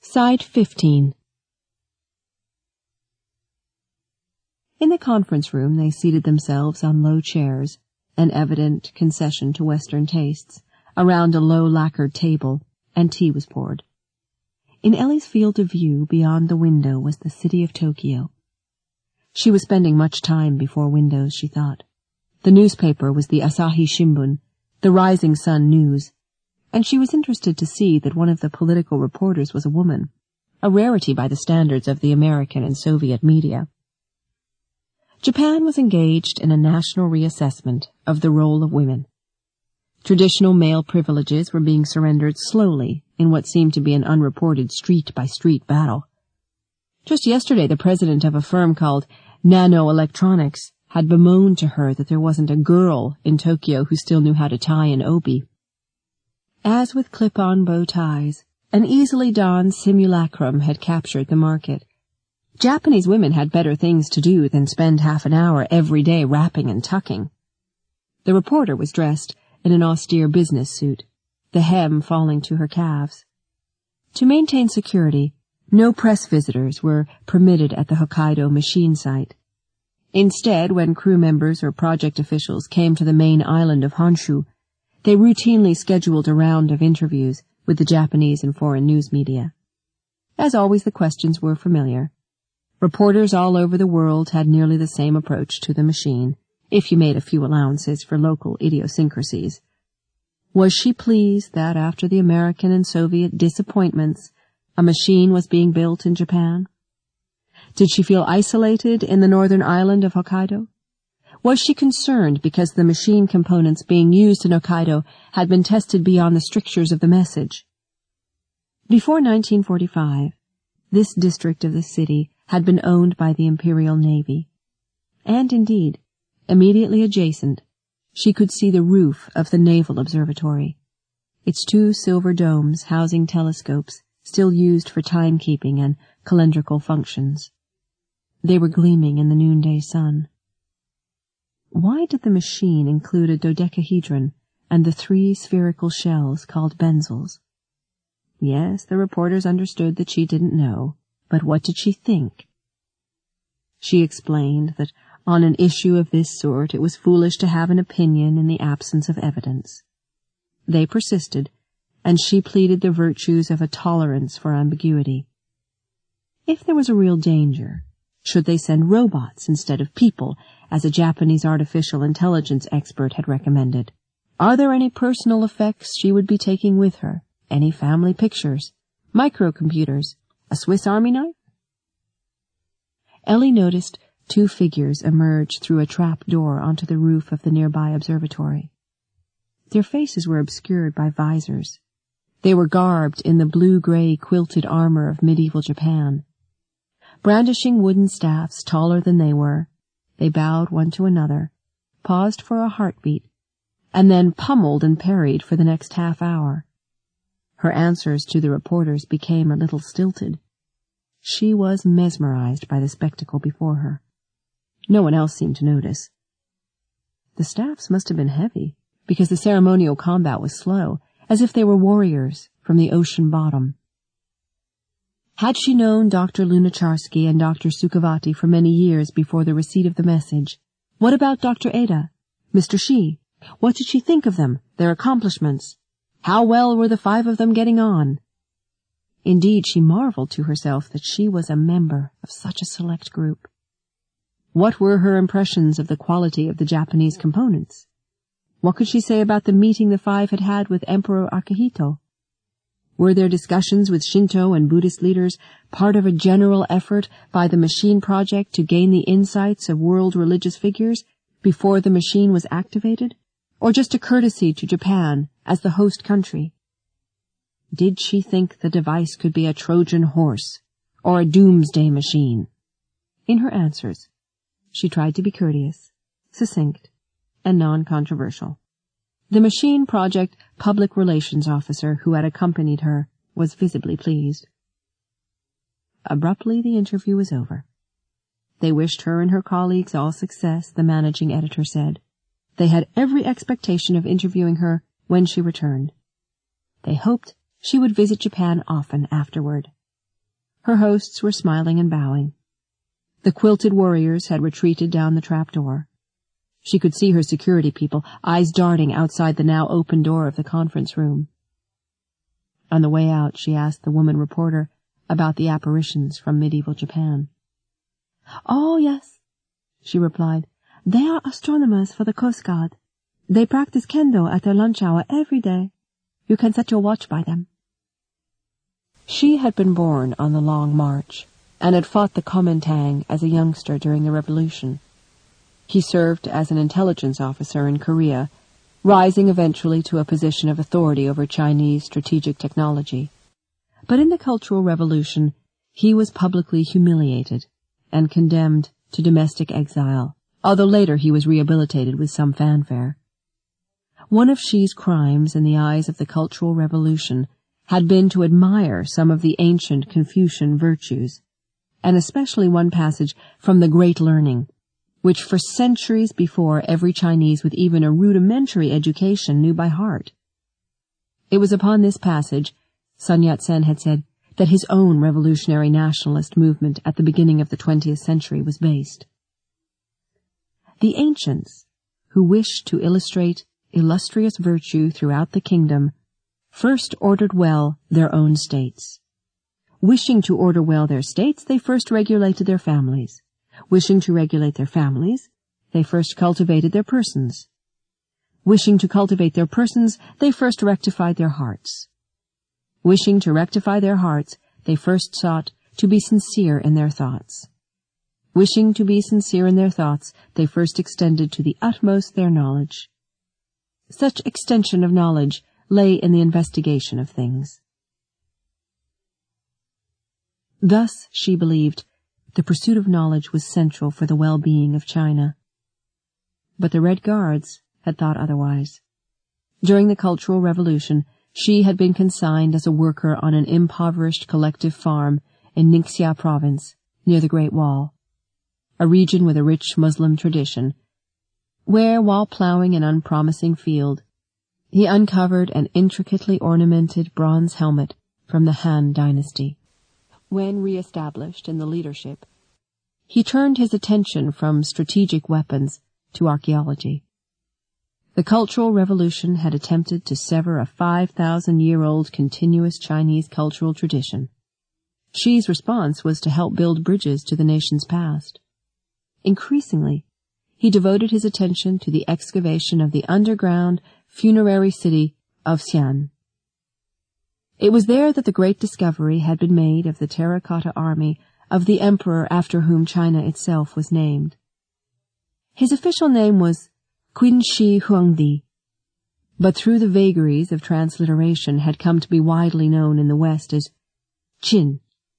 Side 15. In the conference room they seated themselves on low chairs, an evident concession to Western tastes, around a low lacquered table, and tea was poured. In Ellie's field of view beyond the window was the city of Tokyo. She was spending much time before windows, she thought. The newspaper was the Asahi Shimbun, the Rising Sun News, and she was interested to see that one of the political reporters was a woman, a rarity by the standards of the American and Soviet media. Japan was engaged in a national reassessment of the role of women. Traditional male privileges were being surrendered slowly in what seemed to be an unreported street-by-street battle. Just yesterday, the president of a firm called Nano Electronics had bemoaned to her that there wasn't a girl in Tokyo who still knew how to tie an obi. As with clip-on bow ties, an easily donned simulacrum had captured the market. Japanese women had better things to do than spend half an hour every day wrapping and tucking. The reporter was dressed in an austere business suit, the hem falling to her calves. To maintain security, no press visitors were permitted at the Hokkaido machine site. Instead, when crew members or project officials came to the main island of Honshu, they routinely scheduled a round of interviews with the Japanese and foreign news media. As always, the questions were familiar. Reporters all over the world had nearly the same approach to the machine, if you made a few allowances for local idiosyncrasies. Was she pleased that after the American and Soviet disappointments, a machine was being built in Japan? Did she feel isolated in the northern island of Hokkaido? Was she concerned because the machine components being used in Hokkaido had been tested beyond the strictures of the message? Before 1945, this district of the city had been owned by the Imperial Navy. And indeed, immediately adjacent, she could see the roof of the Naval Observatory, its 2 silver domes housing telescopes still used for timekeeping and calendrical functions. They were gleaming in the noonday sun. Why did the machine include a dodecahedron and the 3 spherical shells called benzels? Yes, the reporters understood that she didn't know, but what did she think? She explained that on an issue of this sort it was foolish to have an opinion in the absence of evidence. They persisted, and she pleaded the virtues of a tolerance for ambiguity. If there was a real danger, should they send robots instead of people, as a Japanese artificial intelligence expert had recommended? Are there any personal effects she would be taking with her? Any family pictures? Microcomputers? A Swiss Army knife? Ellie noticed 2 figures emerge through a trap door onto the roof of the nearby observatory. Their faces were obscured by visors. They were garbed in the blue-gray quilted armor of medieval Japan. Brandishing wooden staffs taller than they were, they bowed one to another, paused for a heartbeat, and then pummeled and parried for the next half hour. Her answers to the reporters became a little stilted. She was mesmerized by the spectacle before her. No one else seemed to notice. The staffs must have been heavy, because the ceremonial combat was slow, as if they were warriors from the ocean bottom. Had she known Dr. Lunacharsky and Dr. Sukhavati for many years before the receipt of the message? What about Dr. Ada? Mr. Shi? What did she think of them, their accomplishments? How well were the 5 of them getting on? Indeed, she marveled to herself that she was a member of such a select group. What were her impressions of the quality of the Japanese components? What could she say about the meeting the 5 had had with Emperor Akihito? Were their discussions with Shinto and Buddhist leaders part of a general effort by the machine project to gain the insights of world religious figures before the machine was activated, or just a courtesy to Japan as the host country? Did she think the device could be a Trojan horse or a doomsday machine? In her answers, she tried to be courteous, succinct, and non-controversial. The machine project public relations officer who had accompanied her was visibly pleased. Abruptly, the interview was over. They wished her and her colleagues all success, the managing editor said. They had every expectation of interviewing her when she returned. They hoped she would visit Japan often afterward. Her hosts were smiling and bowing. The quilted warriors had retreated down the trapdoor. She could see her security people, eyes darting outside the now open door of the conference room. On the way out, she asked the woman reporter about the apparitions from medieval Japan. "Oh, yes," she replied. "They are astronomers for the Coast Guard. They practice kendo at their lunch hour every day. You can set your watch by them." She had been born on the Long March and had fought the Kuomintang as a youngster during the Revolution. He served as an intelligence officer in Korea, rising eventually to a position of authority over Chinese strategic technology. But in the Cultural Revolution, he was publicly humiliated and condemned to domestic exile, although later he was rehabilitated with some fanfare. One of Xi's crimes in the eyes of the Cultural Revolution had been to admire some of the ancient Confucian virtues, and especially one passage from the Great Learning, which for centuries before every Chinese with even a rudimentary education knew by heart. It was upon this passage, Sun Yat-sen had said, that his own revolutionary nationalist movement at the beginning of the 20th century was based. The ancients, who wished to illustrate illustrious virtue throughout the kingdom, first ordered well their own states. Wishing to order well their states, they first regulated their families. Wishing to regulate their families, they first cultivated their persons. Wishing to cultivate their persons, they first rectified their hearts. Wishing to rectify their hearts, they first sought to be sincere in their thoughts. Wishing to be sincere in their thoughts, they first extended to the utmost their knowledge. Such extension of knowledge lay in the investigation of things. Thus, she believed, the pursuit of knowledge was central for the well-being of China. But the Red Guards had thought otherwise. During the Cultural Revolution, she had been consigned as a worker on an impoverished collective farm in Ningxia province, near the Great Wall, a region with a rich Muslim tradition, where, while plowing an unpromising field, he uncovered an intricately ornamented bronze helmet from the Han dynasty. When re-established in the leadership, he turned his attention from strategic weapons to archaeology. The Cultural Revolution had attempted to sever a 5,000-year-old continuous Chinese cultural tradition. Xi's response was to help build bridges to the nation's past. Increasingly, he devoted his attention to the excavation of the underground funerary city of Xi'an. It was there that the great discovery had been made of the terracotta army of the emperor after whom China itself was named. His official name was Qin Shi Huangdi, but through the vagaries of transliteration had come to be widely known in the West as Qin.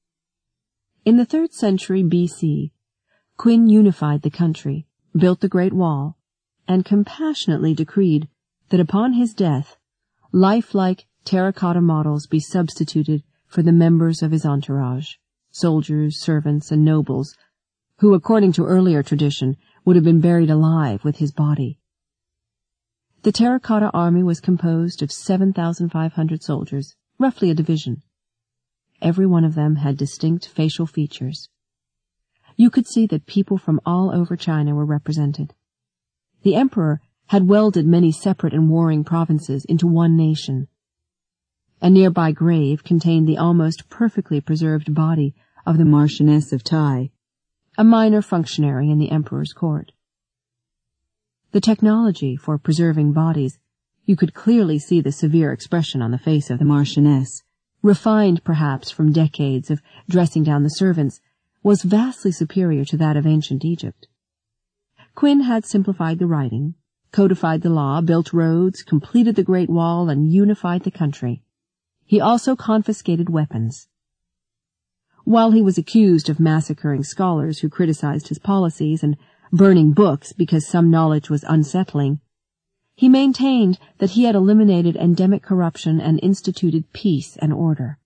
In the 3rd century BC, Qin unified the country, built the Great Wall, and compassionately decreed that upon his death, lifelike terracotta models be substituted for the members of his entourage, soldiers, servants, and nobles, who, according to earlier tradition, would have been buried alive with his body. The terracotta army was composed of 7,500 soldiers, roughly a division. Every one of them had distinct facial features. You could see that people from all over China were represented. The emperor had welded many separate and warring provinces into one nation. A nearby grave contained the almost perfectly preserved body of the Marchioness of Tai, a minor functionary in the emperor's court. The technology for preserving bodies, you could clearly see the severe expression on the face of the Marchioness, refined perhaps from decades of dressing down the servants, was vastly superior to that of ancient Egypt. Qin had simplified the writing, codified the law, built roads, completed the Great Wall, and unified the country. He also confiscated weapons. While he was accused of massacring scholars who criticized his policies and burning books because some knowledge was unsettling, he maintained that he had eliminated endemic corruption and instituted peace and order.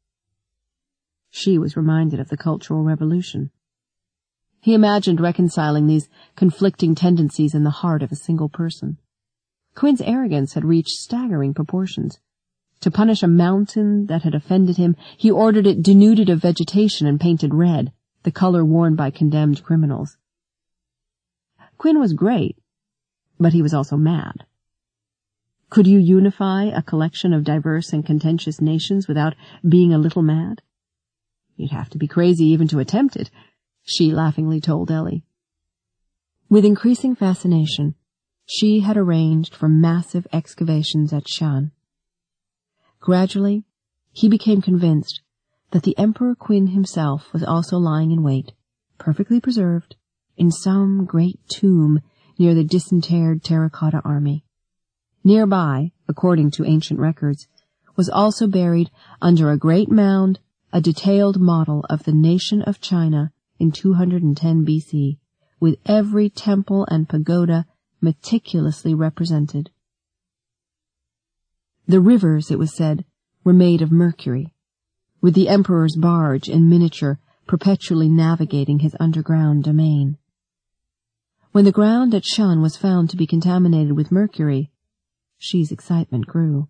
She was reminded of the Cultural Revolution. He imagined reconciling these conflicting tendencies in the heart of a single person. Qin's arrogance had reached staggering proportions. To punish a mountain that had offended him, he ordered it denuded of vegetation and painted red, the color worn by condemned criminals. Qin was great, but he was also mad. Could you unify a collection of diverse and contentious nations without being a little mad? You'd have to be crazy even to attempt it, she laughingly told Ellie. With increasing fascination, she had arranged for massive excavations at Shan. Gradually, he became convinced that the Emperor Qin himself was also lying in wait, perfectly preserved, in some great tomb near the disinterred terracotta army. Nearby, according to ancient records, was also buried under a great mound a detailed model of the nation of China in 210 BC, with every temple and pagoda meticulously represented. The rivers, it was said, were made of mercury, with the emperor's barge in miniature perpetually navigating his underground domain. When the ground at Shan was found to be contaminated with mercury, Xi's excitement grew.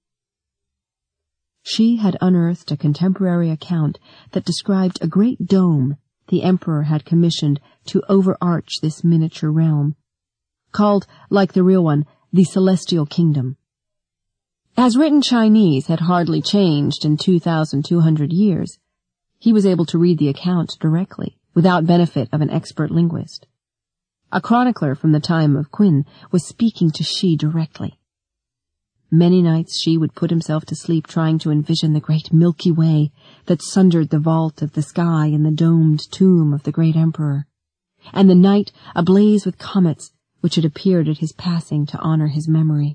Xi had unearthed a contemporary account that described a great dome the emperor had commissioned to overarch this miniature realm, called, like the real one, the Celestial Kingdom. As written Chinese had hardly changed in 2,200 years, he was able to read the account directly, without benefit of an expert linguist. A chronicler from the time of Qin was speaking to Xi directly. Many nights Xi would put himself to sleep trying to envision the great Milky Way that sundered the vault of the sky and the domed tomb of the great emperor, and the night ablaze with comets which had appeared at his passing to honor his memory.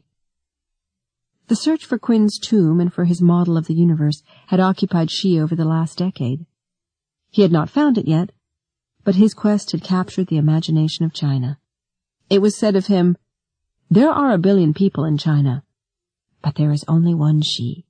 The search for Qin's tomb and for his model of the universe had occupied Xi over the last decade. He had not found it yet, but his quest had captured the imagination of China. It was said of him, "There are 1 billion people in China, but there is only one Xi."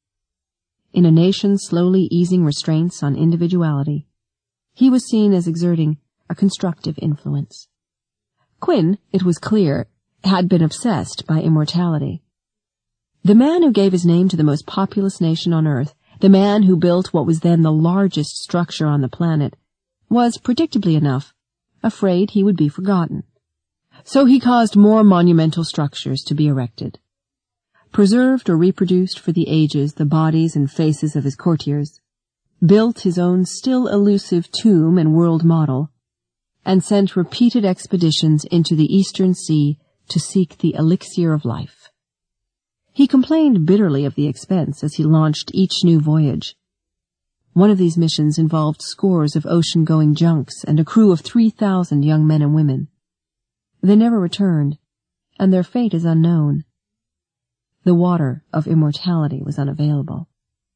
In a nation slowly easing restraints on individuality, he was seen as exerting a constructive influence. Qin, it was clear, had been obsessed by immortality. The man who gave his name to the most populous nation on earth, the man who built what was then the largest structure on the planet, was, predictably enough, afraid he would be forgotten. So he caused more monumental structures to be erected, preserved or reproduced for the ages the bodies and faces of his courtiers, built his own still elusive tomb and world model, and sent repeated expeditions into the Eastern Sea to seek the elixir of life. He complained bitterly of the expense as he launched each new voyage. One of these missions involved scores of ocean-going junks and a crew of 3,000 young men and women. They never returned, and their fate is unknown. The water of immortality was unavailable.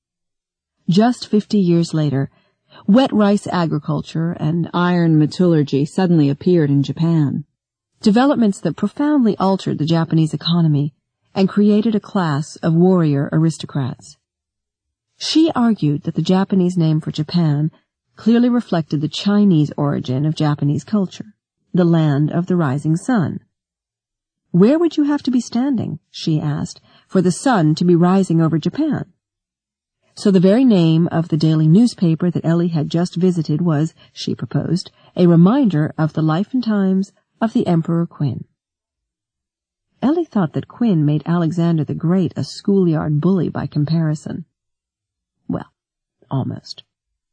Just 50 years later, wet rice agriculture and iron metallurgy suddenly appeared in Japan, developments that profoundly altered the Japanese economy and created a class of warrior aristocrats. She argued that the Japanese name for Japan clearly reflected the Chinese origin of Japanese culture, the land of the rising sun. Where would you have to be standing, she asked, for the sun to be rising over Japan? So the very name of the daily newspaper that Ellie had just visited was, she proposed, a reminder of the life and times of the Emperor Qin. Ellie thought that Qin made Alexander the Great a schoolyard bully by comparison. Well, almost.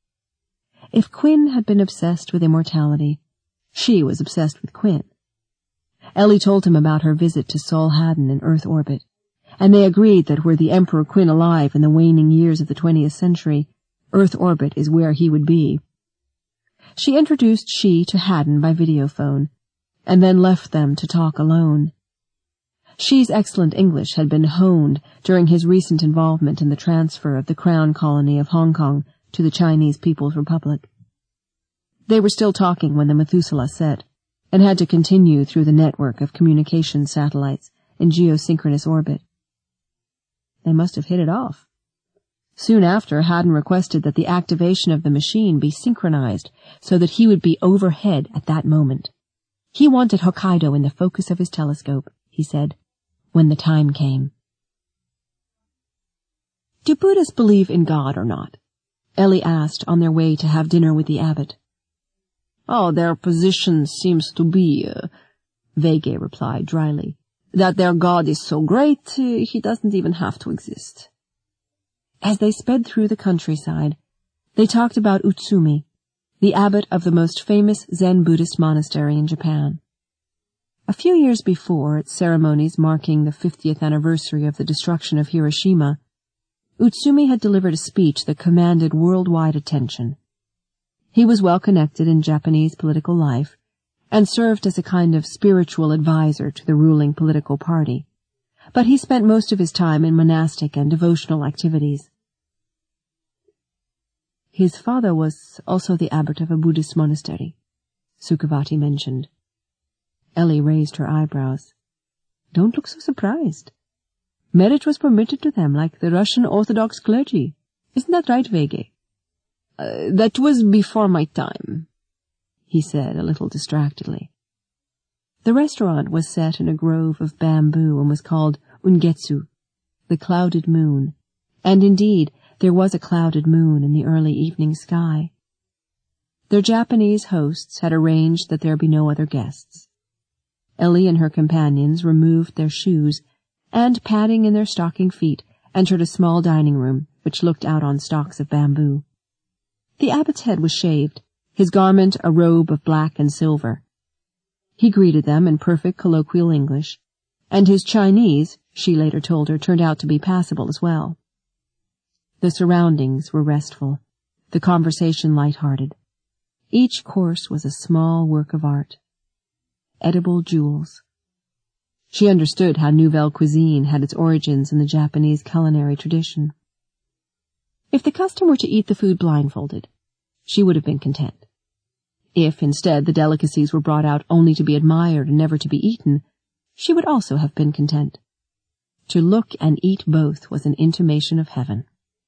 If Qin had been obsessed with immortality, she was obsessed with Qin. Ellie told him about her visit to Sol Haddon in Earth orbit, and they agreed that were the Emperor Qin alive in the waning years of the 20th century, Earth orbit is where he would be. She introduced Xi to Haddon by videophone, and then left them to talk alone. Xi's excellent English had been honed during his recent involvement in the transfer of the Crown Colony of Hong Kong to the Chinese People's Republic. They were still talking when the Methuselah set, and had to continue through the network of communication satellites in geosynchronous orbit. They must have hit it off. Soon after, Haddon requested that the activation of the machine be synchronized so that he would be overhead at that moment. He wanted Hokkaido in the focus of his telescope, he said, when the time came. Do Buddhists believe in God or not? Ellie asked on their way to have dinner with the abbot. Oh, their position seems to be, Vege replied dryly, that their God is so great, he doesn't even have to exist. As they sped through the countryside, they talked about Utsumi, the abbot of the most famous Zen Buddhist monastery in Japan. A few years before, at ceremonies marking the 50th anniversary of the destruction of Hiroshima, Utsumi had delivered a speech that commanded worldwide attention. He was well connected in Japanese political life and served as a kind of spiritual advisor to the ruling political party, but he spent most of his time in monastic and devotional activities. His father was also the abbot of a Buddhist monastery, Sukhavati mentioned. Ellie raised her eyebrows. Don't look so surprised. Marriage was permitted to them like the Russian Orthodox clergy. Isn't that right, Vege? That was before my time, he said a little distractedly. The restaurant was set in a grove of bamboo and was called Ungetsu, the clouded moon, and indeed there was a clouded moon in the early evening sky. Their Japanese hosts had arranged that there be no other guests. Ellie and her companions removed their shoes and, padding in their stocking feet, entered a small dining room which looked out on stalks of bamboo. The abbot's head was shaved, his garment a robe of black and silver. He greeted them in perfect colloquial English, and his Chinese, she later told her, turned out to be passable as well. The surroundings were restful, the conversation light-hearted. Each course was a small work of art. Edible jewels. She understood how Nouvelle cuisine had its origins in the Japanese culinary tradition. If the custom were to eat the food blindfolded, she would have been content. If, instead, the delicacies were brought out only to be admired and never to be eaten, she would also have been content. To look and eat both was an intimation of heaven.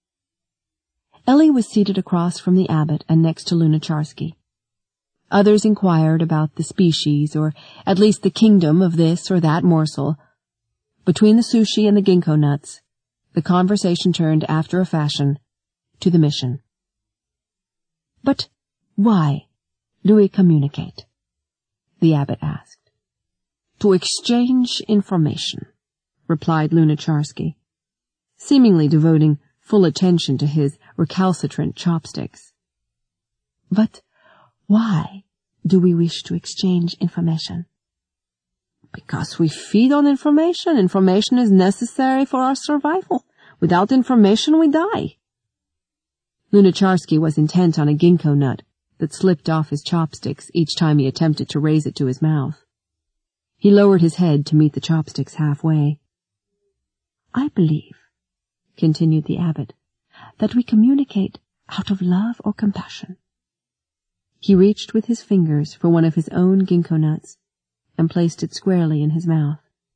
Ellie was seated across from the abbot and next to Lunacharsky. Others inquired about the species, or at least the kingdom of this or that morsel. Between the sushi and the ginkgo nuts, the conversation turned, after a fashion, to the mission. But why do we communicate? The abbot asked. To exchange information, replied Lunacharsky, seemingly devoting full attention to his recalcitrant chopsticks. But why do we wish to exchange information? Because we feed on information. Information is necessary for our survival. Without information, we die. Lunacharsky was intent on a ginkgo nut that slipped off his chopsticks each time he attempted to raise it to his mouth. He lowered his head to meet the chopsticks halfway. I believe, continued the abbot, that we communicate out of love or compassion. He reached with his fingers for one of his own ginkgo nuts and placed it squarely in his mouth.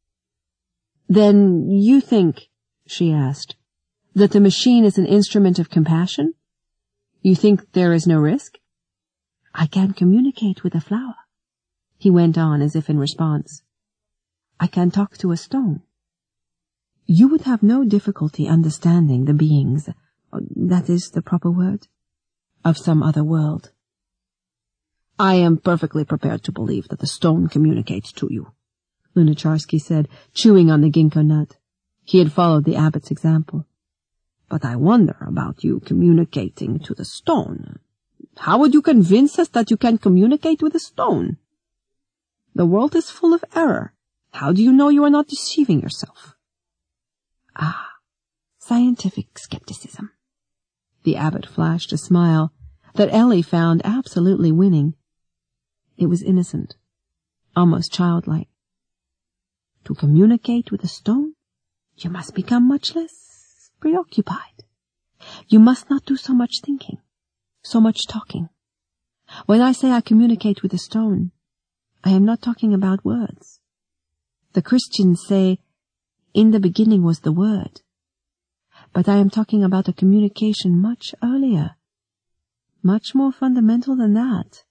Then you think, she asked, that the machine is an instrument of compassion? You think there is no risk? I can communicate with a flower, he went on as if in response. I can talk to a stone. You would have no difficulty understanding the beings, that is the proper word, of some other world. I am perfectly prepared to believe that the stone communicates to you, Lunacharsky said, chewing on the ginkgo nut. He had followed the abbot's example. But I wonder about you communicating to the stone. How would you convince us that you can communicate with a stone? The world is full of error. How do you know you are not deceiving yourself? Ah, scientific skepticism. The abbot flashed a smile that Ellie found absolutely winning. It was innocent, almost childlike. To communicate with a stone, you must become much less preoccupied. You must not do so much thinking, so much talking. When I say I communicate with a stone, I am not talking about words. The Christians say, in the beginning was the Word. But I am talking about a communication much earlier, much more fundamental than that.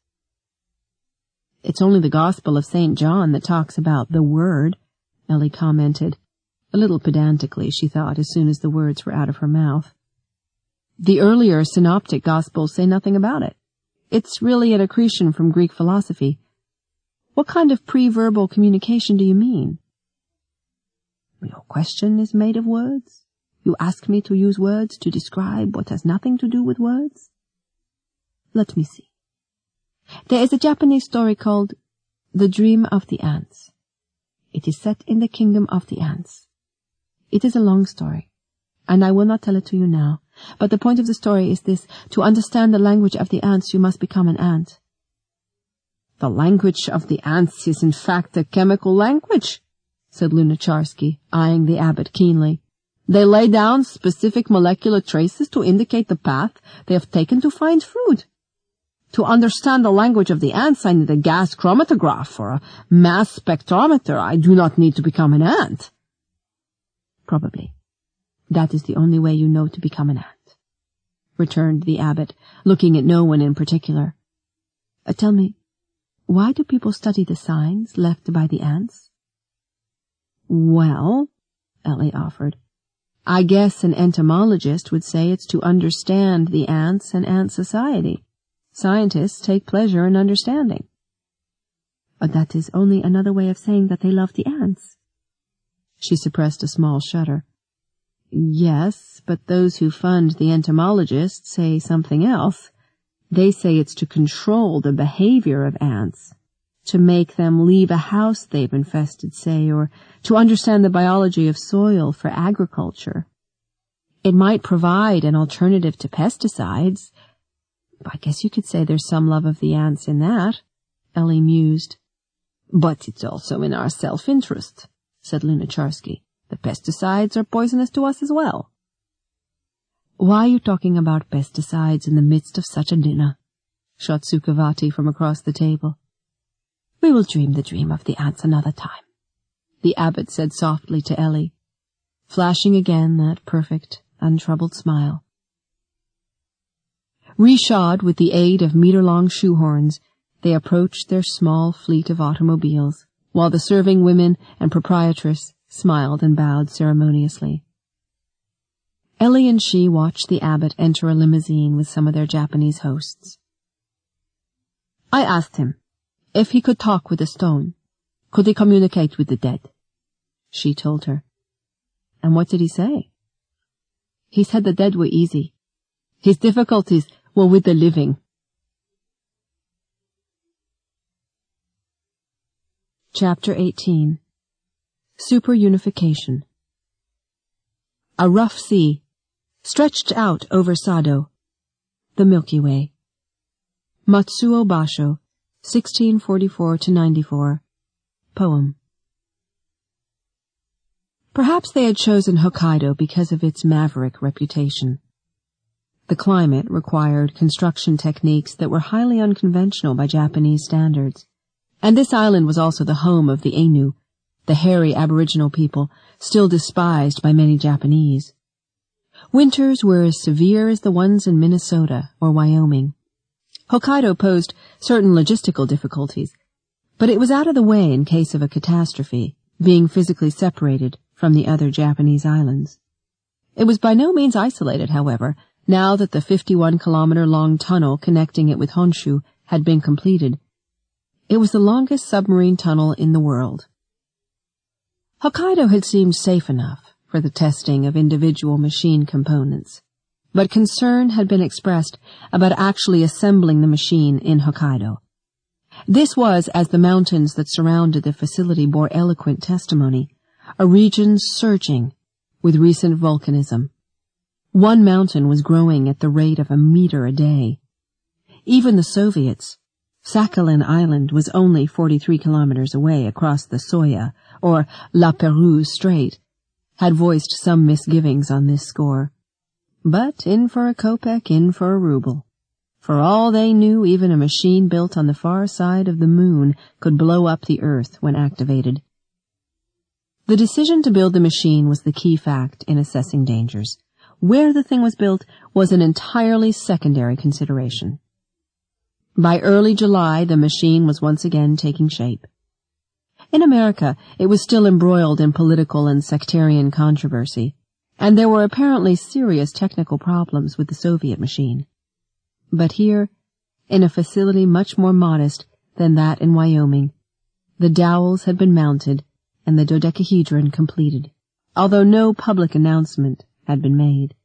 It's only the Gospel of St. John that talks about the Word, Ellie commented, A little pedantically, she thought, as soon as the words were out of her mouth. The earlier synoptic Gospels say nothing about it. It's really an accretion from Greek philosophy. What kind of pre-verbal communication do you mean? Your question is made of words? You ask me to use words to describe what has nothing to do with words? Let me see. There is a Japanese story called The Dream of the Ants. It is set in the kingdom of the ants. It is a long story, and I will not tell it to you now, but the point of the story is this: to understand the language of the ants, you must become an ant. The language of the ants is in fact a chemical language, said Lunacharsky, eyeing the abbot keenly. They lay down specific molecular traces to indicate the path they have taken to find food. To understand the language of the ants, I need a gas chromatograph or a mass spectrometer. I do not need to become an ant. Probably. That is the only way you know to become an ant, returned the abbot, looking at no one in particular. Tell me, why do people study the signs left by the ants? Well, Ellie offered, I guess an entomologist would say it's to understand the ants and ant society. Scientists take pleasure in understanding. But that is only another way of saying that they love the ants. She suppressed a small shudder. Yes, but those who fund the entomologists say something else. They say it's to control the behavior of ants, to make them leave a house they've infested, say, or to understand the biology of soil for agriculture. It might provide an alternative to pesticides. I guess you could say there's some love of the ants in that, Ellie mused. But it's also in our self-interest, said Lunacharsky. The pesticides are poisonous to us as well. Why are you talking about pesticides in the midst of such a dinner? Shot Sukhavati from across the table. We will dream the dream of the ants another time, the abbot said softly to Ellie, flashing again that perfect, untroubled smile. Reshod with the aid of meter-long shoehorns, they approached their small fleet of automobiles, while the serving women and proprietress smiled and bowed ceremoniously. Ellie and she watched the abbot enter a limousine with some of their Japanese hosts. I asked him if he could talk with a stone. Could he communicate with the dead? She told her. And what did he say? He said the dead were easy. His difficulties were with the living. Chapter 18. Superunification. A rough sea stretched out over Sado, the Milky Way. Matsuo Basho, 1644-94. Poem. Perhaps they had chosen Hokkaido because of its maverick reputation. The climate required construction techniques that were highly unconventional by Japanese standards, and this island was also the home of the Ainu, the hairy aboriginal people still despised by many Japanese. Winters were as severe as the ones in Minnesota or Wyoming. Hokkaido posed certain logistical difficulties, but it was out of the way in case of a catastrophe, being physically separated from the other Japanese islands. It was by no means isolated, however, now that the 51-kilometer-long tunnel connecting it with Honshu had been completed. It was the longest submarine tunnel in the world. Hokkaido had seemed safe enough for the testing of individual machine components, but concern had been expressed about actually assembling the machine in Hokkaido. This was, as the mountains that surrounded the facility bore eloquent testimony, a region surging with recent volcanism. One mountain was growing at the rate of 1 meter a day. Even the Soviets, Sakhalin Island was only 43 kilometers away across the Soya, or La Perouse Strait, had voiced some misgivings on this score. But in for a kopeck, in for a ruble. For all they knew, even a machine built on the far side of the moon could blow up the Earth when activated. The decision to build the machine was the key fact in assessing dangers. Where the thing was built was an entirely secondary consideration. By early July, the machine was once again taking shape. In America, it was still embroiled in political and sectarian controversy, and there were apparently serious technical problems with the Soviet machine. But here, in a facility much more modest than that in Wyoming, the dowels had been mounted and the dodecahedron completed, although no public announcement had been made.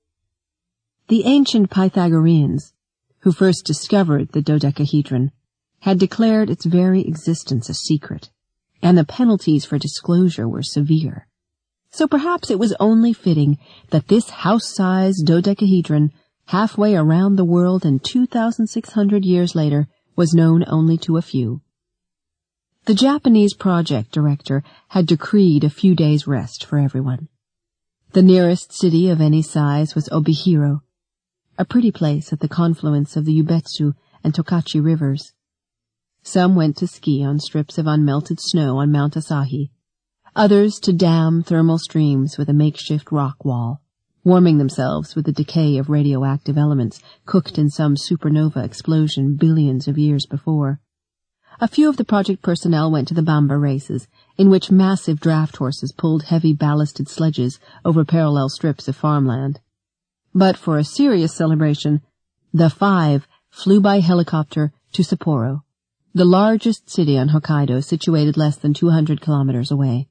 The ancient Pythagoreans, who first discovered the dodecahedron, had declared its very existence a secret, and the penalties for disclosure were severe. So perhaps it was only fitting that this house-sized dodecahedron, halfway around the world and 2,600 years later, was known only to a few. The Japanese project director had decreed a few days' rest for everyone. The nearest city of any size was Obihiro, a pretty place at the confluence of the Yubetsu and Tokachi rivers. Some went to ski on strips of unmelted snow on Mount Asahi, others to dam thermal streams with a makeshift rock wall, warming themselves with the decay of radioactive elements cooked in some supernova explosion billions of years before. A few of the project personnel went to the Bamba races, in which massive draft horses pulled heavy ballasted sledges over parallel strips of farmland. But for a serious celebration, the five flew by helicopter to Sapporo, the largest city on Hokkaido, situated less than 200 kilometers away.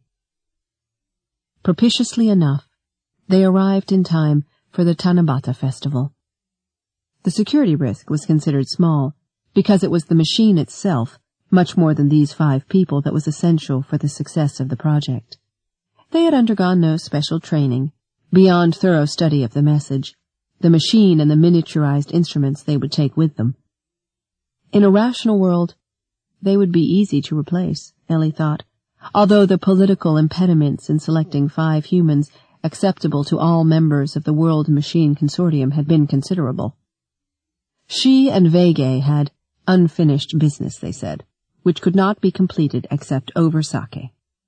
Propitiously enough, they arrived in time for the Tanabata festival. The security risk was considered small, because it was the machine itself, much more than these 5 people, that was essential for the success of the project. They had undergone no special training, beyond thorough study of the message, the machine and the miniaturized instruments they would take with them. In a rational world, they would be easy to replace, Ellie thought, although the political impediments in selecting 5 humans acceptable to all members of the World Machine Consortium had been considerable. She and Veige had unfinished business, they said, which could not be completed except over sake.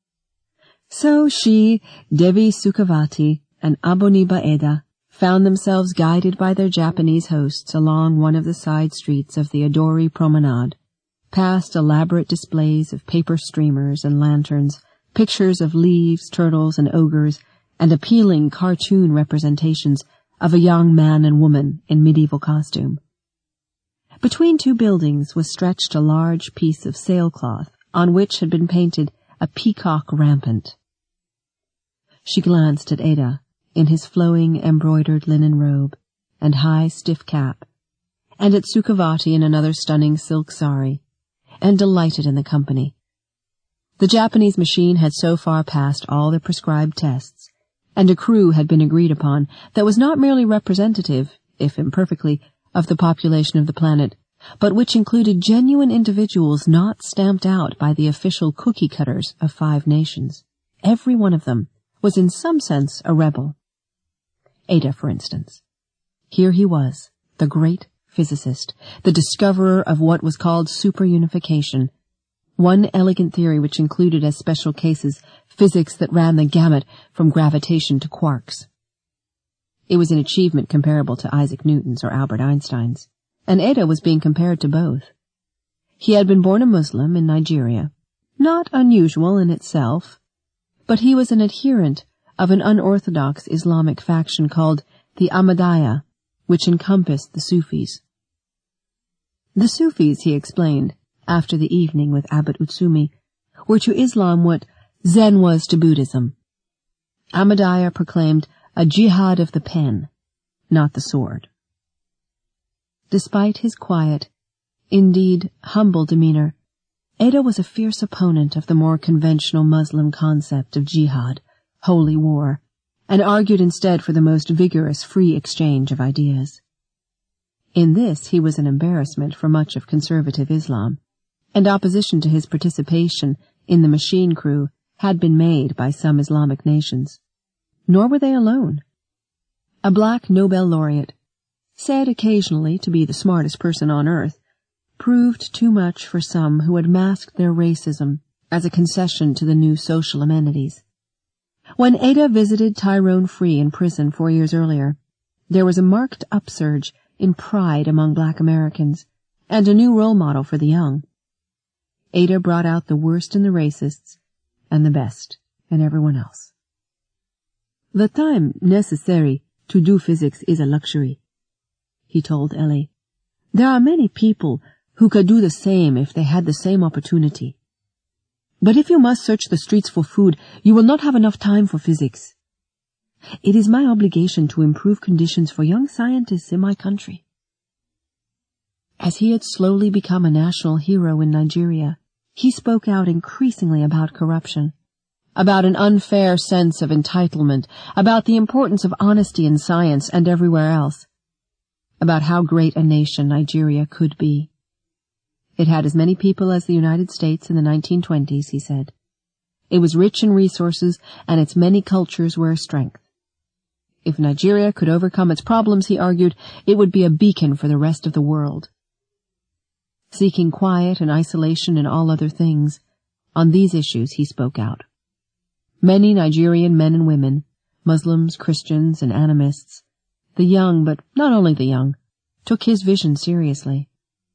So she, Devi Sukhavati, and Aboniba Eda found themselves guided by their Japanese hosts along one of the side streets of the Adori Promenade, past elaborate displays of paper streamers and lanterns, pictures of leaves, turtles, and ogres, and appealing cartoon representations of a young man and woman in medieval costume. Between 2 buildings was stretched a large piece of sailcloth on which had been painted a peacock rampant. She glanced at Ada in his flowing embroidered linen robe and high stiff cap, and at Sukhavati in another stunning silk sari, and delighted in the company. The Japanese machine had so far passed all the prescribed tests, and a crew had been agreed upon that was not merely representative, if imperfectly, of the population of the planet, but which included genuine individuals not stamped out by the official cookie cutters of 5 nations. Every one of them was in some sense a rebel. Ada, for instance. Here he was, the great physicist, the discoverer of what was called superunification, one elegant theory which included as special cases physics that ran the gamut from gravitation to quarks. It was an achievement comparable to Isaac Newton's or Albert Einstein's, and Ada was being compared to both. He had been born a Muslim in Nigeria, not unusual in itself, but he was an adherent of an unorthodox Islamic faction called the Ahmadiyya, which encompassed the Sufis. The Sufis, he explained, after the evening with Abbot Utsumi, were to Islam what Zen was to Buddhism. Ahmadiyya proclaimed a jihad of the pen, not the sword. Despite his quiet, indeed humble demeanor, Ada was a fierce opponent of the more conventional Muslim concept of jihad, holy war, and argued instead for the most vigorous free exchange of ideas. In this he was an embarrassment for much of conservative Islam, and opposition to his participation in the machine crew had been made by some Islamic nations. Nor were they alone. A black Nobel laureate, said occasionally to be the smartest person on earth, proved too much for some who had masked their racism as a concession to the new social amenities. When Ada visited Tyrone Free in prison 4 years earlier, there was a marked upsurge in pride among black Americans, and a new role model for the young. Ada brought out the worst in the racists and the best in everyone else. "The time necessary to do physics is a luxury," he told Ellie. "There are many people who could do the same if they had the same opportunity. But if you must search the streets for food, you will not have enough time for physics. It is my obligation to improve conditions for young scientists in my country." As he had slowly become a national hero in Nigeria, he spoke out increasingly about corruption, about an unfair sense of entitlement, about the importance of honesty in science and everywhere else, about how great a nation Nigeria could be. It had as many people as the United States in the 1920s, he said. It was rich in resources, and its many cultures were a strength. If Nigeria could overcome its problems, he argued, it would be a beacon for the rest of the world. Seeking quiet and isolation in all other things, on these issues he spoke out. Many Nigerian men and women, Muslims, Christians, and animists, the young, but not only the young, took his vision seriously.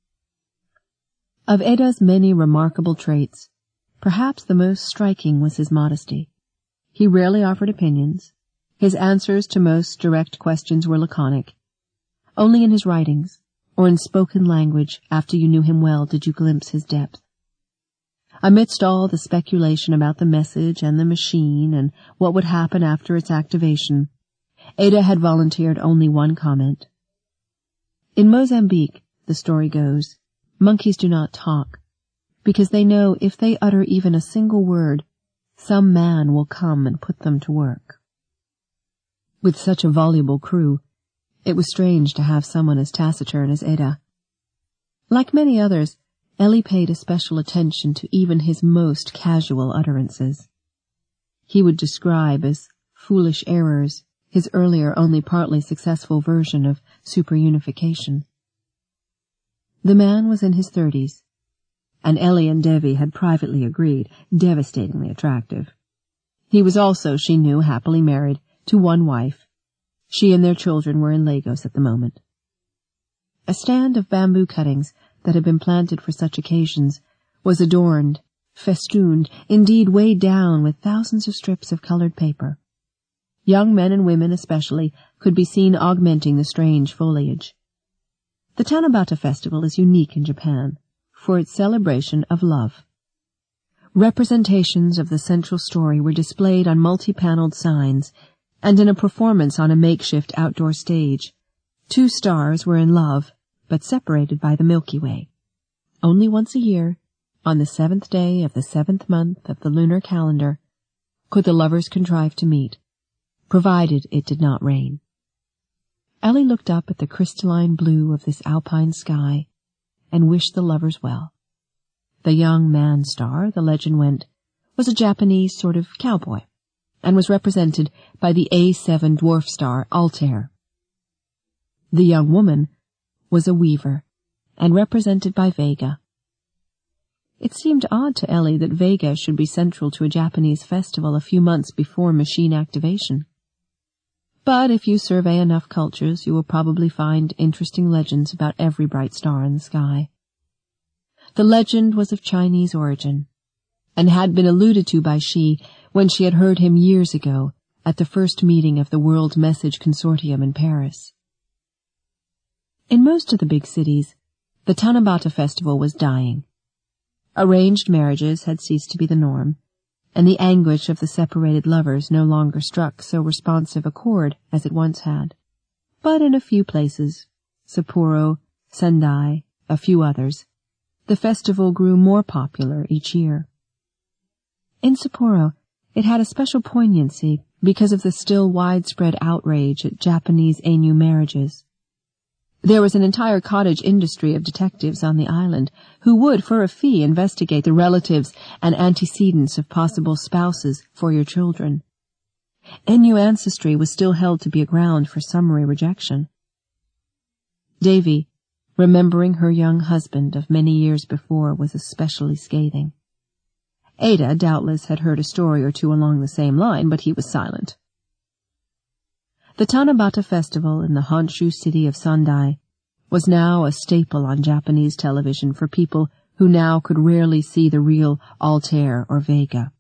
Of Eda's many remarkable traits, perhaps the most striking was his modesty. He rarely offered opinions. His answers to most direct questions were laconic. Only in his writings, or in spoken language, after you knew him well, did you glimpse his depth. Amidst all the speculation about the message and the machine and what would happen after its activation, Ada had volunteered only one comment. In Mozambique, the story goes, monkeys do not talk, because they know if they utter even a single word, some man will come and put them to work. With such a voluble crew, it was strange to have someone as taciturn as Ada. Like many others, Ellie paid especial attention to even his most casual utterances. He would describe as foolish errors his earlier only partly successful version of superunification. The man was in his 30s, and Ellie and Devi had privately agreed, devastatingly attractive. He was also, she knew, happily married to one wife. She and their children were in Lagos at the moment. A stand of bamboo cuttings that had been planted for such occasions was adorned, festooned, indeed weighed down with thousands of strips of colored paper. Young men and women especially could be seen augmenting the strange foliage. The Tanabata festival is unique in Japan for its celebration of love. Representations of the central story were displayed on multi-paneled signs, and in a performance on a makeshift outdoor stage, 2 stars were in love, but separated by the Milky Way. Only once a year, on the 7th day of the 7th month of the lunar calendar, could the lovers contrive to meet, provided it did not rain. Ellie looked up at the crystalline blue of this alpine sky and wished the lovers well. The young man-star, the legend went, was a Japanese sort of cowboy, and was represented by the A7 dwarf star Altair. The young woman was a weaver, and represented by Vega. It seemed odd to Ellie that Vega should be central to a Japanese festival a few months before machine activation. But if you survey enough cultures, you will probably find interesting legends about every bright star in the sky. The legend was of Chinese origin, and had been alluded to by she when she had heard him years ago at the first meeting of the World Message Consortium in Paris. In most of the big cities, the Tanabata festival was dying. Arranged marriages had ceased to be the norm, and the anguish of the separated lovers no longer struck so responsive a chord as it once had. But in a few places, Sapporo, Sendai, a few others, the festival grew more popular each year. In Sapporo, it had a special poignancy because of the still widespread outrage at Japanese Ainu marriages. There was an entire cottage industry of detectives on the island who would, for a fee, investigate the relatives and antecedents of possible spouses for your children. Ainu ancestry was still held to be a ground for summary rejection. Devi, remembering her young husband of many years before, was especially scathing. Ada doubtless had heard a story or two along the same line, but he was silent. The Tanabata festival in the Honshu city of Sendai was now a staple on Japanese television for people who now could rarely see the real Altair or Vega.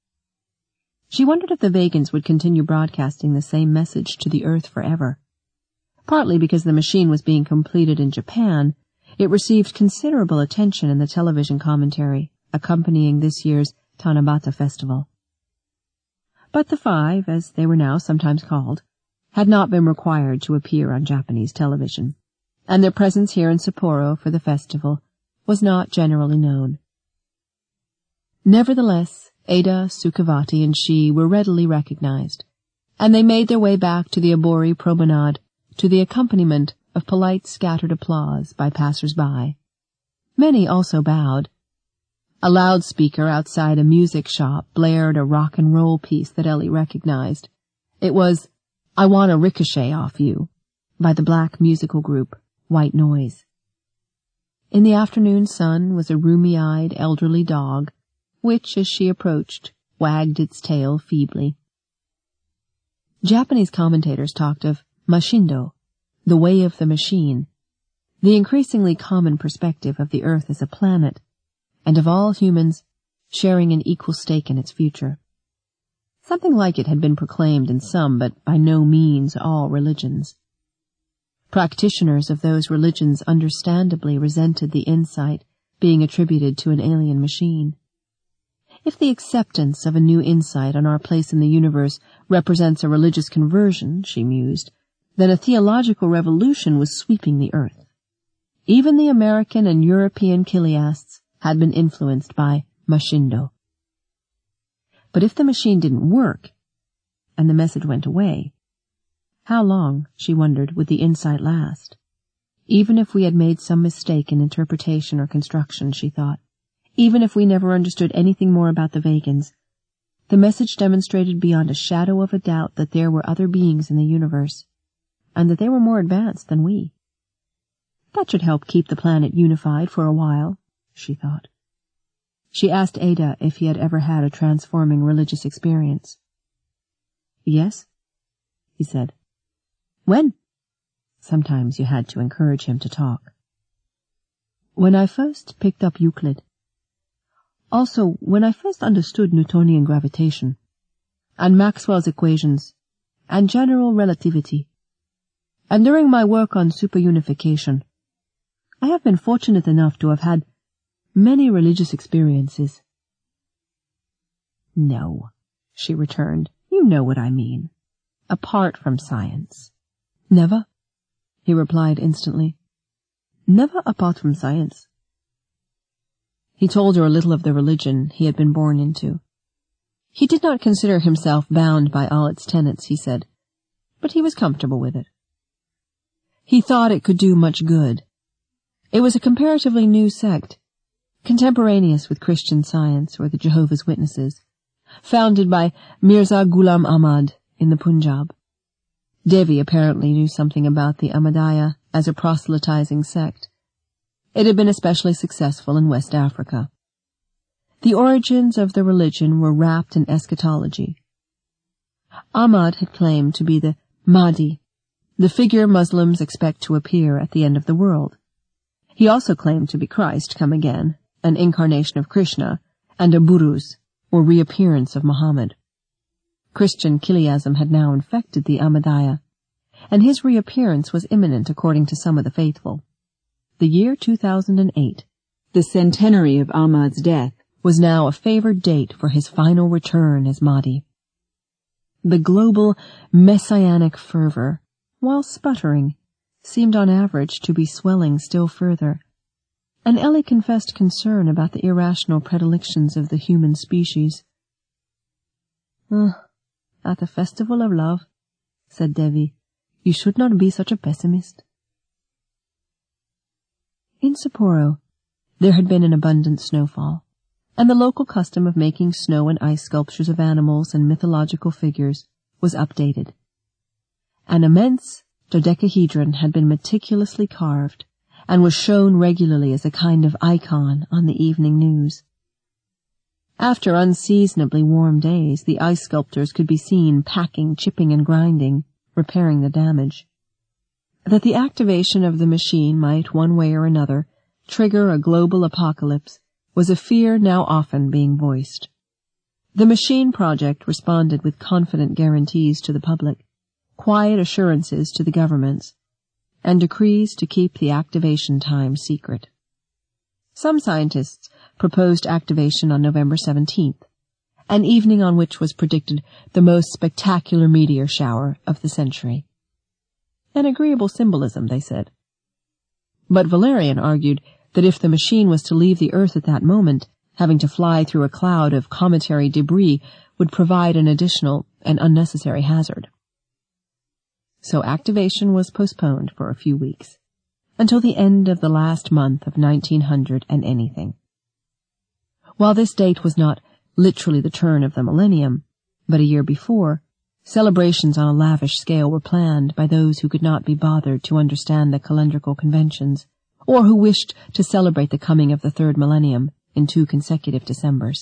She wondered if the Vegans would continue broadcasting the same message to the Earth forever. Partly because the machine was being completed in Japan, it received considerable attention in the television commentary accompanying this year's Tanabata Festival. But the five, as they were now sometimes called, had not been required to appear on Japanese television, and their presence here in Sapporo for the festival was not generally known. Nevertheless, Ada, Sukhavati, and she were readily recognized, and they made their way back to the Abori promenade to the accompaniment of polite scattered applause by passers-by. Many also bowed. A loudspeaker outside a music shop blared a rock and roll piece that Ellie recognized. It was "I Want a Ricochet Off You" by the black musical group White Noise. In the afternoon sun was a rheumy-eyed elderly dog, which, as she approached, wagged its tail feebly. Japanese commentators talked of Mashindo, the way of the machine, the increasingly common perspective of the Earth as a planet, and of all humans sharing an equal stake in its future. Something like it had been proclaimed in some, but by no means all, religions. Practitioners of those religions understandably resented the insight being attributed to an alien machine. If the acceptance of a new insight on our place in the universe represents a religious conversion, she mused, then a theological revolution was sweeping the Earth. Even the American and European Chiliasts had been influenced by Mashindo. But if the machine didn't work, and the message went away, how long, she wondered, would the insight last? Even if we had made some mistake in interpretation or construction, she thought, even if we never understood anything more about the Vegans, the message demonstrated beyond a shadow of a doubt that there were other beings in the universe, and that they were more advanced than we. That should help keep the planet unified for a while, she thought. She asked Ada if he had ever had a transforming religious experience. "Yes," he said. "When?" Sometimes you had to encourage him to talk. "When I first picked up Euclid. Also, when I first understood Newtonian gravitation, and Maxwell's equations, and general relativity, and during my work on superunification. I have been fortunate enough to have had many religious experiences." "No," she returned. "You know what I mean. Apart from science." "Never," he replied instantly. "Never apart from science." He told her a little of the religion he had been born into. He did not consider himself bound by all its tenets, he said, but he was comfortable with it. He thought it could do much good. It was a comparatively new sect, contemporaneous with Christian Science or the Jehovah's Witnesses, founded by Mirza Ghulam Ahmad in the Punjab. Devi apparently knew something about the Ahmadiyya as a proselytizing sect. It had been especially successful in West Africa. The origins of the religion were wrapped in eschatology. Ahmad had claimed to be the Mahdi, the figure Muslims expect to appear at the end of the world. He also claimed to be Christ come again, an incarnation of Krishna, and a Buruz, or reappearance of Muhammad. Christian Chiliasm had now infected the Ahmadiyya, and his reappearance was imminent according to some of the faithful. The year 2008, the centenary of Ahmad's death, was now a favored date for his final return as Mahdi. The global messianic fervor, while sputtering, seemed on average to be swelling still further, and Ellie confessed concern about the irrational predilections of the human species. "At the festival of love," said Devi, "you should not be such a pessimist." In Sapporo, there had been an abundant snowfall, and the local custom of making snow and ice sculptures of animals and mythological figures was updated. An immense dodecahedron had been meticulously carved and was shown regularly as a kind of icon on the evening news. After unseasonably warm days, the ice sculptors could be seen packing, chipping, and grinding, repairing the damage. That the activation of the machine might, one way or another, trigger a global apocalypse was a fear now often being voiced. The machine project responded with confident guarantees to the public, quiet assurances to the governments, and decrees to keep the activation time secret. Some scientists proposed activation on November 17th, an evening on which was predicted the most spectacular meteor shower of the century. An agreeable symbolism, they said. But Valerian argued that if the machine was to leave the Earth at that moment, having to fly through a cloud of cometary debris would provide an additional and unnecessary hazard. So activation was postponed for a few weeks, until the end of the last month of 1900 and anything. While this date was not literally the turn of the millennium, but a year before, celebrations on a lavish scale were planned by those who could not be bothered to understand the calendrical conventions, or who wished to celebrate the coming of the third millennium in 2 consecutive Decembers.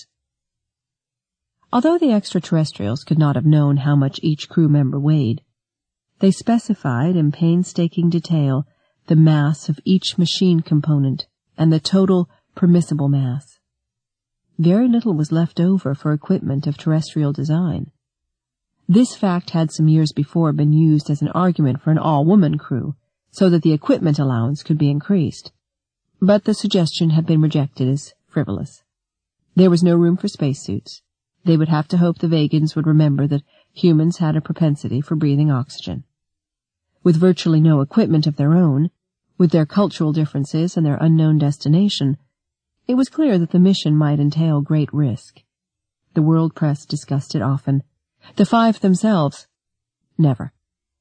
Although the extraterrestrials could not have known how much each crew member weighed, they specified in painstaking detail the mass of each machine component and the total permissible mass. Very little was left over for equipment of terrestrial design. This fact had some years before been used as an argument for an all-woman crew, so that the equipment allowance could be increased. But the suggestion had been rejected as frivolous. There was no room for spacesuits. They would have to hope the Vegans would remember that humans had a propensity for breathing oxygen. With virtually no equipment of their own, with their cultural differences and their unknown destination, it was clear that the mission might entail great risk. The world press discussed it often. The 5 themselves, never.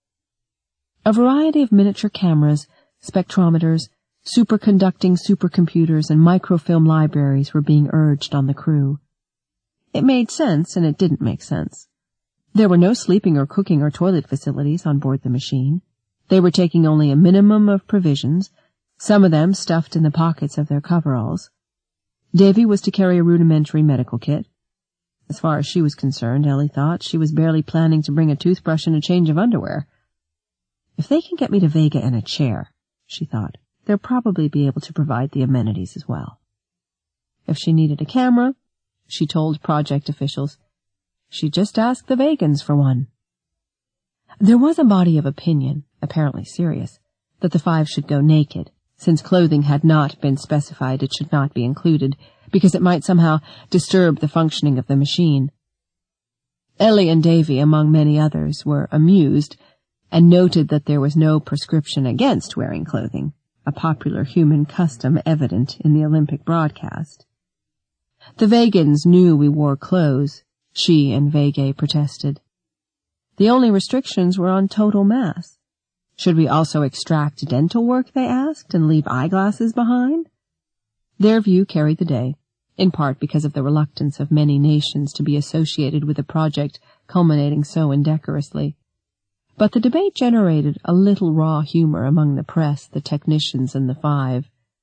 A variety of miniature cameras, spectrometers, superconducting supercomputers, and microfilm libraries were being urged on the crew. It made sense, and it didn't make sense. There were no sleeping or cooking or toilet facilities on board the machine. They were taking only a minimum of provisions, some of them stuffed in the pockets of their coveralls. Davy was to carry a rudimentary medical kit. As far as she was concerned, Ellie thought, she was barely planning to bring a toothbrush and a change of underwear. If they can get me to Vega in a chair, she thought, they'll probably be able to provide the amenities as well. If she needed a camera, she told project officials, she'd just ask the Vegans for one. There was a body of opinion, apparently serious, that the 5 should go naked, since clothing had not been specified it should not be included, because it might somehow disturb the functioning of the machine. Ellie and Davy, among many others, were amused, and noted that there was no prescription against wearing clothing, a popular human custom evident in the Olympic broadcast. The Vegans knew we wore clothes, she and Vega protested. The only restrictions were on total mass. Should we also extract dental work, they asked, and leave eyeglasses behind? Their view carried the day, in part because of the reluctance of many nations to be associated with a project culminating so indecorously. But the debate generated a little raw humor among the press, the technicians, and the 5.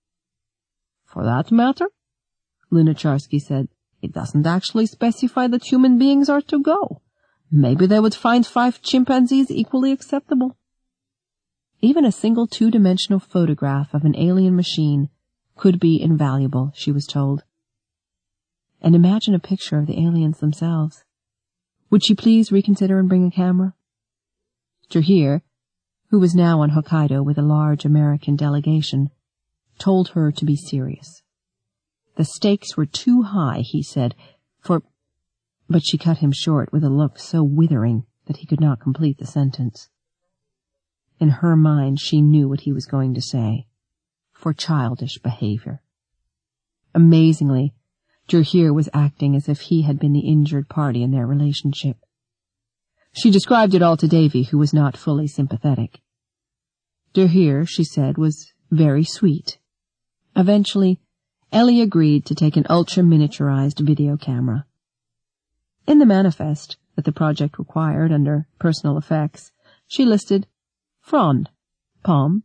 For that matter, Lunacharsky said, it doesn't actually specify that human beings are to go. Maybe they would find 5 chimpanzees equally acceptable. Even a single 2-dimensional photograph of an alien machine could be invaluable, she was told. And imagine a picture of the aliens themselves. Would she please reconsider and bring a camera? Jahir, who was now on Hokkaido with a large American delegation, told her to be serious. The stakes were too high, he said, but she cut him short with a look so withering that he could not complete the sentence. In her mind, she knew what he was going to say. For childish behavior. Amazingly, Jahir was acting as if he had been the injured party in their relationship. She described it all to Davy, who was not fully sympathetic. Jahir, she said, was very sweet. Eventually, Ellie agreed to take an ultra-miniaturized video camera. In the manifest that the project required under personal effects, she listed Frond, Palm,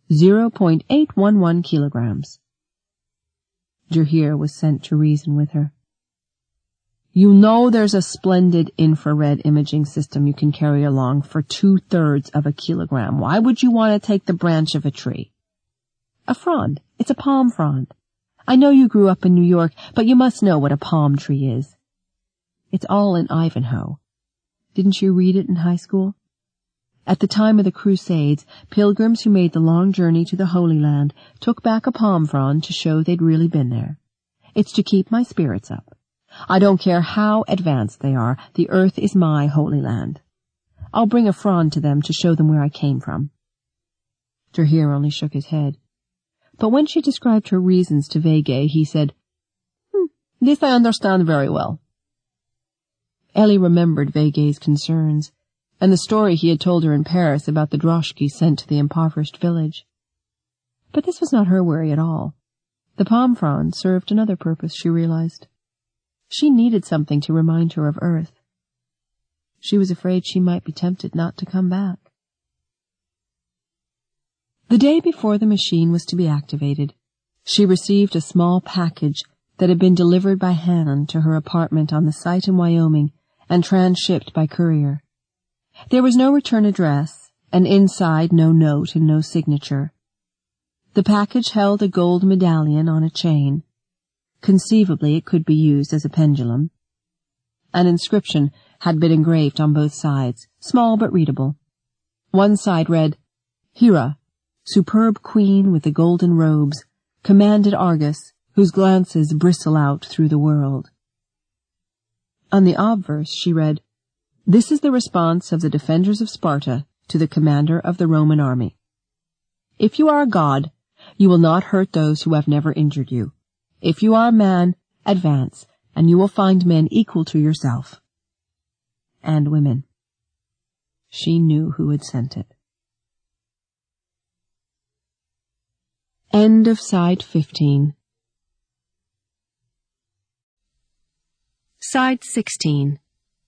0.811 kilograms. Jahir was sent to reason with her. You know there's a splendid infrared imaging system you can carry along for 2/3 of a kilogram. Why would you want to take the branch of a tree? A frond. It's a palm frond. I know you grew up in New York, but you must know what a palm tree is. It's all in Ivanhoe. Didn't you read it in high school? At the time of the Crusades, pilgrims who made the long journey to the Holy Land took back a palm frond to show they'd really been there. It's to keep my spirits up. I don't care how advanced they are, the earth is my Holy Land. I'll bring a frond to them to show them where I came from. Trahir only shook his head. But when she described her reasons to Vegay, he said, This I understand very well. Ellie remembered Vegay's concerns, and the story he had told her in Paris about the droshky sent to the impoverished village. But this was not her worry at all. The palm frond served another purpose, she realized. She needed something to remind her of Earth. She was afraid she might be tempted not to come back. The day before the machine was to be activated, she received a small package that had been delivered by hand to her apartment on the site in Wyoming and transshipped by courier. There was no return address, and inside no note and no signature. The package held a gold medallion on a chain. Conceivably it could be used as a pendulum. An inscription had been engraved on both sides, small but readable. One side read, Hera, superb queen with the golden robes, commanded Argus, whose glances bristle out through the world. On the obverse she read, This is the response of the defenders of Sparta to the commander of the Roman army. If you are a god, you will not hurt those who have never injured you. If you are a man, advance, and you will find men equal to yourself. And women. She knew who had sent it. End of Side 15. Side 16.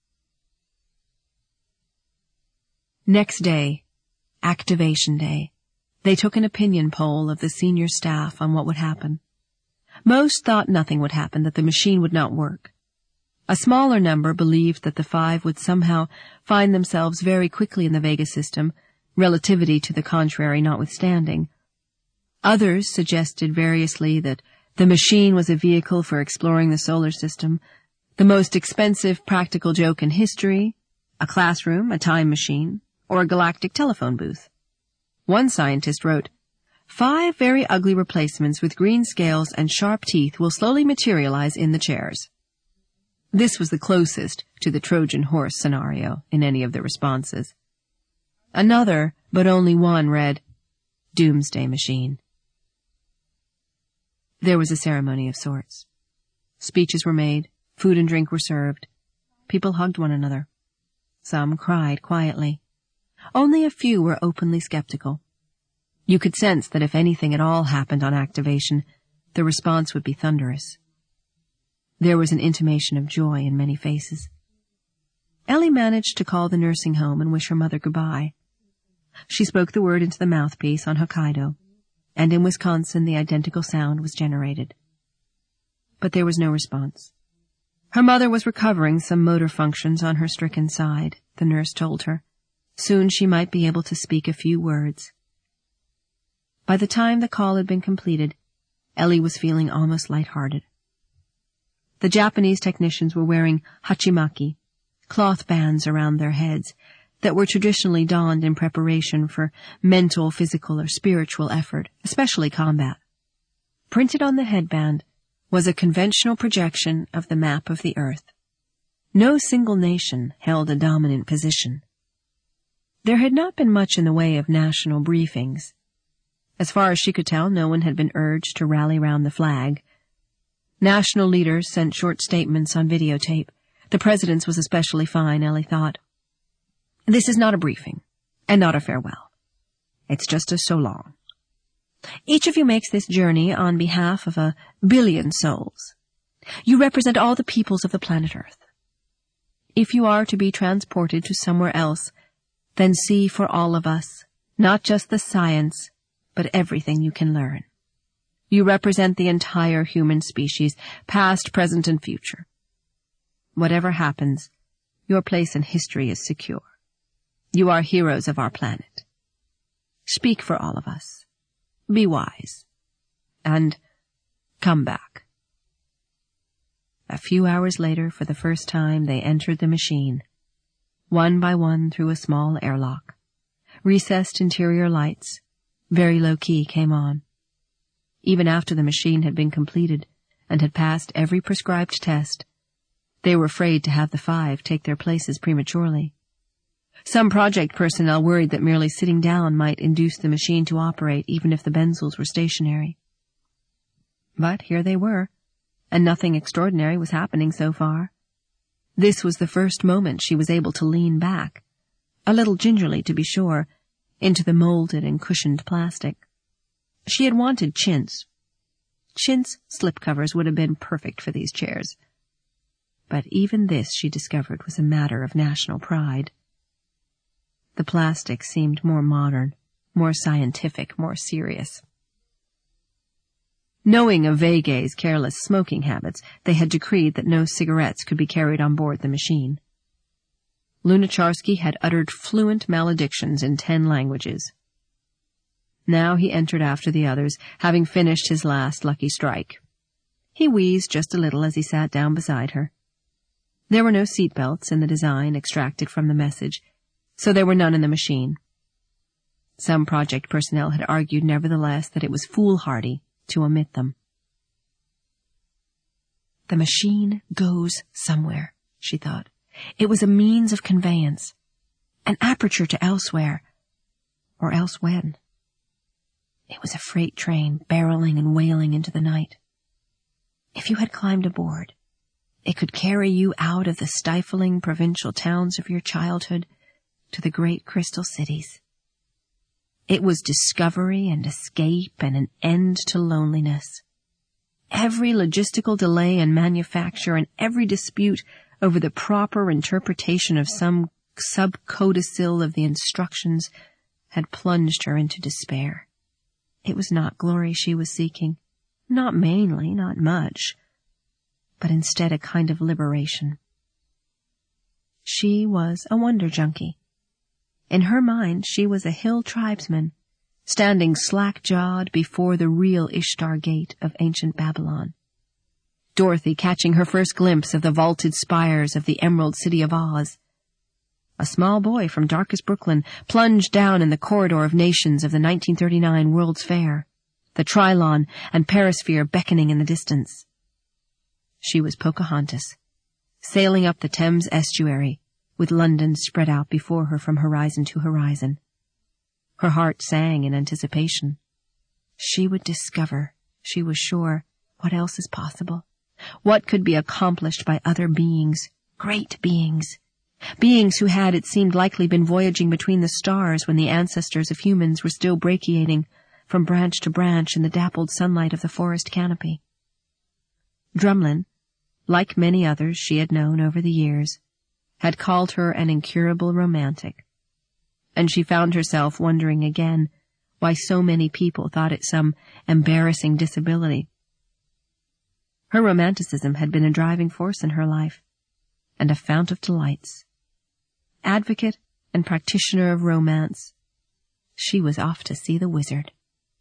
Next day, Activation Day, they took an opinion poll of the senior staff on what would happen. Most thought nothing would happen, that the machine would not work. A smaller number believed that the 5 would somehow find themselves very quickly in the Vega system, relativity to the contrary notwithstanding. Others suggested variously that the machine was a vehicle for exploring the solar system, the most expensive practical joke in history, a classroom, a time machine, or a galactic telephone booth. One scientist wrote, 5 very ugly replacements with green scales and sharp teeth will slowly materialize in the chairs. This was the closest to the Trojan horse scenario in any of the responses. Another, but only one, read, Doomsday Machine. There was a ceremony of sorts. Speeches were made, food and drink were served. People hugged one another. Some cried quietly. Only a few were openly skeptical. You could sense that if anything at all happened on activation, the response would be thunderous. There was an intimation of joy in many faces. Ellie managed to call the nursing home and wish her mother goodbye. She spoke the word into the mouthpiece on Hokkaido, and in Wisconsin the identical sound was generated. But there was no response. Her mother was recovering some motor functions on her stricken side, the nurse told her. Soon she might be able to speak a few words. By the time the call had been completed, Ellie was feeling almost lighthearted. The Japanese technicians were wearing hachimaki, cloth bands around their heads that were traditionally donned in preparation for mental, physical, or spiritual effort, especially combat. Printed on the headband was a conventional projection of the map of the Earth. No single nation held a dominant position. There had not been much in the way of national briefings. As far as she could tell, no one had been urged to rally round the flag. National leaders sent short statements on videotape. The president's was especially fine, Ellie thought. This is not a briefing, and not a farewell. It's just a so long. Each of you makes this journey on behalf of 1 billion souls. You represent all the peoples of the planet Earth. If you are to be transported to somewhere else, then see for all of us, not just the science, but everything you can learn. You represent the entire human species, past, present, and future. Whatever happens, your place in history is secure. You are heroes of our planet. Speak for all of us. Be wise. and come back. A few hours later, for the first time, they entered the machine, one by one through a small airlock. Recessed interior lights, very low-key, came on. Even after the machine had been completed and had passed every prescribed test, they were afraid to have the 5 take their places prematurely. Some project personnel worried that merely sitting down might induce the machine to operate even if the benzels were stationary. But here they were, and nothing extraordinary was happening so far. This was the first moment she was able to lean back, a little gingerly to be sure, into the molded and cushioned plastic. She had wanted chintz. Chintz slipcovers would have been perfect for these chairs. But even this, she discovered, was a matter of national pride. The plastic seemed more modern, more scientific, more serious. Knowing of Vege's careless smoking habits, they had decreed that no cigarettes could be carried on board the machine. Lunacharsky had uttered fluent maledictions in 10 languages. Now he entered after the others, having finished his last lucky strike. He wheezed just a little as he sat down beside her. There were no seat belts in the design extracted from the message, so there were none in the machine. Some project personnel had argued, nevertheless, that it was foolhardy to omit them. The machine goes somewhere, she thought. It was a means of conveyance, an aperture to elsewhere, or else when. It was a freight train barreling and wailing into the night. If you had climbed aboard, it could carry you out of the stifling provincial towns of your childhood to the great crystal cities. It was discovery and escape and an end to loneliness. Every logistical delay in manufacture and every dispute over the proper interpretation of some subcodicil of the instructions had plunged her into despair. It was not glory she was seeking, not mainly, not much, but instead a kind of liberation. She was a wonder junkie. In her mind, she was a hill tribesman, standing slack-jawed before the real Ishtar Gate of ancient Babylon. Dorothy catching her first glimpse of the vaulted spires of the Emerald City of Oz. A small boy from darkest Brooklyn plunged down in the corridor of nations of the 1939 World's Fair, the Trilon and Perisphere beckoning in the distance. She was Pocahontas, sailing up the Thames estuary, with London spread out before her from horizon to horizon. Her heart sang in anticipation. She would discover, she was sure, what else is possible, what could be accomplished by other beings, great beings, beings who had, it seemed likely, been voyaging between the stars when the ancestors of humans were still brachiating from branch to branch in the dappled sunlight of the forest canopy. Drumlin, like many others she had known over the years, had called her an incurable romantic, and she found herself wondering again why so many people thought it some embarrassing disability. Her romanticism had been a driving force in her life, and a fount of delights. Advocate and practitioner of romance, she was off to see the wizard.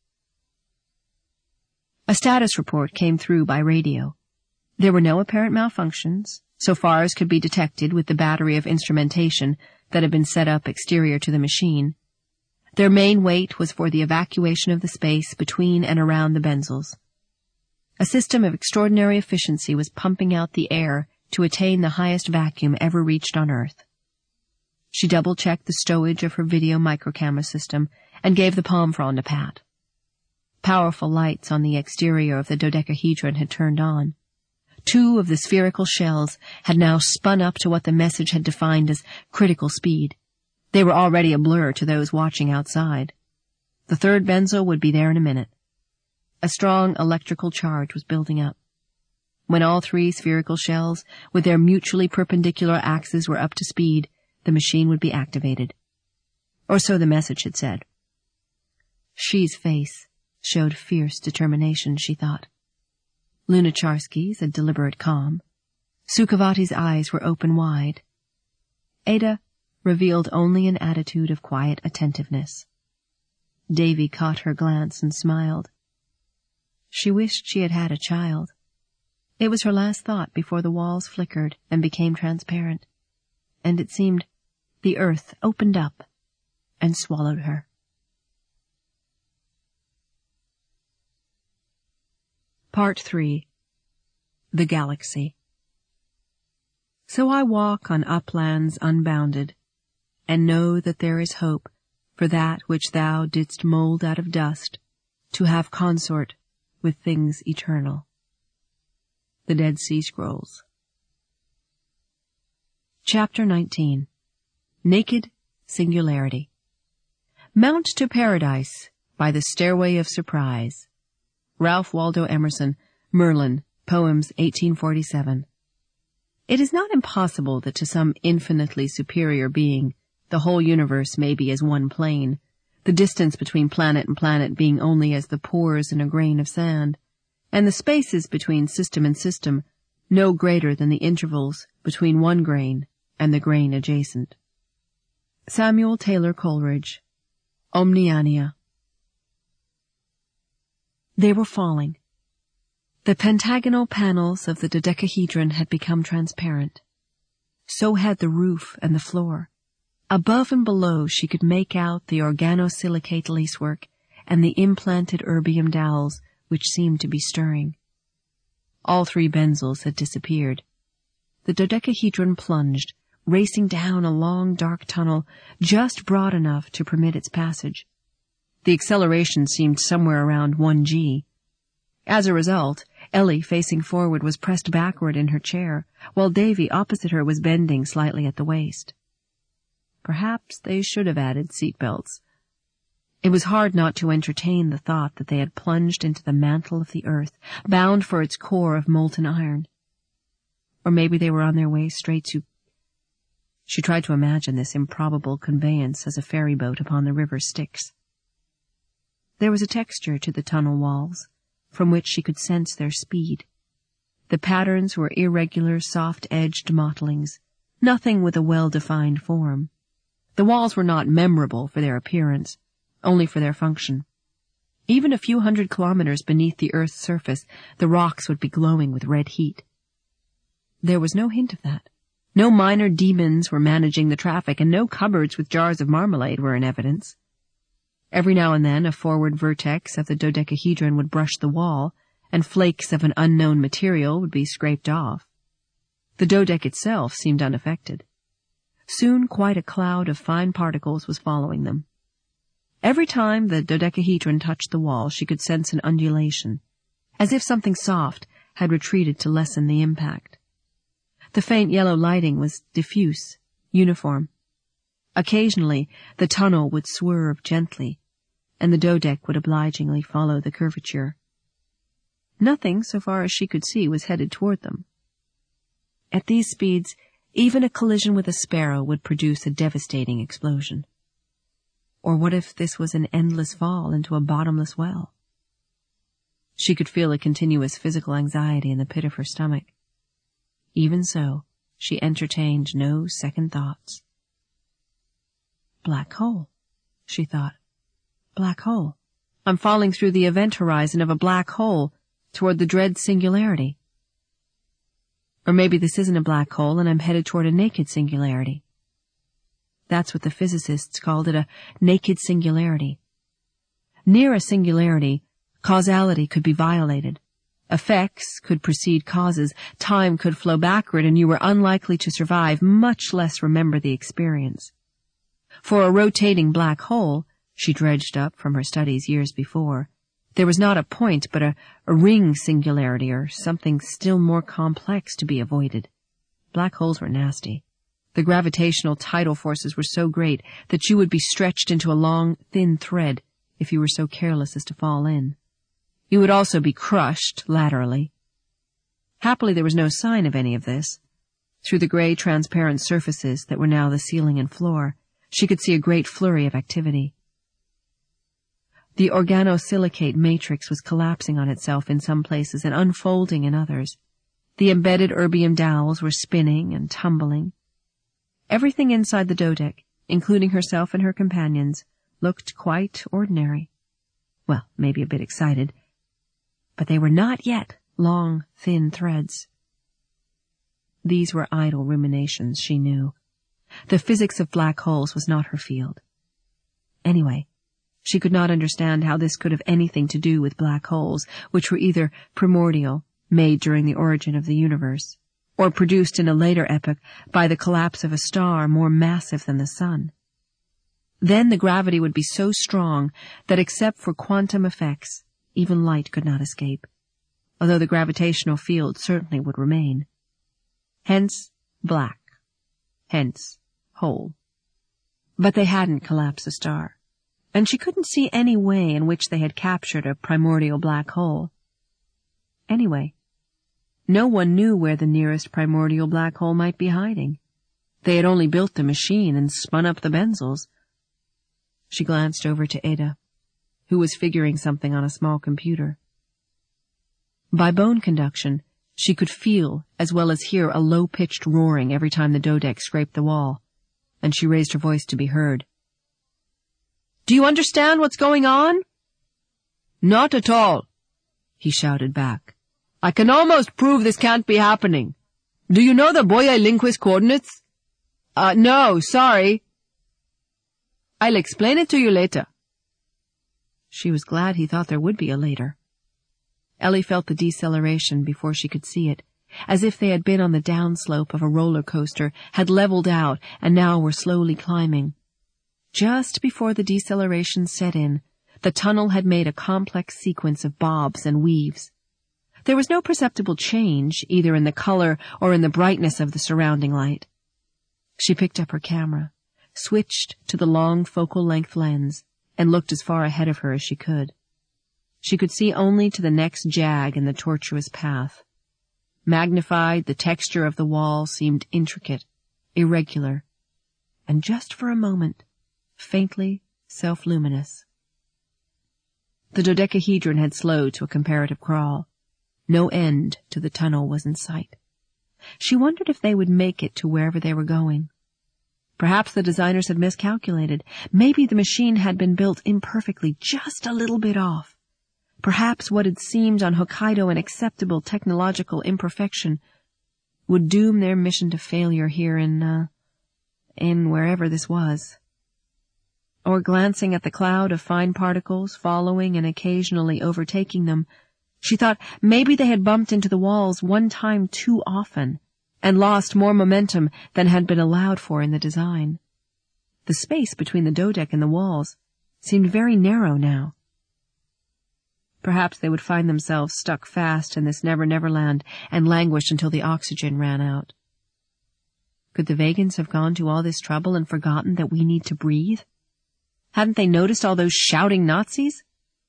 A status report came through by radio. There were no apparent malfunctions, so far as could be detected with the battery of instrumentation that had been set up exterior to the machine. Their main weight was for the evacuation of the space between and around the benzels. A system of extraordinary efficiency was pumping out the air to attain the highest vacuum ever reached on Earth. She double-checked the stowage of her video microcamera system and gave the palm frond a pat. Powerful lights on the exterior of the dodecahedron had turned on. 2 of the spherical shells had now spun up to what the message had defined as critical speed. They were already a blur to those watching outside. The 3rd benzo would be there in a minute. A strong electrical charge was building up. When all 3 spherical shells, with their mutually perpendicular axes, were up to speed, the machine would be activated. Or so the message had said. She's face showed fierce determination, she thought. Lunacharsky's a deliberate calm. Sukhavati's eyes were open wide. Ada revealed only an attitude of quiet attentiveness. Davy caught her glance and smiled. She wished she had had a child. It was her last thought before the walls flickered and became transparent, and it seemed the earth opened up and swallowed her. Part 3. The Galaxy. So I walk on uplands unbounded, and know that there is hope for that which thou didst mold out of dust, to have consort with things eternal. The Dead Sea Scrolls. Chapter 19. Naked Singularity. Mount to Paradise by the Stairway of Surprise. Ralph Waldo Emerson, Merlin, Poems, 1847. It is not impossible that to some infinitely superior being the whole universe may be as one plane, the distance between planet and planet being only as the pores in a grain of sand, and the spaces between system and system no greater than the intervals between one grain and the grain adjacent. Samuel Taylor Coleridge, Omniania. They were falling. The pentagonal panels of the dodecahedron had become transparent. So had the roof and the floor. Above and below she could make out the organosilicate lacework and the implanted erbium dowels which seemed to be stirring. All three benzels had disappeared. The dodecahedron plunged, racing down a long dark tunnel just broad enough to permit its passage. The acceleration seemed somewhere around 1g. As a result, Ellie, facing forward, was pressed backward in her chair, while Davy, opposite her, was bending slightly at the waist. Perhaps they should have added seatbelts. It was hard not to entertain the thought that they had plunged into the mantle of the earth, bound for its core of molten iron. Or maybe they were on their way straight to... She tried to imagine this improbable conveyance as a ferry boat upon the river Styx. There was a texture to the tunnel walls, from which she could sense their speed. The patterns were irregular, soft-edged mottlings, nothing with a well-defined form. The walls were not memorable for their appearance, only for their function. Even a few hundred kilometers beneath the Earth's surface, the rocks would be glowing with red heat. There was no hint of that. No minor demons were managing the traffic, and no cupboards with jars of marmalade were in evidence. Every now and then a forward vertex of the dodecahedron would brush the wall, and flakes of an unknown material would be scraped off. The dodeck itself seemed unaffected. Soon quite a cloud of fine particles was following them. Every time the dodecahedron touched the wall, she could sense an undulation, as if something soft had retreated to lessen the impact. The faint yellow lighting was diffuse, uniform. Occasionally, the tunnel would swerve gently, and the dodeck would obligingly follow the curvature. Nothing, so far as she could see, was headed toward them. At these speeds, even a collision with a sparrow would produce a devastating explosion. Or what if this was an endless fall into a bottomless well? She could feel a continuous physical anxiety in the pit of her stomach. Even so, she entertained no second thoughts. Black hole, she thought. Black hole. I'm falling through the event horizon of a black hole toward the dread singularity. Or maybe this isn't a black hole and I'm headed toward a naked singularity. That's what the physicists called it, a naked singularity. Near a singularity, causality could be violated. Effects could precede causes, time could flow backward, and you were unlikely to survive, much less remember the experience. For a rotating black hole, she dredged up from her studies years before, there was not a point but a ring singularity or something still more complex to be avoided. Black holes were nasty. The gravitational tidal forces were so great that you would be stretched into a long, thin thread if you were so careless as to fall in. You would also be crushed laterally. Happily, there was no sign of any of this. Through the gray, transparent surfaces that were now the ceiling and floor, she could see a great flurry of activity. The organosilicate matrix was collapsing on itself in some places and unfolding in others. The embedded erbium dowels were spinning and tumbling. Everything inside the dodeck, including herself and her companions, looked quite ordinary. Well, maybe a bit excited. but they were not yet long, thin threads. These were idle ruminations, she knew. The physics of black holes was not her field. Anyway, she could not understand how this could have anything to do with black holes, which were either primordial, made during the origin of the universe, or produced in a later epoch by the collapse of a star more massive than the sun. Then the gravity would be so strong that except for quantum effects, even light could not escape, although the gravitational field certainly would remain. Hence black. Hence hole. But they hadn't collapsed a star, and she couldn't see any way in which they had captured a primordial black hole. Anyway, no one knew where the nearest primordial black hole might be hiding. They had only built the machine and spun up the benzels. She glanced over to Ada, who was figuring something on a small computer. By bone conduction, she could feel as well as hear a low-pitched roaring every time the dodeck scraped the wall, and she raised her voice to be heard. "Do you understand what's going on?" "Not at all," he shouted back. "I can almost prove this can't be happening. Do you know the Boyer-Lindquist coordinates?" No, sorry." "I'll explain it to you later." She was glad he thought there would be a later. Ellie felt the deceleration before she could see it, as if they had been on the downslope of a roller coaster, had leveled out, and now were slowly climbing. Just before the deceleration set in, the tunnel had made a complex sequence of bobs and weaves. There was no perceptible change, either in the color or in the brightness of the surrounding light. She picked up her camera, switched to the long focal-length lens, and looked as far ahead of her as she could. She could see only to the next jag in the tortuous path. Magnified, the texture of the wall seemed intricate, irregular, and just for a moment, faintly self-luminous. The dodecahedron had slowed to a comparative crawl. No end to the tunnel was in sight. She wondered if they would make it to wherever they were going. Perhaps the designers had miscalculated. Maybe the machine had been built imperfectly, just a little bit off. Perhaps what had seemed on Hokkaido an acceptable technological imperfection would doom their mission to failure here in wherever this was. Or glancing at the cloud of fine particles following and occasionally overtaking them, she thought maybe they had bumped into the walls one time too often and lost more momentum than had been allowed for in the design. The space between the dodeck and the walls seemed very narrow now. Perhaps they would find themselves stuck fast in this Never-Never Land and languish until the oxygen ran out. Could the Vegans have gone to all this trouble and forgotten that we need to breathe? Hadn't they noticed all those shouting Nazis?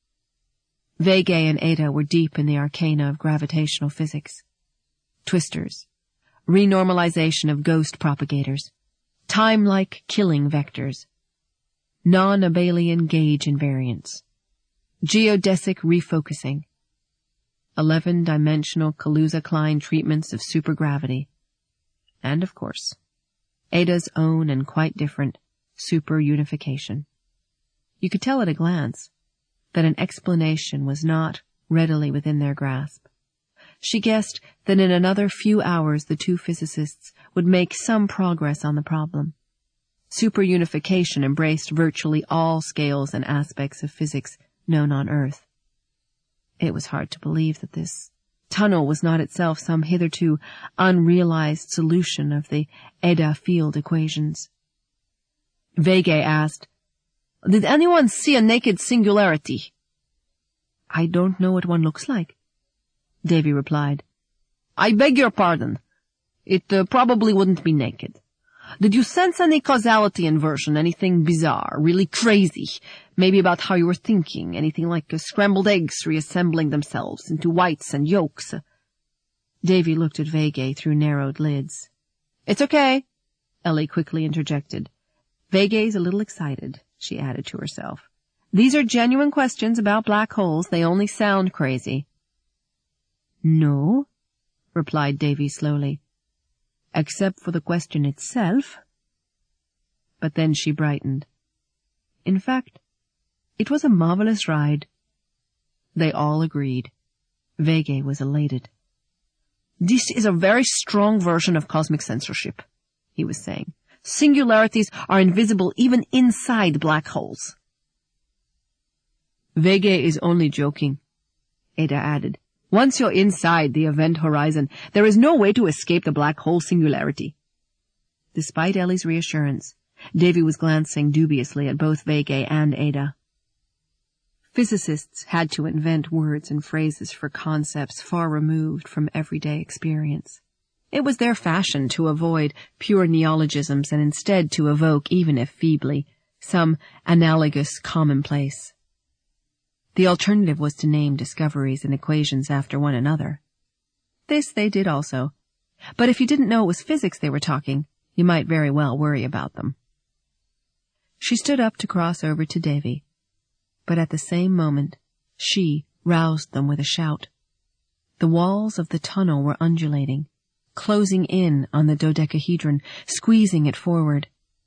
Vegay and Ada were deep in the arcana of gravitational physics. Twisters, renormalization of ghost propagators, time-like killing vectors, non-abelian gauge invariants, geodesic refocusing, 11-dimensional Kaluza-Klein treatments of supergravity, and, of course, Ada's own and quite different superunification. You could tell at a glance that an explanation was not readily within their grasp. She guessed that in another few hours the two physicists would make some progress on the problem. Superunification embraced virtually all scales and aspects of physics known on Earth. It was hard to believe that this tunnel was not itself some hitherto unrealized solution of the Ada field equations. Vegay asked, "Did anyone see a naked singularity?" "I don't know what one looks like," Davy replied. "I beg your pardon. It probably wouldn't be naked. Did you sense any causality inversion, anything bizarre, really crazy, maybe about how you were thinking, anything like scrambled eggs reassembling themselves into whites and yolks?" Davy looked at Vegay through narrowed lids. "It's okay," Ellie quickly interjected. "Vegay's a little excited," she added to herself. "These are genuine questions about black holes. They only sound crazy." "No," replied Davy slowly, "except for the question itself." But then she brightened. In fact, it was a marvelous ride. They all agreed. Vega was elated. "This is a very strong version of cosmic censorship," he was saying. "Singularities are invisible even inside black holes." "Vega is only joking," Ada added. "Once you're inside the event horizon, there is no way to escape the black hole singularity." Despite Ellie's reassurance, Davy was glancing dubiously at both Vega and Ada. Physicists had to invent words and phrases for concepts far removed from everyday experience. It was their fashion to avoid pure neologisms and instead to evoke, even if feebly, some analogous commonplace. The alternative was to name discoveries and equations after one another. This they did also, but if you didn't know it was physics they were talking, you might very well worry about them. She stood up to cross over to Davy, but at the same moment, she roused them with a shout. The walls of the tunnel were undulating, closing in on the dodecahedron, squeezing it forward.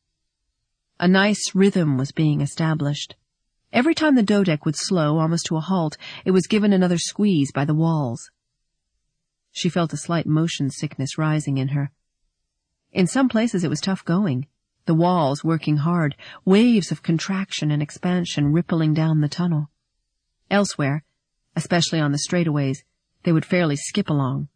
A nice rhythm was being established. Every time the dodec would slow almost to a halt, it was given another squeeze by the walls. She felt a slight motion sickness rising in her. In some places it was tough going, the walls working hard, waves of contraction and expansion rippling down the tunnel. Elsewhere, especially on the straightaways, they would fairly skip along.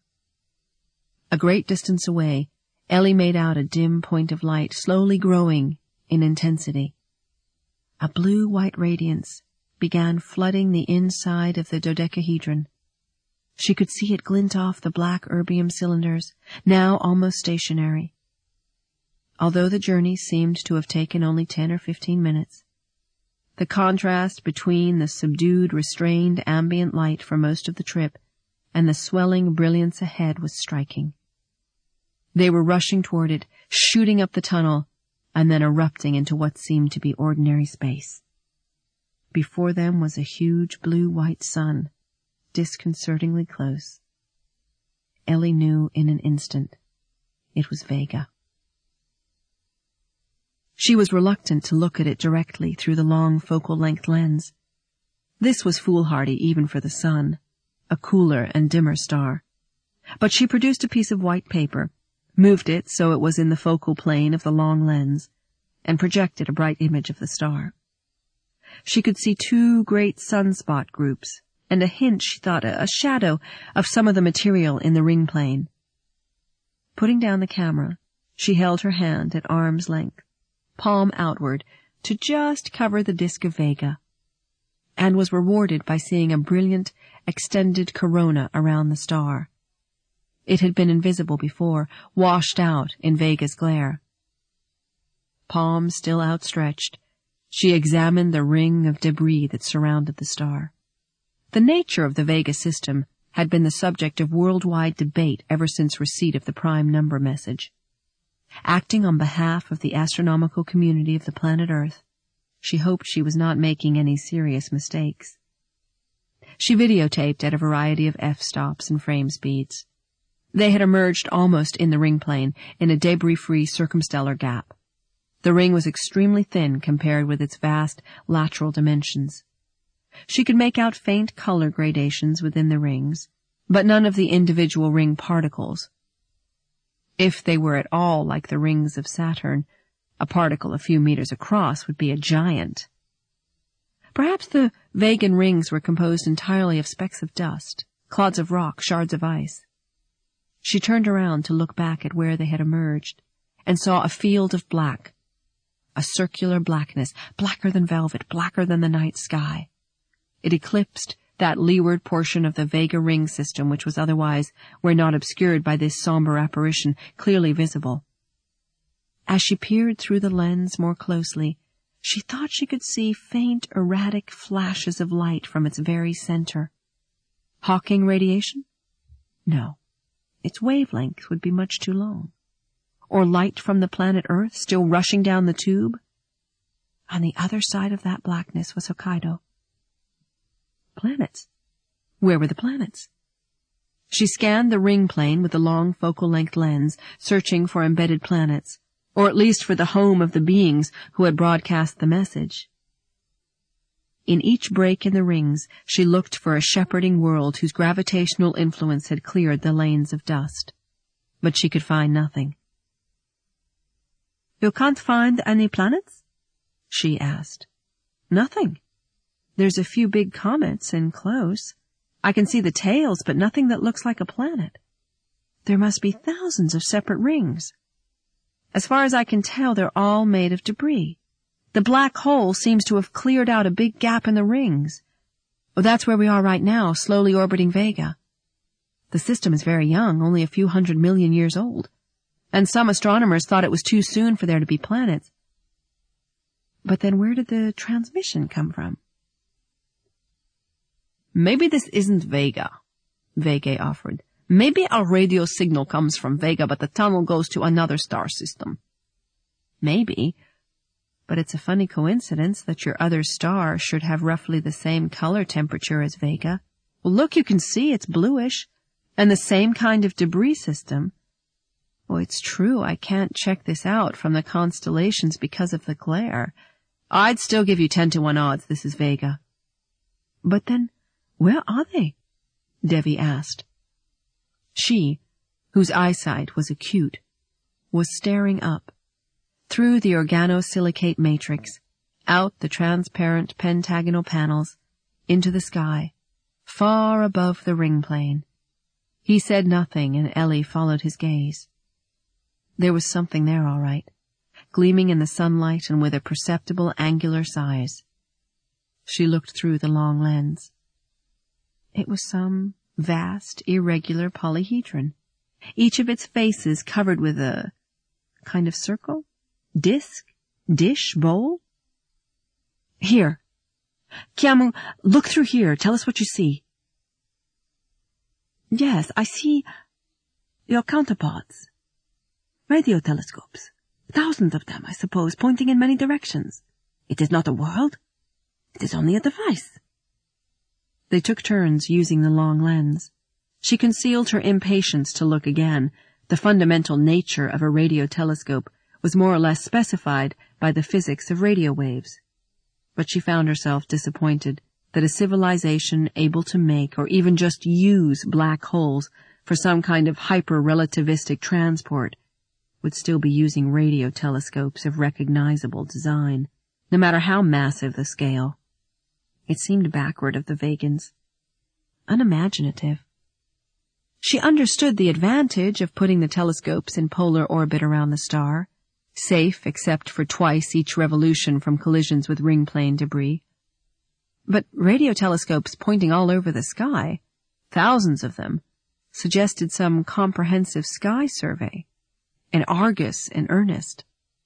A great distance away, Ellie made out a dim point of light slowly growing in intensity. A blue-white radiance began flooding the inside of the dodecahedron. She could see it glint off the black erbium cylinders, now almost stationary. Although the journey seemed to have taken only 10 or 15 minutes, the contrast between the subdued, restrained ambient light for most of the trip and the swelling brilliance ahead was striking. They were rushing toward it, shooting up the tunnel, and then erupting into what seemed to be ordinary space. Before them was a huge blue-white sun, disconcertingly close. Ellie knew in an instant it was Vega. She was reluctant to look at it directly through the long focal-length lens. This was foolhardy even for the sun, a cooler and dimmer star. But she produced a piece of white paper, moved it so it was in the focal plane of the long lens, and projected a bright image of the star. She could see 2 great sunspot groups, and a hint, she thought, a shadow of some of the material in the ring plane. Putting down the camera, she held her hand at arm's length, palm outward, to just cover the disk of Vega, and was rewarded by seeing a brilliant, extended corona around the star. It had been invisible before, washed out in Vega's glare. Palm still outstretched, she examined the ring of debris that surrounded the star. The nature of the Vega system had been the subject of worldwide debate ever since receipt of the prime number message. Acting on behalf of the astronomical community of the planet Earth, she hoped she was not making any serious mistakes. She videotaped at a variety of f-stops and frame speeds. They had emerged almost in the ring plane in a debris-free circumstellar gap. The ring was extremely thin compared with its vast lateral dimensions. She could make out faint color gradations within the rings, but none of the individual ring particles. If they were at all like the rings of Saturn, a particle a few meters across would be a giant. Perhaps the Vegan rings were composed entirely of specks of dust, clods of rock, shards of ice. She turned around to look back at where they had emerged, and saw a field of black, a circular blackness, blacker than velvet, blacker than the night sky. It eclipsed that leeward portion of the Vega ring system which was otherwise, where not obscured by this somber apparition, clearly visible. As she peered through the lens more closely, she thought she could see faint, erratic flashes of light from its very center. Hawking radiation? No. Its wavelength would be much too long. Or light from the planet Earth still rushing down the tube? On the other side of that blackness was Hokkaido. Planets. Where were the planets? She scanned the ring plane with the long focal-length lens, searching for embedded planets, or at least for the home of the beings who had broadcast the message. In each break in the rings, she looked for a shepherding world whose gravitational influence had cleared the lanes of dust. But she could find nothing. "You can't find any planets?" she asked. "Nothing. There's a few big comets and close. I can see the tails, but nothing that looks like a planet. There must be thousands of separate rings. As far as I can tell, they're all made of debris. The black hole seems to have cleared out a big gap in the rings. Oh, that's where we are right now, slowly orbiting Vega. The system is very young, only a few 100 million years old, and some astronomers thought it was too soon for there to be planets. But then where did the transmission come from?" "Maybe this isn't Vega," Vega offered. "Maybe our radio signal comes from Vega, but the tunnel goes to another star system." "Maybe. But it's a funny coincidence that your other star should have roughly the same color temperature as Vega. Well, look, you can see it's bluish, and the same kind of debris system. Oh, it's true, I can't check this out from the constellations because of the glare. I'd still give you 10-to-1 odds this is Vega." "But then, where are they?" Devi asked. She, whose eyesight was acute, was staring up, through the organosilicate matrix, out the transparent pentagonal panels, into the sky, far above the ring plane. He said nothing, and Ellie followed his gaze. There was something there, all right, gleaming in the sunlight and with a perceptible angular size. She looked through the long lens. It was some vast, irregular polyhedron, each of its faces covered with a kind of circle, disc, dish, bowl. "Here. Kiamu, look through here. Tell us what you see." "Yes, I see your counterparts. Radio telescopes. Thousands of them, I suppose, pointing in many directions. It is not a world. It is only a device." They took turns using the long lens. She concealed her impatience to look again. The fundamental nature of a radio telescope was more or less specified by the physics of radio waves. But she found herself disappointed that a civilization able to make or even just use black holes for some kind of hyper-relativistic transport would still be using radio telescopes of recognizable design, no matter how massive the scale. It seemed backward of the Vegans, unimaginative. She understood the advantage of putting the telescopes in polar orbit around the star, safe except for twice each revolution from collisions with ring plane debris. But radio telescopes pointing all over the sky, thousands of them, suggested some comprehensive sky survey, an Argus in earnest.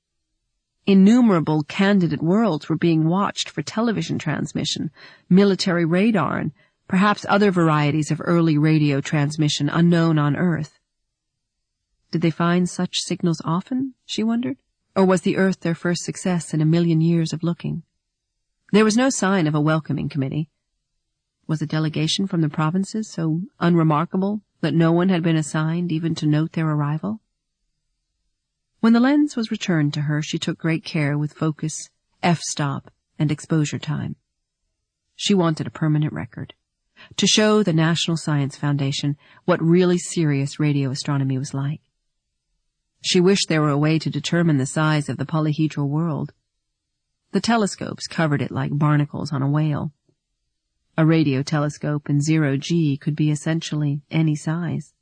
Innumerable candidate worlds were being watched for television transmission, military radar, and perhaps other varieties of early radio transmission unknown on Earth. Did they find such signals often, she wondered? Or was the Earth their first success in a million years of looking? There was no sign of a welcoming committee. Was a delegation from the provinces so unremarkable that no one had been assigned even to note their arrival? When the lens was returned to her, she took great care with focus, f-stop, and exposure time. She wanted a permanent record, to show the National Science Foundation what really serious radio astronomy was like. She wished there were a way to determine the size of the polyhedral world. The telescopes covered it like barnacles on a whale. A radio telescope in 0G could be essentially any size.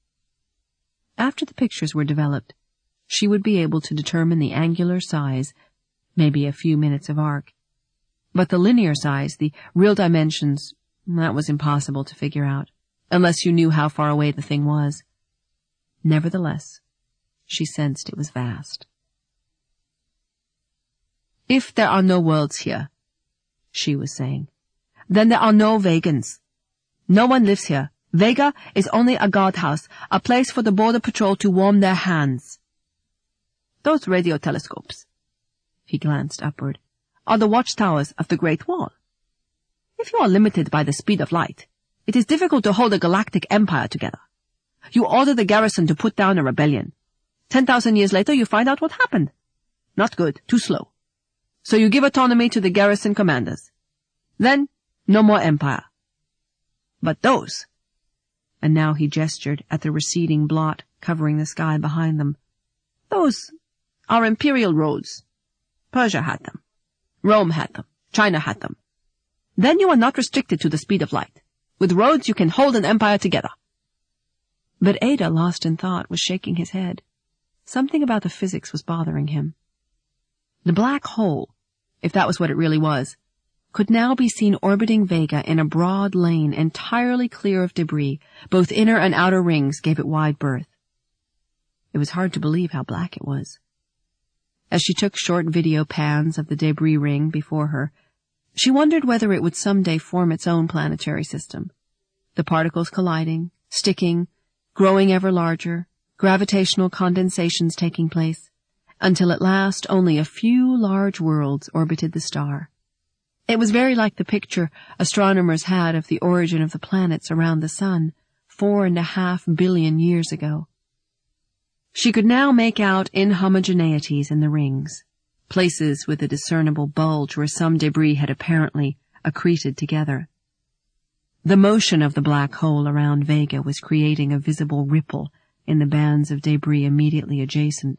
After the pictures were developed, she would be able to determine the angular size, maybe a few minutes of arc. But the linear size, the real dimensions, that was impossible to figure out, unless you knew how far away the thing was. Nevertheless, she sensed it was vast. "If there are no worlds here," she was saying, "then there are no Vegans. No one lives here. Vega is only a guardhouse, a place for the border patrol to warm their hands. Those radio telescopes," he glanced upward, "are the watchtowers of the Great Wall. If you are limited by the speed of light, it is difficult to hold a galactic empire together. You order the garrison to put down a rebellion. 10,000 years later, you find out what happened. Not good, too slow. So you give autonomy to the garrison commanders. Then, no more empire. But those," and now he gestured at the receding blot covering the sky behind them, "those are imperial roads. Persia had them. Rome had them. China had them. Then you are not restricted to the speed of light. With roads you can hold an empire together." But Ada, lost in thought, was shaking his head. Something about the physics was bothering him. The black hole, if that was what it really was, could now be seen orbiting Vega in a broad lane entirely clear of debris. Both inner and outer rings gave it wide berth. It was hard to believe how black it was. As she took short video pans of the debris ring before her, she wondered whether it would someday form its own planetary system. The particles colliding, sticking, growing ever larger, gravitational condensations taking place, until at last only a few large worlds orbited the star. It was very like the picture astronomers had of the origin of the planets around the sun 4.5 billion years ago. She could now make out inhomogeneities in the rings, places with a discernible bulge where some debris had apparently accreted together. The motion of the black hole around Vega was creating a visible ripple in the bands of debris immediately adjacent.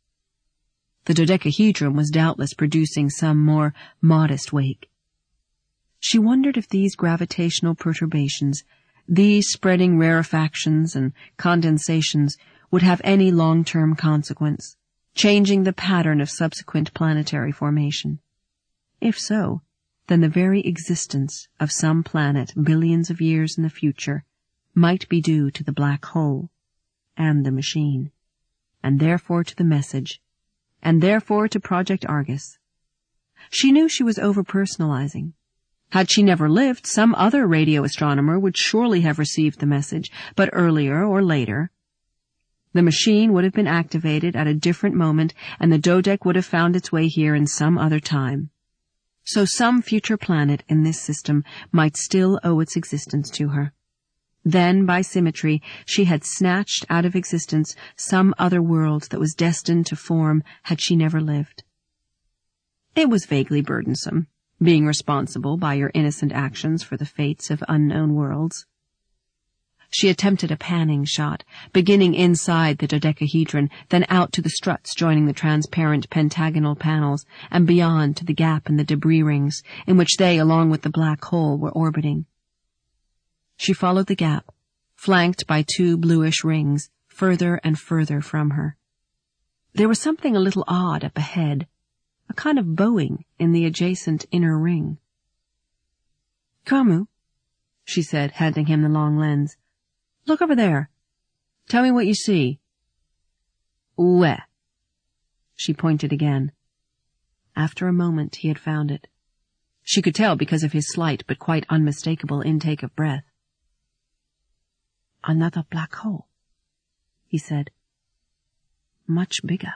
The dodecahedron was doubtless producing some more modest wake. She wondered if these gravitational perturbations, these spreading rarefactions and condensations, would have any long-term consequence, changing the pattern of subsequent planetary formation. If so, then the very existence of some planet billions of years in the future might be due to the black hole and the machine, and therefore to the message, and therefore to Project Argus. She knew she was over-personalizing. Had she never lived, some other radio astronomer would surely have received the message, but earlier or later. The machine would have been activated at a different moment, and the Dodec would have found its way here in some other time. So some future planet in this system might still owe its existence to her. Then, by symmetry, she had snatched out of existence some other world that was destined to form had she never lived. It was vaguely burdensome, being responsible by your innocent actions for the fates of unknown worlds. She attempted a panning shot, beginning inside the dodecahedron, then out to the struts joining the transparent pentagonal panels, and beyond to the gap in the debris rings, in which they, along with the black hole, were orbiting. She followed the gap, flanked by 2 bluish rings, further and further from her. There was something a little odd up ahead, a kind of bowing in the adjacent inner ring. "Kamu," she said, handing him the long lens. "Look over there. Tell me what you see." "Where?" She pointed again. After a moment he had found it. She could tell because of his slight but quite unmistakable intake of breath. "Another black hole," he said. "Much bigger."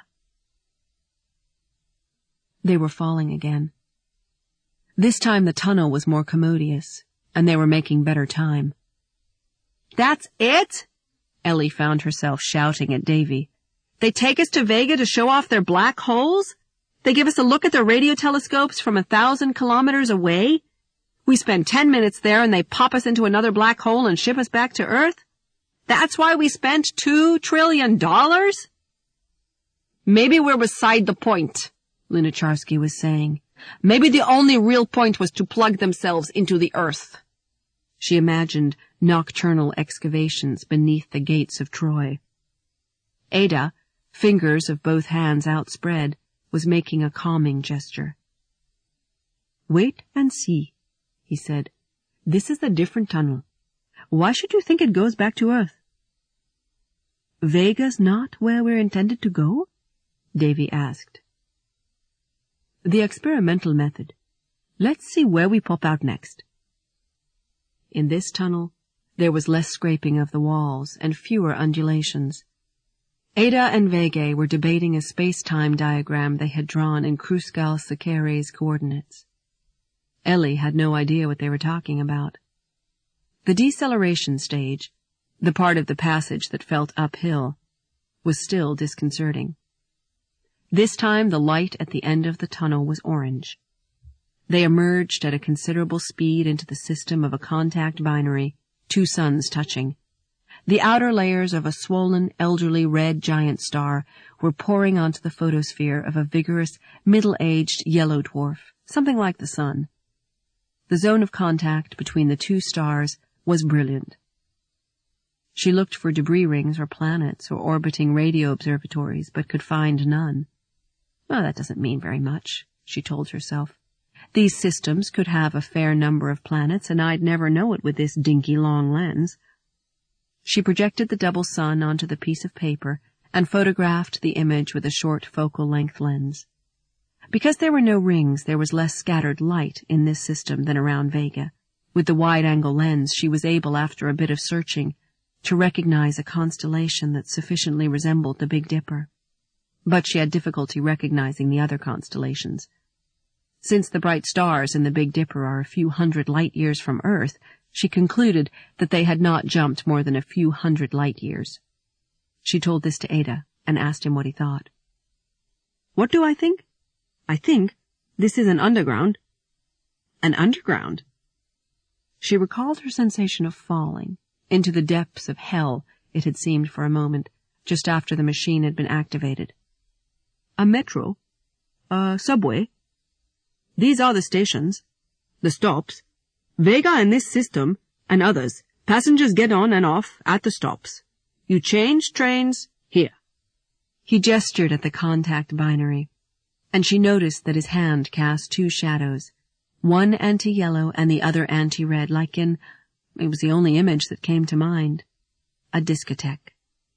They were falling again. This time the tunnel was more commodious, and they were making better time. "That's it?" Ellie found herself shouting at Davy. "They take us to Vega to show off their black holes? They give us a look at their radio telescopes from 1,000 kilometers away? We spend 10 minutes there and they pop us into another black hole and ship us back to Earth? That's why we spent $2 trillion? "Maybe we're beside the point," Lunacharsky was saying. "Maybe the only real point was to plug themselves into the Earth." She imagined nocturnal excavations beneath the gates of Troy. Ada, fingers of both hands outspread, was making a calming gesture. "Wait and see," he said. "This is a different tunnel. Why should you think it goes back to Earth?" "Vega's not where we're intended to go?" Davy asked. "The experimental method. Let's see where we pop out next." In this tunnel, there was less scraping of the walls and fewer undulations. Ada and Vega were debating a space-time diagram they had drawn in Kruskal-Sakare's coordinates. Ellie had no idea what they were talking about. The deceleration stage, the part of the passage that felt uphill, was still disconcerting. This time the light at the end of the tunnel was orange. They emerged at a considerable speed into the system of a contact binary, two suns touching. The outer layers of a swollen, elderly red giant star were pouring onto the photosphere of a vigorous, middle-aged yellow dwarf, something like the sun. The zone of contact between the two stars was brilliant. She looked for debris rings or planets or orbiting radio observatories, but could find none. "Oh, that doesn't mean very much," she told herself. "These systems could have a fair number of planets, and I'd never know it with this dinky long lens." She projected the double sun onto the piece of paper and photographed the image with a short focal length lens. Because there were no rings, there was less scattered light in this system than around Vega. With the wide-angle lens, she was able, after a bit of searching, to recognize a constellation that sufficiently resembled the Big Dipper. But she had difficulty recognizing the other constellations. Since the bright stars in the Big Dipper are a few hundred light-years from Earth, she concluded that they had not jumped more than a few hundred light-years. She told this to Ada and asked him what he thought. "What do I think? I think this is an underground." "An underground?" She recalled her sensation of falling into the depths of hell, it had seemed for a moment, just after the machine had been activated. "A metro? A subway? These are the stations, the stops. Vega and this system, and others, passengers get on and off at the stops. You change trains here." He gestured at the contact binary, and she noticed that his hand cast two shadows, one anti-yellow and the other anti-red, like in, it was the only image that came to mind, a discotheque.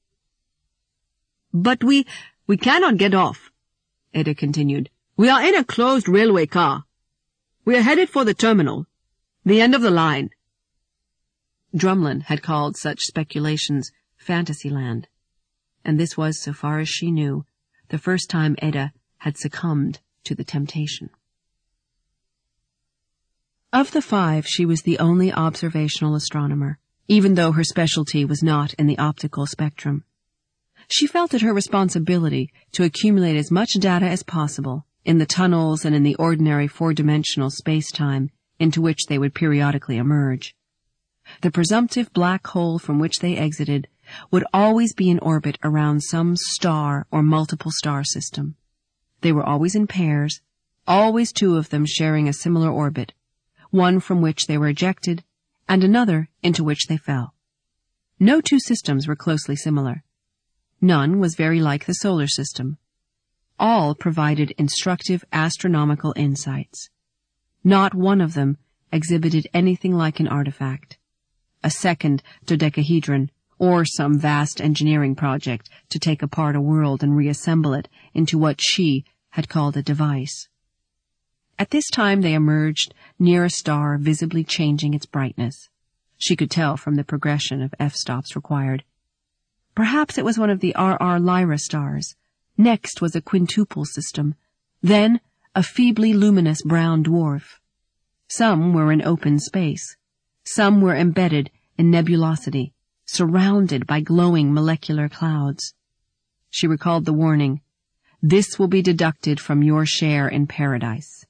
"But we cannot get off," Ada continued. "We are in a closed railway car. We are headed for the terminal, the end of the line." Drumlin had called such speculations Fantasyland, and this was, so far as she knew, the first time Ada had succumbed to the temptation. Of the five, she was the only observational astronomer, even though her specialty was not in the optical spectrum. She felt it her responsibility to accumulate as much data as possible in the tunnels and in the ordinary four-dimensional space-time into which they would periodically emerge. The presumptive black hole from which they exited would always be in orbit around some star or multiple star system. They were always in pairs, always two of them sharing a similar orbit, one from which they were ejected and another into which they fell. No two systems were closely similar. None was very like the solar system. All provided instructive astronomical insights. Not one of them exhibited anything like an artifact, a second dodecahedron, or some vast engineering project to take apart a world and reassemble it into what she had called a device. At this time they emerged near a star visibly changing its brightness. She could tell from the progression of f-stops required. Perhaps it was one of the RR Lyra stars. Next was a quintuple system. Then a feebly luminous brown dwarf. Some were in open space. Some were embedded in nebulosity, surrounded by glowing molecular clouds. She recalled the warning, "This will be deducted from your share in paradise."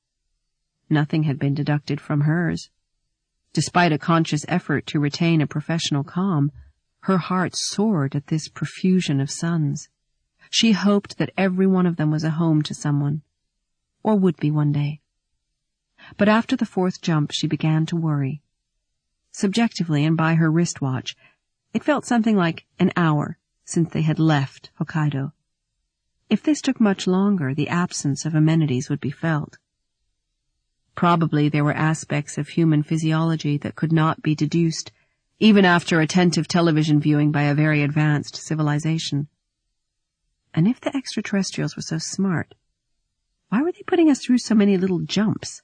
Nothing had been deducted from hers. Despite a conscious effort to retain a professional calm, her heart soared at this profusion of suns. She hoped that every one of them was a home to someone, or would be one day. But after the fourth jump, she began to worry. Subjectively, and by her wristwatch, it felt something like an hour since they had left Hokkaido. If this took much longer, the absence of amenities would be felt. Probably there were aspects of human physiology that could not be deduced, even after attentive television viewing by a very advanced civilization. And if the extraterrestrials were so smart, why were they putting us through so many little jumps?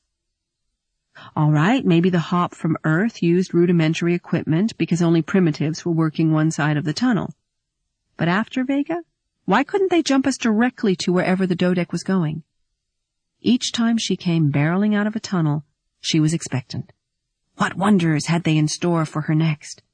All right, maybe the hop from Earth used rudimentary equipment because only primitives were working one side of the tunnel. But after Vega, why couldn't they jump us directly to wherever the Dodec was going? Each time she came barreling out of a tunnel, she was expectant. What wonders had they in store for her next?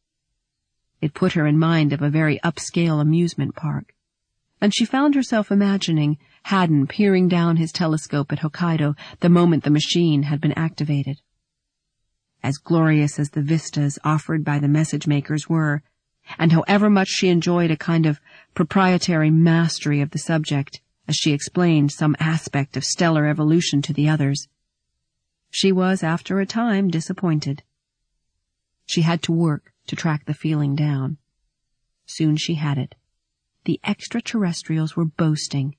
It put her in mind of a very upscale amusement park, and she found herself imagining Haddon peering down his telescope at Hokkaido the moment the machine had been activated. As glorious as the vistas offered by the message makers were, and however much she enjoyed a kind of proprietary mastery of the subject as she explained some aspect of stellar evolution to the others, she was, after a time, disappointed. She had to work to track the feeling down. Soon she had it. The extraterrestrials were boasting.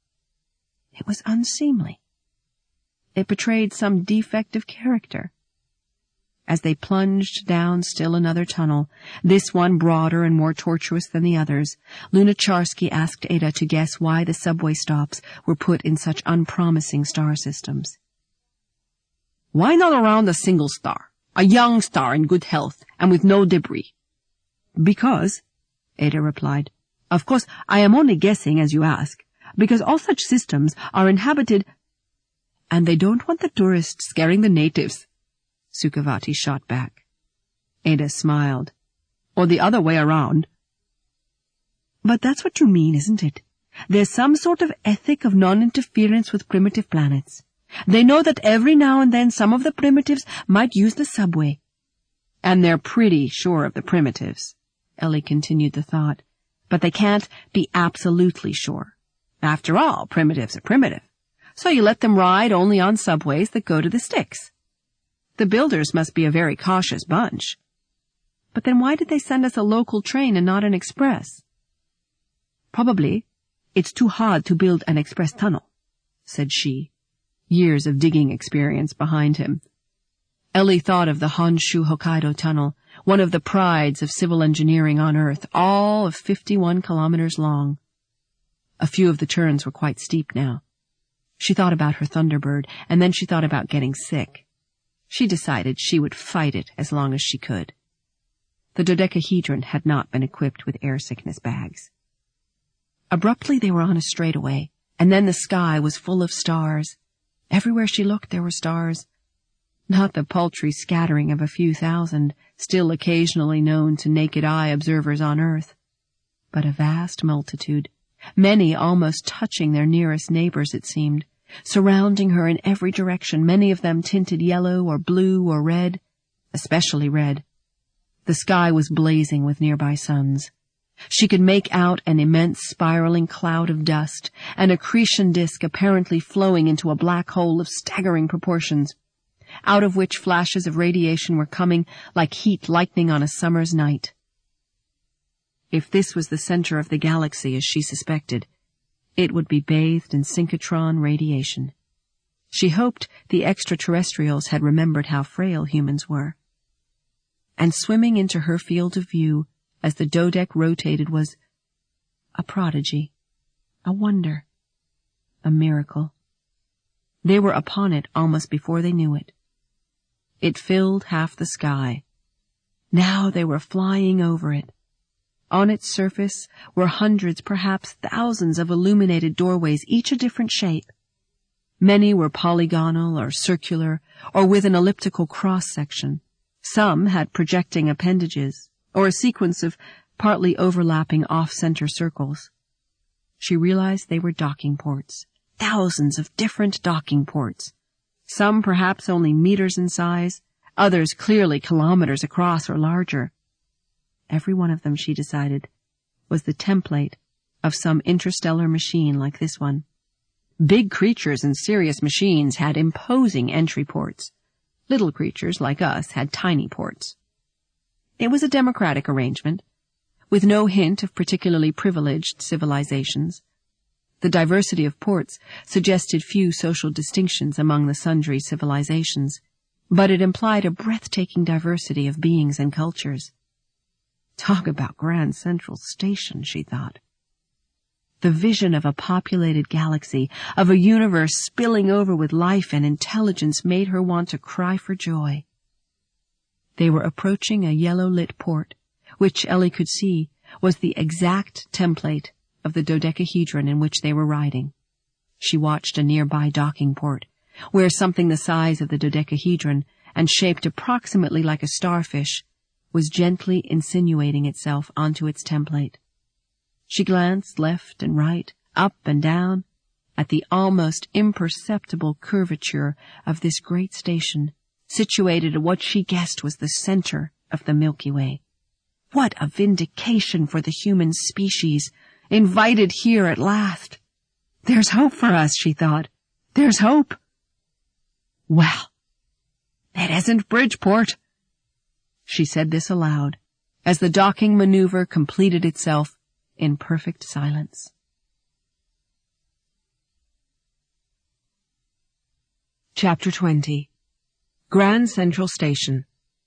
It was unseemly. It betrayed some defect of character. As they plunged down still another tunnel, this one broader and more tortuous than the others, Lunacharsky asked Ada to guess why the subway stops were put in such unpromising star systems. "Why not around a single star, a young star in good health and with no debris?" "Because," Ada replied, "of course I am only guessing as you ask, because all such systems are inhabited, and they don't want the tourists scaring the natives," Sukhavati shot back. Ada smiled. "Or the other way around." "But that's what you mean, isn't it? There's some sort of ethic of non-interference with primitive planets. They know that every now and then some of the primitives might use the subway." "And they're pretty sure of the primitives," Ellie continued the thought, "but they can't be absolutely sure. After all, primitives are primitive, so you let them ride only on subways that go to the sticks. The builders must be a very cautious bunch. But then why did they send us a local train and not an express?" "Probably it's too hard to build an express tunnel," said she, years of digging experience behind him. Ellie thought of the Honshu-Hokkaido tunnel, one of the prides of civil engineering on Earth, all of 51 kilometers long. A few of the turns were quite steep now. She thought about her Thunderbird, and then she thought about getting sick. She decided she would fight it as long as she could. The dodecahedron had not been equipped with air sickness bags. Abruptly they were on a straightaway, and then the sky was full of stars. Everywhere she looked there were stars. Not the paltry scattering of a few thousand, still occasionally known to naked eye observers on Earth, but a vast multitude, many almost touching their nearest neighbors, it seemed, surrounding her in every direction, many of them tinted yellow or blue or red, especially red. The sky was blazing with nearby suns. She could make out an immense spiraling cloud of dust, an accretion disk apparently flowing into a black hole of staggering proportions, out of which flashes of radiation were coming like heat lightning on a summer's night. If this was the center of the galaxy, as she suspected, it would be bathed in synchrotron radiation. She hoped the extraterrestrials had remembered how frail humans were. And swimming into her field of view as the dodeck rotated was a prodigy, a wonder, a miracle. They were upon it almost before they knew it. It filled half the sky. Now they were flying over it. On its surface were hundreds, perhaps thousands of illuminated doorways, each a different shape. Many were polygonal or circular, or with an elliptical cross-section. Some had projecting appendages, or a sequence of partly overlapping off-center circles. She realized they were docking ports, thousands of different docking ports, some perhaps only meters in size, others clearly kilometers across or larger. Every one of them, she decided, was the template of some interstellar machine like this one. Big creatures and serious machines had imposing entry ports. Little creatures like us had tiny ports. It was a democratic arrangement, with no hint of particularly privileged civilizations. The diversity of ports suggested few social distinctions among the sundry civilizations, but it implied a breathtaking diversity of beings and cultures. Talk about Grand Central Station, she thought. The vision of a populated galaxy, of a universe spilling over with life and intelligence, made her want to cry for joy. They were approaching a yellow-lit port, which Ellie could see was the exact template of the dodecahedron in which they were riding. She watched a nearby docking port, where something the size of the dodecahedron and shaped approximately like a starfish was gently insinuating itself onto its template. She glanced left and right, up and down, at the almost imperceptible curvature of this great station, situated at what she guessed was the center of the Milky Way. What a vindication for the human species, invited here at last. There's hope for us, she thought. There's hope. Well, it isn't Bridgeport. She said this aloud, as the docking maneuver completed itself in perfect silence. Chapter 20. Grand Central Station.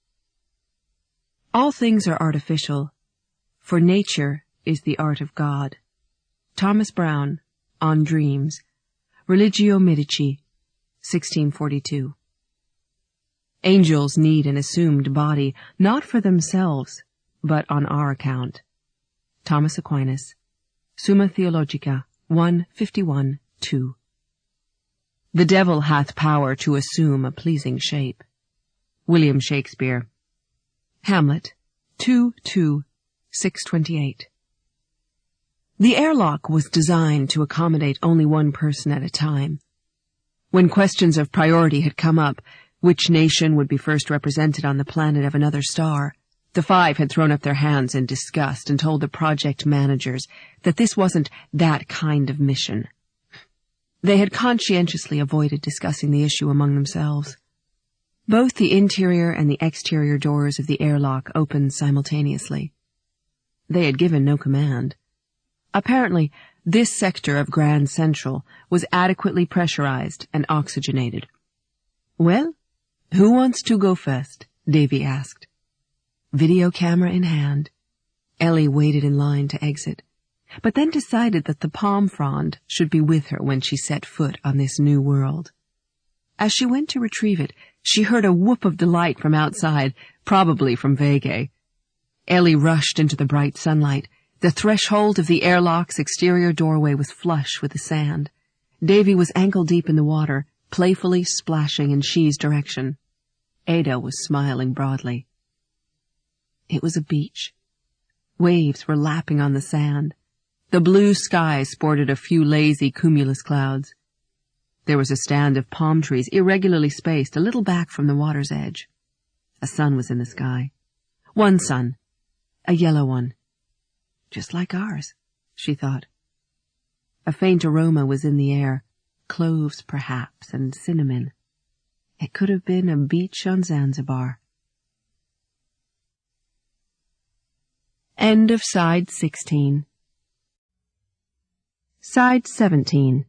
All things are artificial, for nature is the art of God. Thomas Brown, On Dreams, Religio Medici, 1642. Angels need an assumed body, not for themselves, but on our account. Thomas Aquinas, Summa Theologica, 151-2. The devil hath power to assume a pleasing shape. William Shakespeare. Hamlet, 2-2-628. The airlock was designed to accommodate only one person at a time. When questions of priority had come up, which nation would be first represented on the planet of another star, the five had thrown up their hands in disgust and told the project managers that this wasn't that kind of mission. They had conscientiously avoided discussing the issue among themselves. Both the interior and the exterior doors of the airlock opened simultaneously. They had given no command. Apparently, this sector of Grand Central was adequately pressurized and oxygenated. "Well, who wants to go first?" Davy asked. Video camera in hand, Ellie waited in line to exit, but then decided that the palm frond should be with her when she set foot on this new world. As she went to retrieve it, she heard a whoop of delight from outside, probably from Vega. Ellie rushed into the bright sunlight. The threshold of the airlock's exterior doorway was flush with the sand. Davy was ankle-deep in the water, playfully splashing in She's direction. Ada was smiling broadly. It was a beach. Waves were lapping on the sand. The blue sky sported a few lazy cumulus clouds. There was a stand of palm trees, irregularly spaced, a little back from the water's edge. A sun was in the sky. One sun, a yellow one. Just like ours, she thought. A faint aroma was in the air, cloves perhaps, and cinnamon. It could have been a beach on Zanzibar. End of Side 16. Side 17.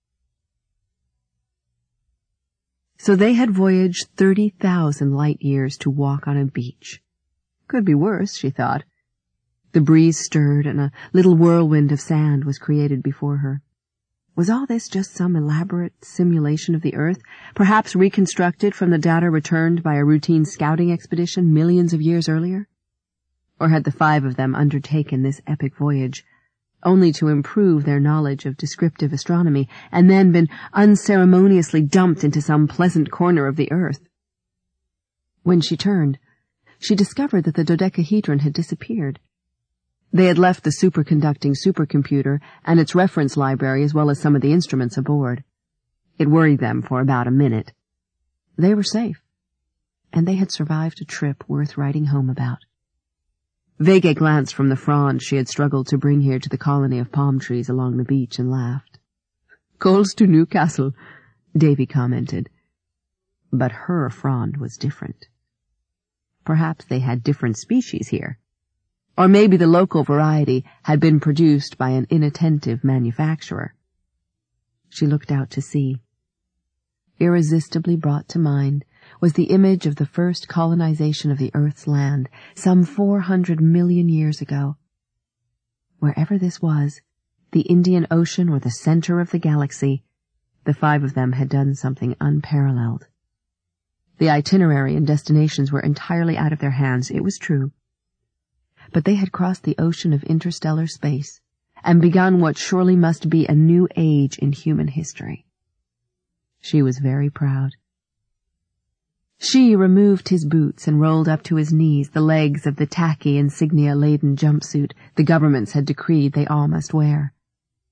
So they had voyaged 30,000 light years to walk on a beach. Could be worse, she thought. The breeze stirred and a little whirlwind of sand was created before her. Was all this just some elaborate simulation of the Earth, perhaps reconstructed from the data returned by a routine scouting expedition millions of years earlier? Or had the five of them undertaken this epic voyage, only to improve their knowledge of descriptive astronomy, and then been unceremoniously dumped into some pleasant corner of the Earth? When she turned, she discovered that the dodecahedron had disappeared. They had left the superconducting supercomputer and its reference library as well as some of the instruments aboard. It worried them for about a minute. They were safe, and they had survived a trip worth writing home about. Vega glanced from the frond she had struggled to bring here to the colony of palm trees along the beach and laughed. "Coals to Newcastle," Davy commented. But her frond was different. Perhaps they had different species here. Or maybe the local variety had been produced by an inattentive manufacturer. She looked out to sea. Irresistibly brought to mind was the image of the first colonization of the Earth's land, some 400 million years ago. Wherever this was, the Indian Ocean or the center of the galaxy, the five of them had done something unparalleled. The itinerary and destinations were entirely out of their hands, it was true. But they had crossed the ocean of interstellar space and begun what surely must be a new age in human history. She was very proud. She removed his boots and rolled up to his knees the legs of the tacky insignia-laden jumpsuit the governments had decreed they all must wear.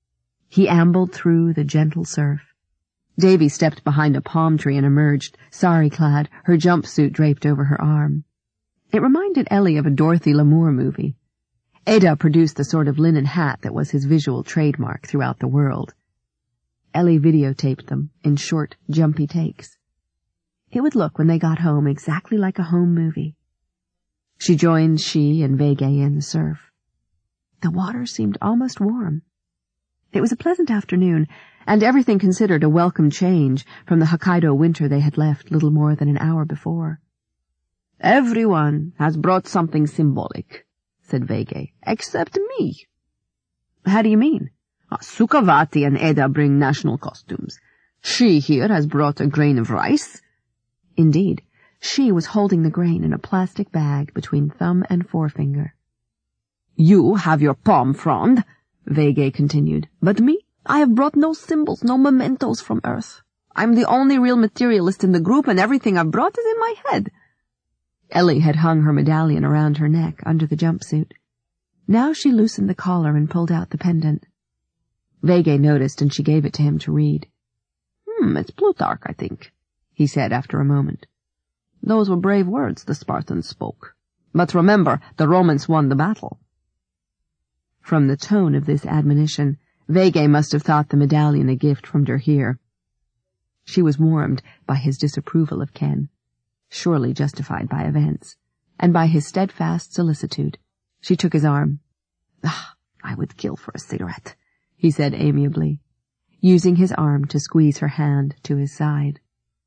He ambled through the gentle surf. Davy stepped behind a palm tree and emerged, sari-clad, her jumpsuit draped over her arm. It reminded Ellie of a Dorothy Lamour movie. Ada produced the sort of linen hat that was his visual trademark throughout the world. Ellie videotaped them in short, jumpy takes. It would look when they got home exactly like a home movie. She joined she and Vegay in the surf. The water seemed almost warm. It was a pleasant afternoon, and everything considered a welcome change from the Hokkaido winter they had left little more than an hour before. "Everyone has brought something symbolic," said Vegay, "except me." "How do you mean?" "Sukhavati and Ada bring national costumes. She here has brought a grain of rice." Indeed, she was holding the grain in a plastic bag between thumb and forefinger. "You have your palm frond," Vegay continued, "but me, I have brought no symbols, no mementos from Earth. I'm the only real materialist in the group, and everything I've brought is in my head." Ellie had hung her medallion around her neck under the jumpsuit. Now she loosened the collar and pulled out the pendant. Vegay noticed, and she gave it to him to read. It's Plutarch, I think," he said after a moment. "Those were brave words the Spartans spoke. But remember, the Romans won the battle." From the tone of this admonition, Vegay must have thought the medallion a gift from Derhir. She was warmed by his disapproval of Ken, surely justified by events, and by his steadfast solicitude. She took his arm. "I would kill for a cigarette," he said amiably, using his arm to squeeze her hand to his side.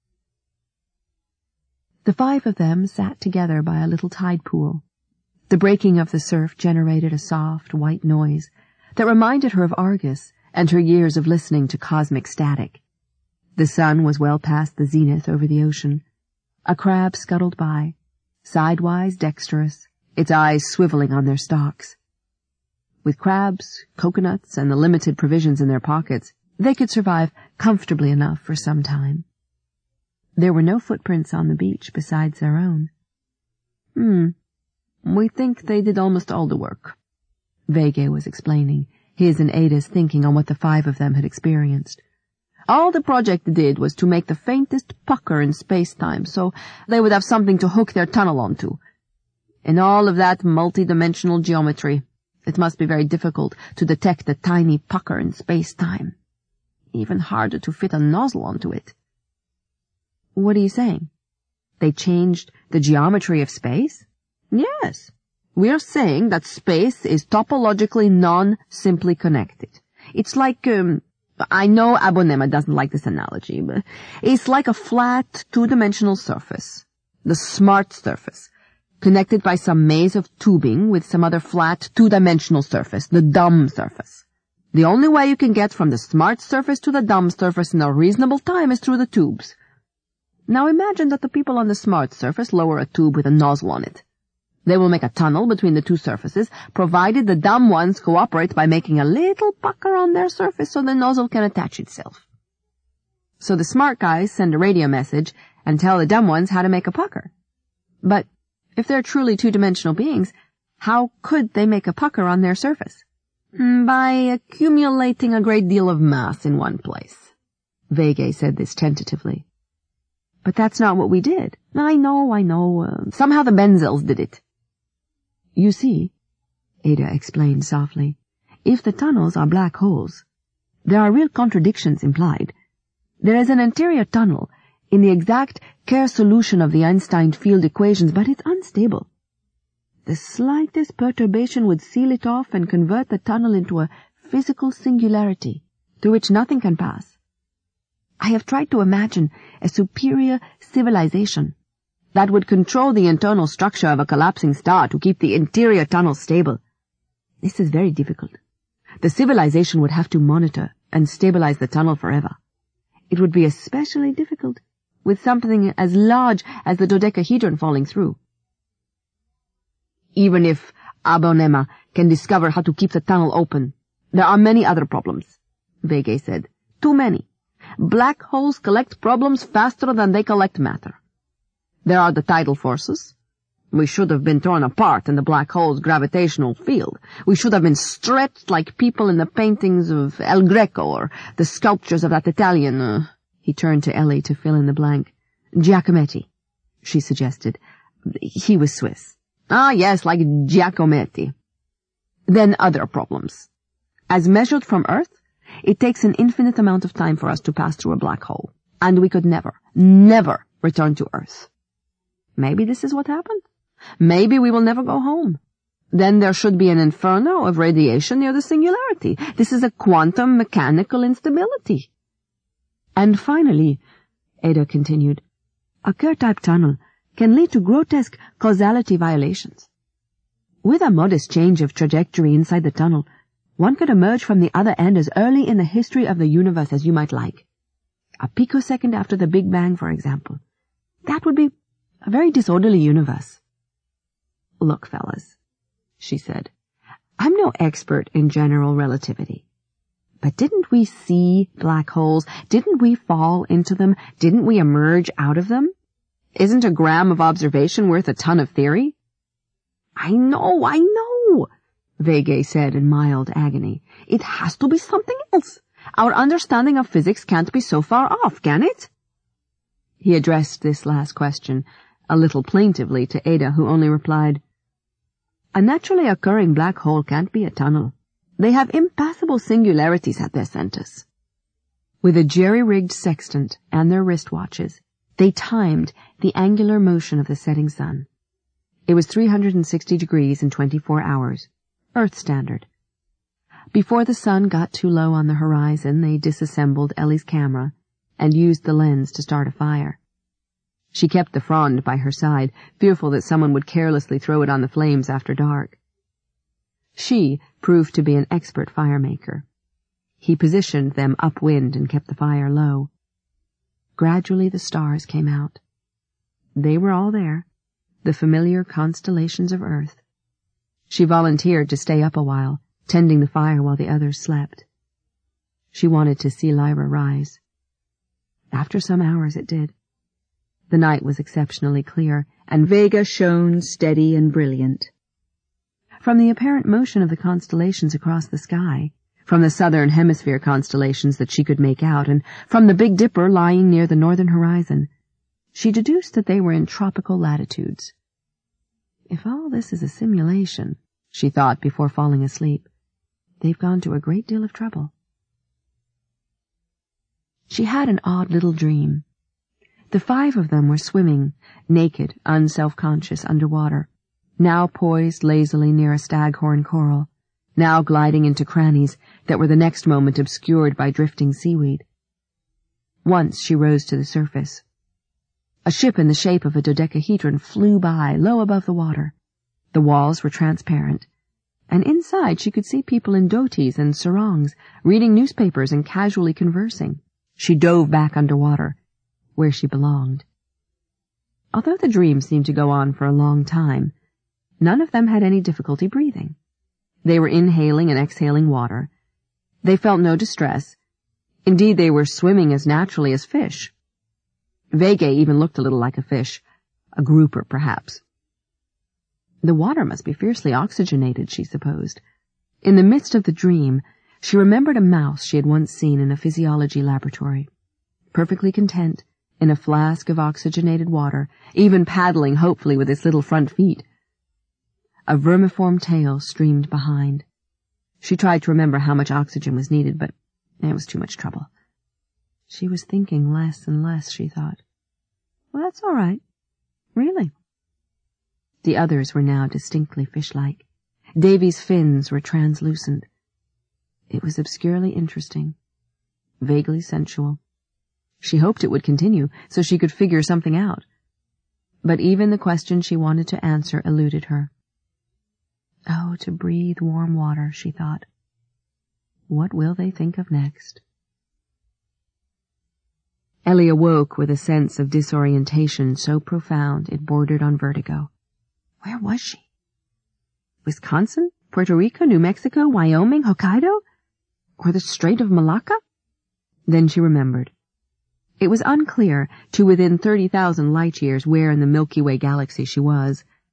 The five of them sat together by a little tide pool. The breaking of the surf generated a soft, white noise that reminded her of Argus and her years of listening to cosmic static. The sun was well past the zenith over the ocean. A crab scuttled by, sidewise dexterous, its eyes swiveling on their stalks. With crabs, coconuts, and the limited provisions in their pockets, they could survive comfortably enough for some time. There were no footprints on the beach besides their own. "We think they did almost all the work," Vegay was explaining, his and Ada's thinking on what the five of them had experienced. "All the project did was to make the faintest pucker in space-time, so they would have something to hook their tunnel onto. In all of that multi-dimensional geometry, it must be very difficult to detect a tiny pucker in space-time. Even harder to fit a nozzle onto it." "What are you saying? They changed the geometry of space?" "Yes. We're saying that space is topologically non-simply connected. It's like, I know Abonema doesn't like this analogy, but it's like a flat, two-dimensional surface, the smart surface, connected by some maze of tubing with some other flat, two-dimensional surface, the dumb surface. The only way you can get from the smart surface to the dumb surface in a reasonable time is through the tubes. Now imagine that the people on the smart surface lower a tube with a nozzle on it. They will make a tunnel between the two surfaces, provided the dumb ones cooperate by making a little pucker on their surface so the nozzle can attach itself. So the smart guys send a radio message and tell the dumb ones how to make a pucker. But if they're truly two-dimensional beings, how could they make a pucker on their surface? By accumulating a great deal of mass in one place. Vegay said this tentatively. But that's not what we did. I know. Somehow the Benzels did it. You see, Ada explained softly, if the tunnels are black holes, there are real contradictions implied. There is an interior tunnel in the exact Kerr solution of the Einstein field equations, but it's unstable. The slightest perturbation would seal it off and convert the tunnel into a physical singularity through which nothing can pass. I have tried to imagine a superior civilization that would control the internal structure of a collapsing star to keep the interior tunnel stable. This is very difficult. The civilization would have to monitor and stabilize the tunnel forever. It would be especially difficult with something as large as the dodecahedron falling through. Even if Abonema can discover how to keep the tunnel open, there are many other problems, Vegay said. Too many. Black holes collect problems faster than they collect matter. There are the tidal forces, We should have been torn apart in the black hole's gravitational field. We should have been stretched like people in the paintings of El Greco or the sculptures of that Italian. He turned to Ellie to fill in the blank. Giacometti, she suggested. He was Swiss. Ah, yes, like Giacometti. Then other problems. As measured from Earth, it takes an infinite amount of time for us to pass through a black hole, and we could never return to Earth. Maybe this is what happened. Maybe we will never go home. Then there should be an inferno of radiation near the singularity. This is a quantum mechanical instability. And finally, Ada continued, a Kerr-type tunnel can lead to grotesque causality violations. With a modest change of trajectory inside the tunnel, one could emerge from the other end as early in the history of the universe as you might like. A picosecond after the Big Bang, for example. That would be a very disorderly universe. Look, fellas, she said, I'm no expert in general relativity. But didn't we see black holes? Didn't we fall into them? Didn't we emerge out of them? Isn't a gram of observation worth a ton of theory? I know, Vega said in mild agony. It has to be something else. Our understanding of physics can't be so far off, can it? He addressed this last question a little plaintively to Ada, who only replied, a naturally occurring black hole can't be a tunnel. They have impassable singularities at their centers. With a jerry-rigged sextant and their wristwatches, they timed the angular motion of the setting sun. It was 360 degrees in 24 hours, Earth standard. Before the sun got too low on the horizon, they disassembled Ellie's camera and used the lens to start a fire. She kept the frond by her side, fearful that someone would carelessly throw it on the flames after dark. She proved to be an expert firemaker. He positioned them upwind and kept the fire low. Gradually the stars came out. They were all there, the familiar constellations of Earth. She volunteered to stay up a while, tending the fire while the others slept. She wanted to see Lyra rise. After some hours it did. The night was exceptionally clear, and Vega shone steady and brilliant. From the apparent motion of the constellations across the sky, from the southern hemisphere constellations that she could make out, and from the Big Dipper lying near the northern horizon, she deduced that they were in tropical latitudes. If all this is a simulation, she thought before falling asleep, they've gone to a great deal of trouble. She had an odd little dream. The 5 of them were swimming, naked, unself-conscious, underwater, now poised lazily near a staghorn coral, now gliding into crannies that were the next moment obscured by drifting seaweed. Once she rose to the surface. A ship in the shape of a dodecahedron flew by, low above the water. The walls were transparent, and inside she could see people in dhotis and sarongs, reading newspapers and casually conversing. She dove back underwater, where she belonged. Although the dream seemed to go on for a long time, none of them had any difficulty breathing. They were inhaling and exhaling water. They felt no distress. Indeed, they were swimming as naturally as fish. Vega even looked a little like a fish, a grouper perhaps. The water must be fiercely oxygenated, she supposed. In the midst of the dream, she remembered a mouse she had once seen in a physiology laboratory, perfectly content in a flask of oxygenated water, even paddling hopefully with its little front feet. A vermiform tail streamed behind. She tried to remember how much oxygen was needed, but it was too much trouble. She was thinking less and less, she thought. Well, that's all right. Really. The others were now distinctly fish-like. Davy's fins were translucent. It was obscurely interesting, vaguely sensual. She hoped it would continue, so she could figure something out. But even the question she wanted to answer eluded her. Oh, to breathe warm water, she thought. What will they think of next? Ellie awoke with a sense of disorientation so profound it bordered on vertigo. Where was she? Wisconsin? Puerto Rico? New Mexico? Wyoming? Hokkaido? Or the Strait of Malacca? Then she remembered. It was unclear to within 30,000 light-years where in the Milky Way galaxy she was,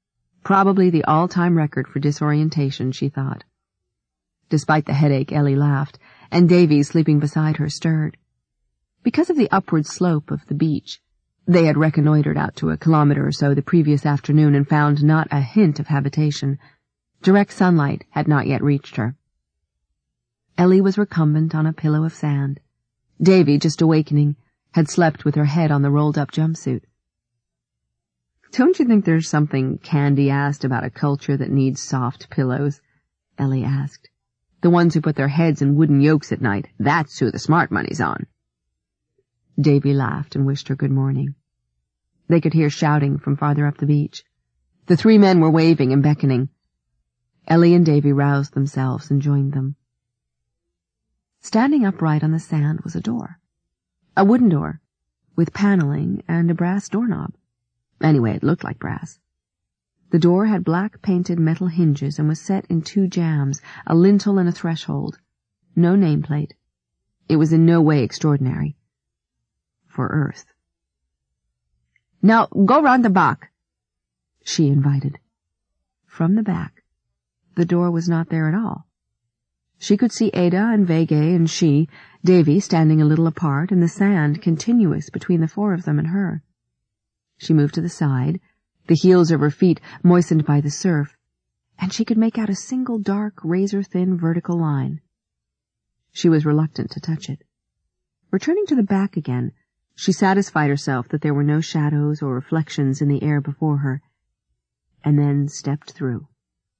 Probably the all-time record for disorientation, she thought. Despite the headache, Ellie laughed, and Davy, sleeping beside her, stirred. Because of the upward slope of the beach, they had reconnoitered out to 1 kilometer or so the previous afternoon and found not a hint of habitation. Direct sunlight had not yet reached her. Ellie was recumbent on a pillow of sand. Davy, just awakening, had slept with her head on the rolled-up jumpsuit. "Don't you think there's something Candy-assed about a culture that needs soft pillows?" Ellie asked. "The ones who put their heads in wooden yokes at night, that's who the smart money's on." Davy laughed and wished her good morning. They could hear shouting from farther up the beach. The 3 men were waving and beckoning. Ellie and Davy roused themselves and joined them. Standing upright on the sand was a door. A wooden door, with paneling and a brass doorknob. Anyway, it looked like brass. The door had black painted metal hinges and was set in 2 jambs, a lintel and a threshold. No nameplate. It was in no way extraordinary. For Earth. "Now, go round the back," she invited. From the back, the door was not there at all. She could see Ada and Vegay and she, Davy, standing a little apart, and the sand continuous between the 4 of them and her. She moved to the side, the heels of her feet moistened by the surf, and she could make out a single dark, razor-thin vertical line. She was reluctant to touch it. Returning to the back again, she satisfied herself that there were no shadows or reflections in the air before her, and then stepped through.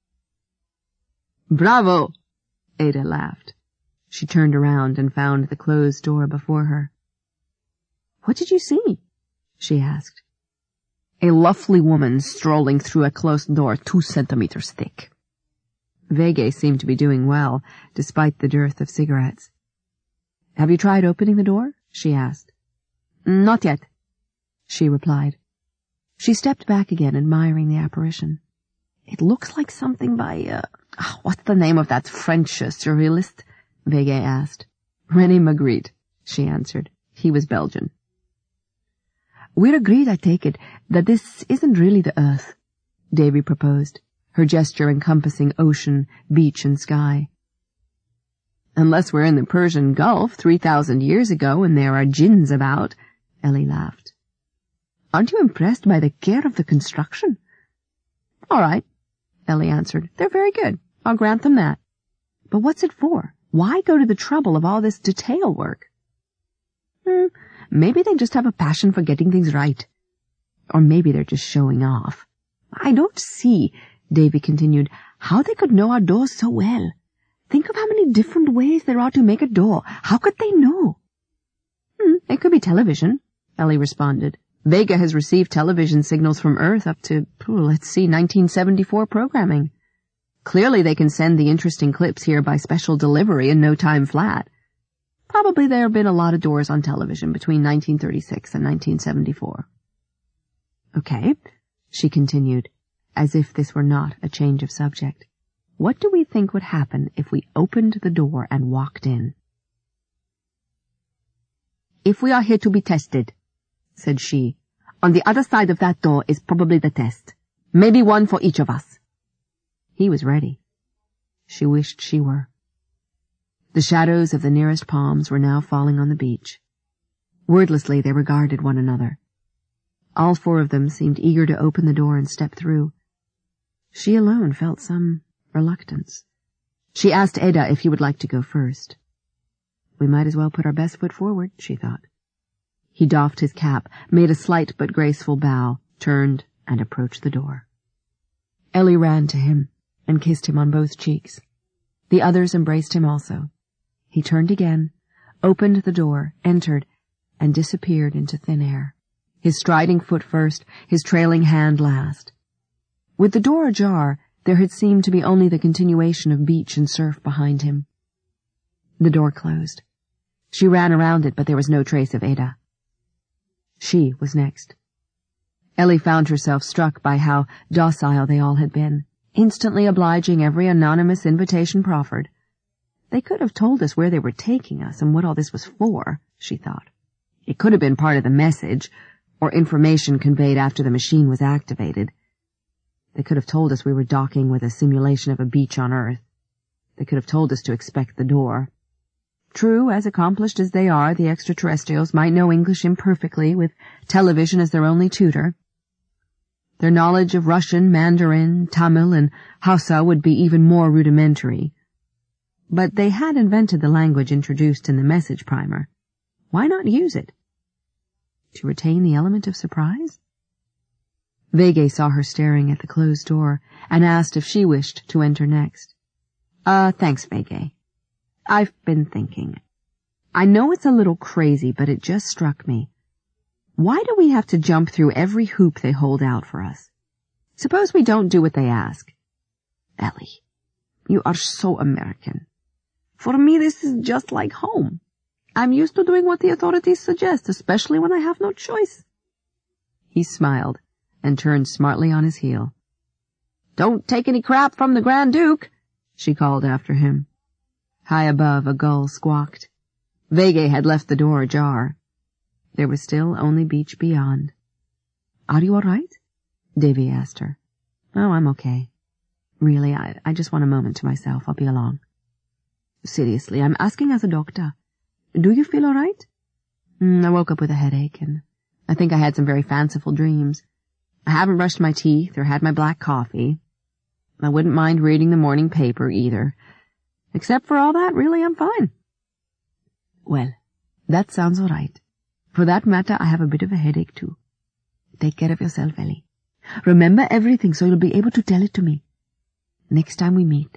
"Bravo!" Ada laughed. She turned around and found the closed door before her. "What did you see?" she asked. "A lovely woman strolling through a closed door 2 centimeters thick." Vegay seemed to be doing well, despite the dearth of cigarettes. "Have you tried opening the door?" she asked. "Not yet," she replied. She stepped back again, admiring the apparition. "It looks like something by, what's the name of that French surrealist?" Vegay asked. "René Magritte," she answered. "He was Belgian." "We're agreed, I take it, that this isn't really the Earth," Davy proposed, her gesture encompassing ocean, beach, and sky. "Unless we're in the Persian Gulf 3,000 years ago and there are jinns about," Ellie laughed. "Aren't you impressed by the care of the construction?" "All right," Ellie answered. "They're very good. I'll grant them that. But what's it for? Why go to the trouble of all this detail work?" "Maybe they just have a passion for getting things right. Or maybe they're just showing off. I don't see," Davy continued, "how they could know our doors so well. Think of how many different ways there are to make a door. How could they know?" "It could be television," Ellie responded. "Vega has received television signals from Earth up to, 1974 programming. Clearly they can send the interesting clips here by special delivery in no time flat. Probably there have been a lot of doors on television between 1936 and 1974. "Okay," she continued, as if this were not a change of subject. "What do we think would happen if we opened the door and walked in?" "If we are here to be tested," said she, "on the other side of that door is probably the test. Maybe one for each of us." He was ready. She wished she were. The shadows of the nearest palms were now falling on the beach. Wordlessly they regarded one another. All 4 of them seemed eager to open the door and step through. She alone felt some reluctance. She asked Ada if he would like to go first. We might as well put our best foot forward, she thought. He doffed his cap, made a slight but graceful bow, turned, and approached the door. Ellie ran to him and kissed him on both cheeks. The others embraced him also. He turned again, opened the door, entered, and disappeared into thin air, his striding foot first, his trailing hand last. With the door ajar, there had seemed to be only the continuation of beach and surf behind him. The door closed. She ran around it, but there was no trace of Ada. She was next. Ellie found herself struck by how docile they all had been, instantly obliging every anonymous invitation proffered. They could have told us where they were taking us and what all this was for, she thought. It could have been part of the message, or information conveyed after the machine was activated. They could have told us we were docking with a simulation of a beach on Earth. They could have told us to expect the door. True, as accomplished as they are, the extraterrestrials might know English imperfectly, with television as their only tutor. Their knowledge of Russian, Mandarin, Tamil, and Hausa would be even more rudimentary. But they had invented the language introduced in the message primer. Why not use it? To retain the element of surprise? Vege saw her staring at the closed door and asked if she wished to enter next. Thanks, Vege. I've been thinking. I know it's a little crazy, but it just struck me. Why do we have to jump through every hoop they hold out for us? Suppose we don't do what they ask. Ellie, you are so American. For me, this is just like home. I'm used to doing what the authorities suggest, especially when I have no choice. He smiled and turned smartly on his heel. Don't take any crap from the Grand Duke, she called after him. High above, a gull squawked. Vege had left the door ajar. There was still only beach beyond. Are you all right? Davy asked her. Oh, I'm okay. Really, I just want a moment to myself. I'll be along. Seriously, I'm asking as a doctor. Do you feel all right? I woke up with a headache, and I think I had some very fanciful dreams. I haven't brushed my teeth or had my black coffee. I wouldn't mind reading the morning paper either. Except for all that, really, I'm fine. Well, that sounds all right. For that matter, I have a bit of a headache, too. Take care of yourself, Ellie. Remember everything so you'll be able to tell it to me. Next time we meet.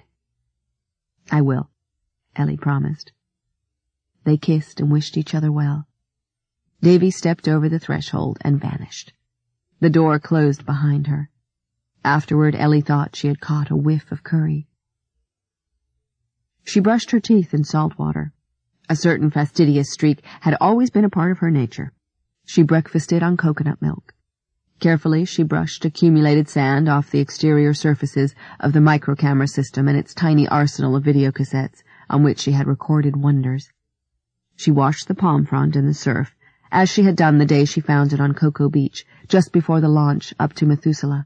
I will, Ellie promised. They kissed and wished each other well. Davy stepped over the threshold and vanished. The door closed behind her. Afterward, Ellie thought she had caught a whiff of curry. She brushed her teeth in salt water. A certain fastidious streak had always been a part of her nature. She breakfasted on coconut milk. Carefully, she brushed accumulated sand off the exterior surfaces of the microcamera system and its tiny arsenal of videocassettes on which she had recorded wonders. She washed the palm frond in the surf, as she had done the day she found it on Cocoa Beach, just before the launch up to Methuselah.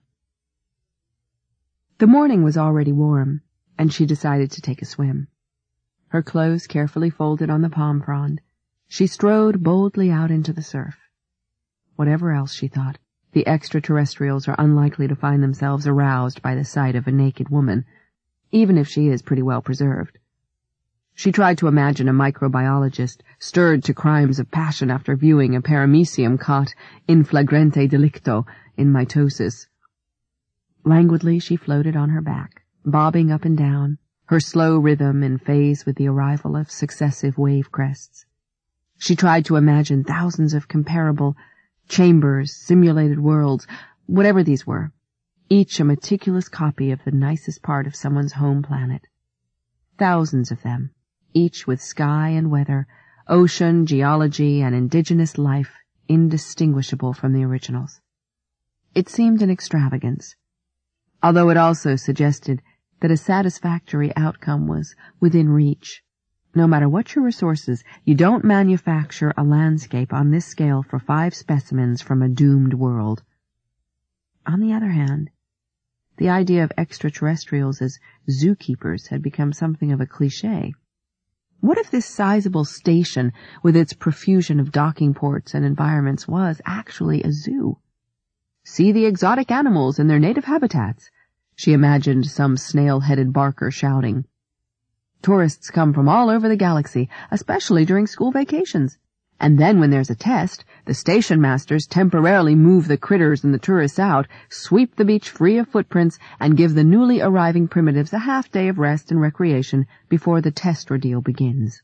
The morning was already warm, and she decided to take a swim. Her clothes carefully folded on the palm frond, she strode boldly out into the surf. Whatever else, she thought, the extraterrestrials are unlikely to find themselves aroused by the sight of a naked woman, even if she is pretty well preserved. She tried to imagine a microbiologist stirred to crimes of passion after viewing a paramecium caught in flagrante delicto in mitosis. Languidly she floated on her back, bobbing up and down, her slow rhythm in phase with the arrival of successive wave crests. She tried to imagine thousands of comparable chambers, simulated worlds, whatever these were, each a meticulous copy of the nicest part of someone's home planet. Thousands of them, each with sky and weather, ocean, geology, and indigenous life indistinguishable from the originals. It seemed an extravagance, although it also suggested that a satisfactory outcome was within reach. No matter what your resources, you don't manufacture a landscape on this scale for 5 specimens from a doomed world. On the other hand, the idea of extraterrestrials as zookeepers had become something of a cliché. What if this sizable station, with its profusion of docking ports and environments, was actually a zoo? See the exotic animals in their native habitats, she imagined some snail-headed barker shouting. Tourists come from all over the galaxy, especially during school vacations. And then when there's a test, the station masters temporarily move the critters and the tourists out, sweep the beach free of footprints, and give the newly arriving primitives a half-day of rest and recreation before the test ordeal begins.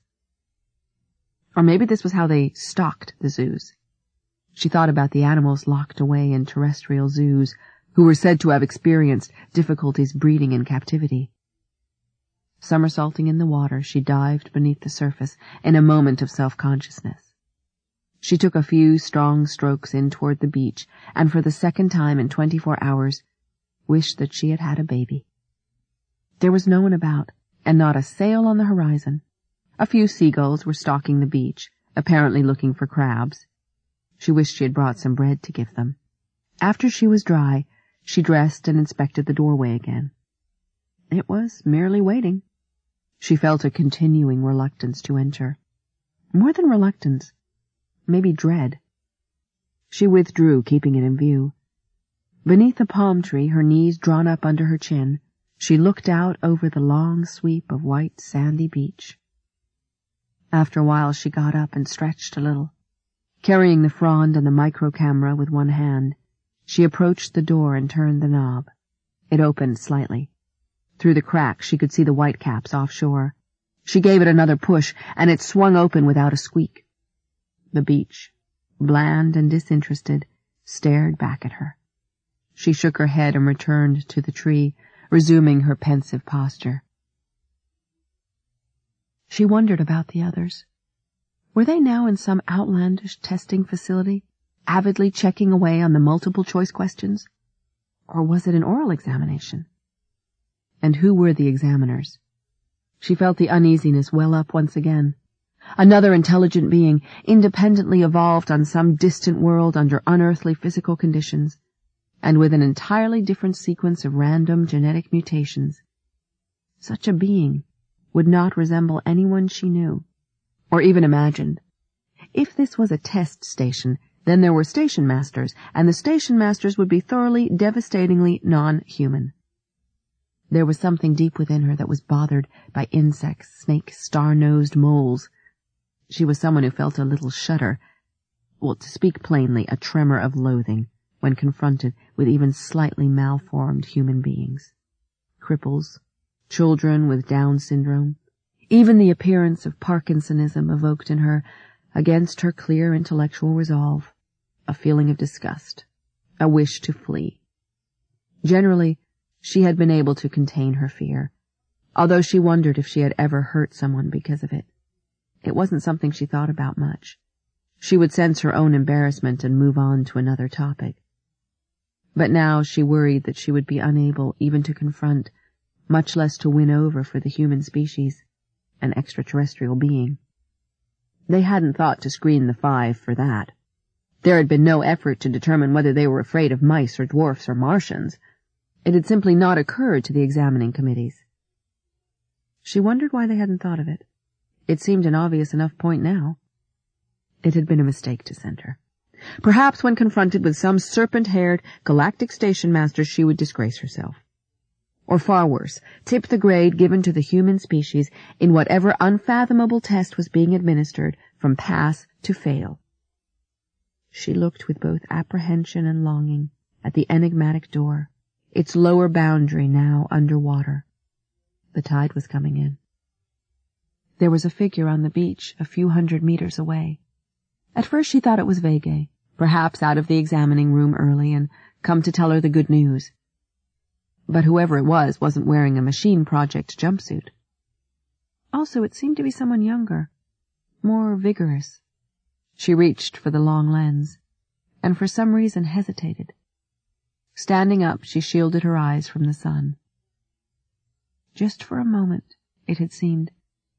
Or maybe this was how they stocked the zoos. She thought about the animals locked away in terrestrial zoos, who were said to have experienced difficulties breeding in captivity. Somersaulting in the water, she dived beneath the surface in a moment of self-consciousness. She took a few strong strokes in toward the beach, and for the second time in 24 hours, wished that she had had a baby. There was no one about, and not a sail on the horizon. A few seagulls were stalking the beach, apparently looking for crabs. She wished she had brought some bread to give them. After she was dry, She dressed and inspected the doorway again. It was merely waiting. She felt a continuing reluctance to enter. More than reluctance, maybe dread. She withdrew, keeping it in view. Beneath a palm tree, her knees drawn up under her chin, she looked out over the long sweep of white, sandy beach. After a while she got up and stretched a little. Carrying the frond and the micro-camera with one hand, she approached the door and turned the knob. It opened slightly. Through the crack she could see the whitecaps offshore. She gave it another push, and it swung open without a squeak. The beach, bland and disinterested, stared back at her. She shook her head and returned to the tree, resuming her pensive posture. She wondered about the others. Were they now in some outlandish testing facility, avidly checking away on the multiple-choice questions? Or was it an oral examination? And who were the examiners? She felt the uneasiness well up once again. Another intelligent being, independently evolved on some distant world under unearthly physical conditions, and with an entirely different sequence of random genetic mutations. Such a being would not resemble anyone she knew, or even imagined. If this was a test station, then there were station masters, and the station masters would be thoroughly, devastatingly non-human. There was something deep within her that was bothered by insects, snakes, star-nosed moles. She was someone who felt a little shudder, well, to speak plainly, a tremor of loathing, when confronted with even slightly malformed human beings. Cripples, children with Down syndrome, even the appearance of Parkinsonism evoked in her, against her clear intellectual resolve, a feeling of disgust, a wish to flee. Generally, she had been able to contain her fear, although she wondered if she had ever hurt someone because of it. It wasn't something she thought about much. She would sense her own embarrassment and move on to another topic. But now she worried that she would be unable even to confront, much less to win over for the human species, an extraterrestrial being. They hadn't thought to screen the 5 for that. There had been no effort to determine whether they were afraid of mice or dwarfs or Martians. It had simply not occurred to the examining committees. She wondered why they hadn't thought of it. It seemed an obvious enough point now. It had been a mistake to send her. Perhaps when confronted with some serpent-haired galactic station master she would disgrace herself. Or far worse, tip the grade given to the human species in whatever unfathomable test was being administered from pass to fail. She looked with both apprehension and longing at the enigmatic door, its lower boundary now under water. The tide was coming in. There was a figure on the beach a few 100 meters away. At first she thought it was Vega, perhaps out of the examining room early and come to tell her the good news. But whoever it was wasn't wearing a machine project jumpsuit. Also, it seemed to be someone younger, more vigorous. She reached for the long lens, and for some reason hesitated. Standing up, she shielded her eyes from the sun. Just for a moment, it had seemed.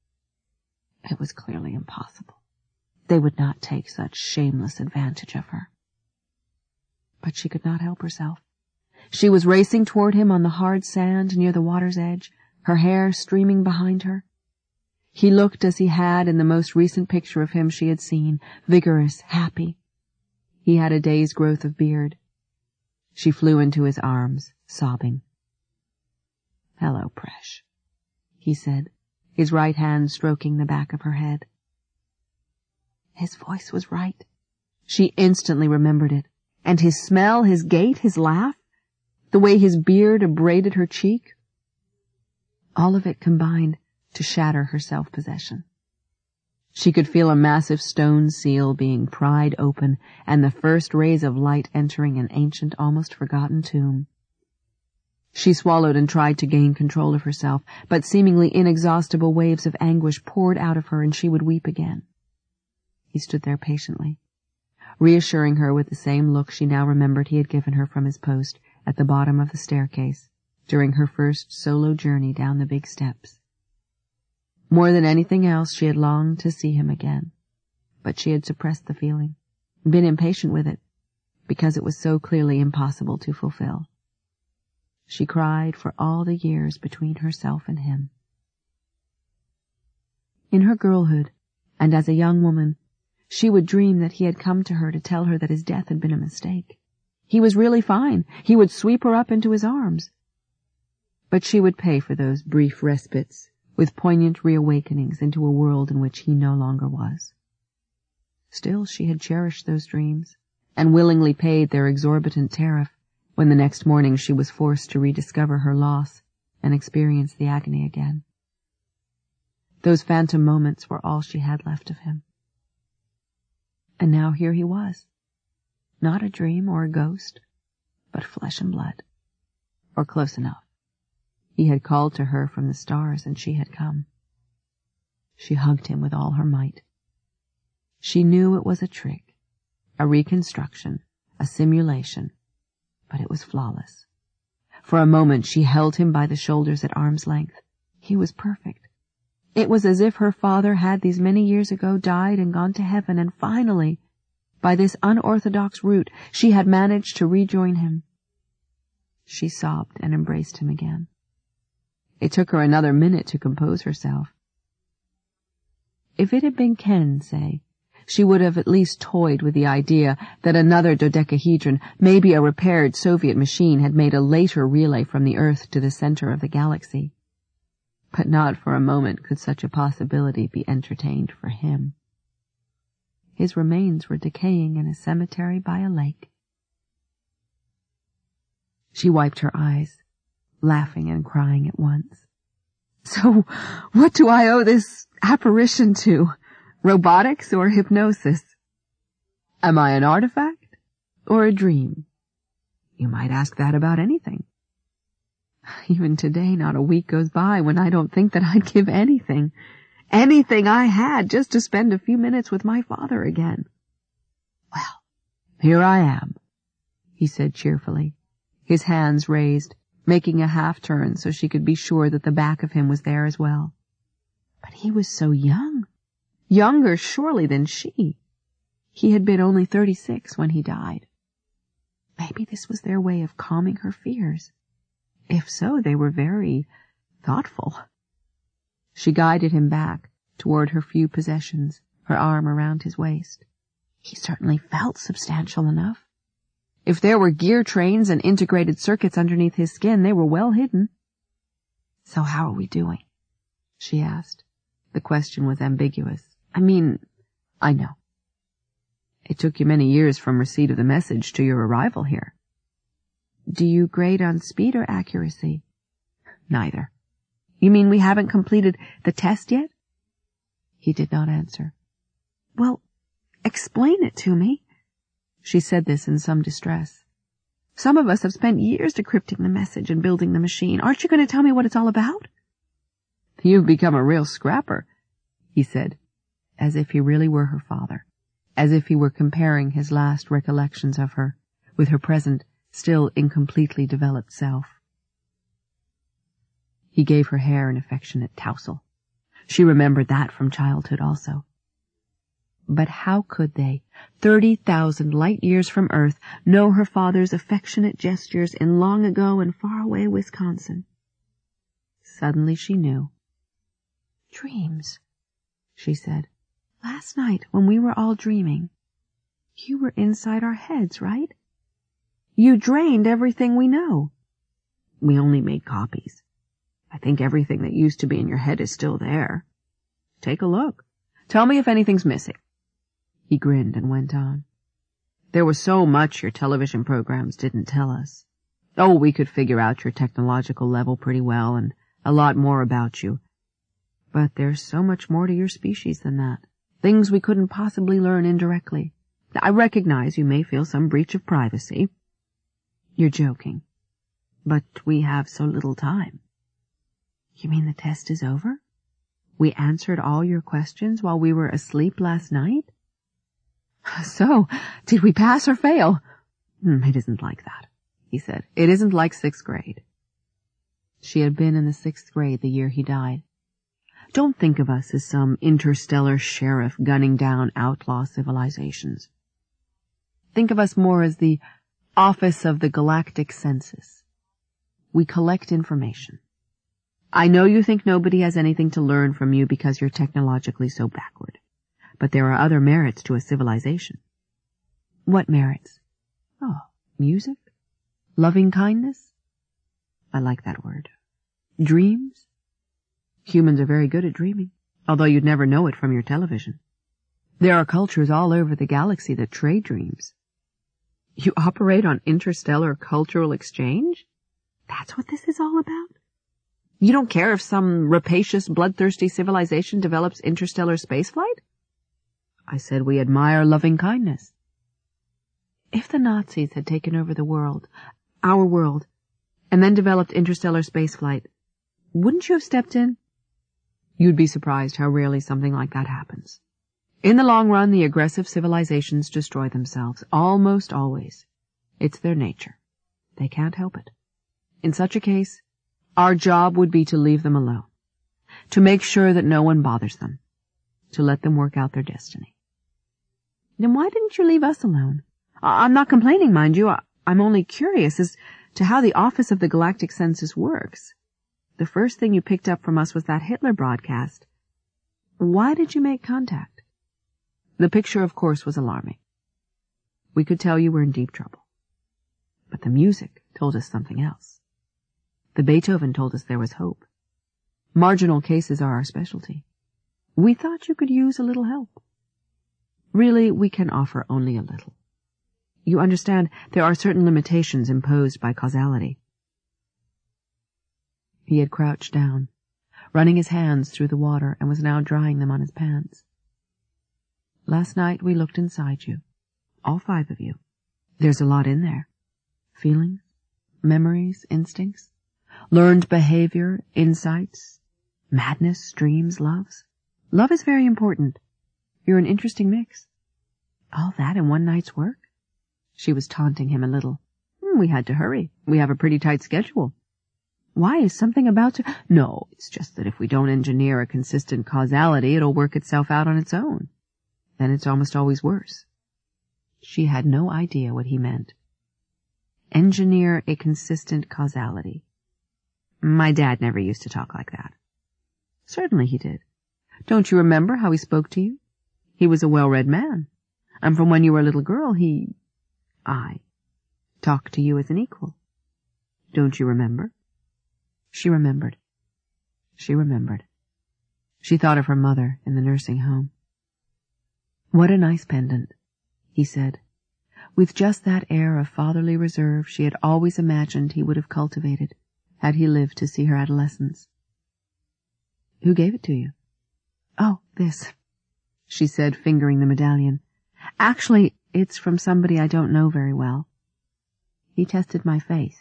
It was clearly impossible. They would not take such shameless advantage of her. But she could not help herself. She was racing toward him on the hard sand near the water's edge, her hair streaming behind her. He looked as he had in the most recent picture of him she had seen, vigorous, happy. He had a day's growth of beard. She flew into his arms, sobbing. "Hello, Presh," he said, his right hand stroking the back of her head. His voice was right. She instantly remembered it. And his smell, his gait, his laugh, the way his beard abraded her cheek. All of it combined to shatter her self-possession. She could feel a massive stone seal being pried open and the first rays of light entering an ancient, almost forgotten tomb. She swallowed and tried to gain control of herself, but seemingly inexhaustible waves of anguish poured out of her and she would weep again. He stood there patiently, reassuring her with the same look she now remembered he had given her from his post at the bottom of the staircase during her first solo journey down the big steps. More than anything else, she had longed to see him again, but she had suppressed the feeling, been impatient with it, because it was so clearly impossible to fulfill. she cried for all the years between herself and him. In her girlhood, and as a young woman, she would dream that he had come to her to tell her that his death had been a mistake. He was really fine. He would sweep her up into his arms. But she would pay for those brief respites with poignant reawakenings into a world in which he no longer was. Still, she had cherished those dreams, and willingly paid their exorbitant tariff when the next morning she was forced to rediscover her loss and experience the agony again. Those phantom moments were all she had left of him. And now here he was, not a dream or a ghost, but flesh and blood, or close enough. He had called to her from the stars, and she had come. She hugged him with all her might. She knew it was a trick, a reconstruction, a simulation, but it was flawless. For a moment she held him by the shoulders at arm's length. He was perfect. It was as if her father had these many years ago died and gone to heaven, and finally, by this unorthodox route, she had managed to rejoin him. She sobbed and embraced him again. It took her another minute to compose herself. If it had been Ken, say, she would have at least toyed with the idea that another dodecahedron, maybe a repaired Soviet machine, had made a later relay from the Earth to the center of the galaxy. But not for a moment could such a possibility be entertained for him. His remains were decaying in a cemetery by a lake. She wiped her eyes, laughing and crying at once. So, what do I owe this apparition to? Robotics or hypnosis? Am I an artifact or a dream? You might ask that about anything. Even today, not a week goes by when I don't think that I'd give anything I had just to spend a few minutes with my father again. Well, here I am, he said cheerfully, his hands raised, making a half-turn so she could be sure that the back of him was there as well. But he was so young, younger surely than she. He had been only 36 when he died. Maybe this was their way of calming her fears. If so, they were very thoughtful. She guided him back toward her few possessions, her arm around his waist. He certainly felt substantial enough. If there were gear trains and integrated circuits underneath his skin, they were well hidden. So how are we doing? She asked. The question was ambiguous. I know. It took you many years from receipt of the message to your arrival here. Do you grade on speed or accuracy? Neither. You mean we haven't completed the test yet? He did not answer. Well, explain it to me. She said this in some distress. Some of us have spent years decrypting the message and building the machine. Aren't you going to tell me what it's all about? You've become a real scrapper, he said, as if he really were her father, as if he were comparing his last recollections of her with her present, still incompletely developed self. He gave her hair an affectionate tousle. She remembered that from childhood also. But how could they, 30,000 light years from Earth, know her father's affectionate gestures in long ago and far-away Wisconsin? Suddenly she knew. Dreams, she said. Last night, when we were all dreaming, you were inside our heads, right? You drained everything we know. We only made copies. I think everything that used to be in your head is still there. Take a look. Tell me if anything's missing. He grinned and went on. There was so much your television programs didn't tell us. Oh, we could figure out your technological level pretty well and a lot more about you. But there's so much more to your species than that. Things we couldn't possibly learn indirectly. I recognize you may feel some breach of privacy. You're joking. But we have so little time. You mean the test is over? We answered all your questions while we were asleep last night? So, did we pass or fail? It isn't like that, he said. It isn't like 6th grade. She had been in the 6th grade the year he died. Don't think of us as some interstellar sheriff gunning down outlaw civilizations. Think of us more as the Office of the Galactic Census. We collect information. I know you think nobody has anything to learn from you because you're technologically so backward. But there are other merits to a civilization. What merits? Oh, music? Loving kindness? I like that word. Dreams? Humans are very good at dreaming, although you'd never know it from your television. There are cultures all over the galaxy that trade dreams. You operate on interstellar cultural exchange? That's what this is all about? You don't care if some rapacious, bloodthirsty civilization develops interstellar spaceflight? I said we admire loving kindness. If the Nazis had taken over the world, our world, and then developed interstellar spaceflight, wouldn't you have stepped in? You'd be surprised how rarely something like that happens. In the long run, the aggressive civilizations destroy themselves, almost always. It's their nature. They can't help it. In such a case, our job would be to leave them alone, to make sure that no one bothers them, to let them work out their destiny. Then why didn't you leave us alone? I'm not complaining, mind you. I'm only curious as to how the Office of the Galactic Census works. The first thing you picked up from us was that Hitler broadcast. Why did you make contact? The picture, of course, was alarming. We could tell you were in deep trouble. But the music told us something else. The Beethoven told us there was hope. Marginal cases are our specialty. We thought you could use a little help. Really, we can offer only a little. You understand, there are certain limitations imposed by causality. He had crouched down, running his hands through the water, and was now drying them on his pants. Last night we looked inside you, all 5 of you. There's a lot in there. Feelings, memories, instincts, learned behavior, insights, madness, dreams, loves. Love is very important. You're an interesting mix. All that in one night's work? She was taunting him a little. We had to hurry. We have a pretty tight schedule. Why, is something about to... No, it's just that if we don't engineer a consistent causality, it'll work itself out on its own. Then it's almost always worse. She had no idea what he meant. Engineer a consistent causality. My dad never used to talk like that. Certainly he did. Don't you remember how he spoke to you? He was a well-read man. And from when you were a little girl, I talked to you as an equal. Don't you remember? She remembered. She remembered. She thought of her mother in the nursing home. What a nice pendant, he said, with just that air of fatherly reserve she had always imagined he would have cultivated had he lived to see her adolescence. Who gave it to you? Oh, this, she said, fingering the medallion. Actually, it's from somebody I don't know very well. He tested my faith.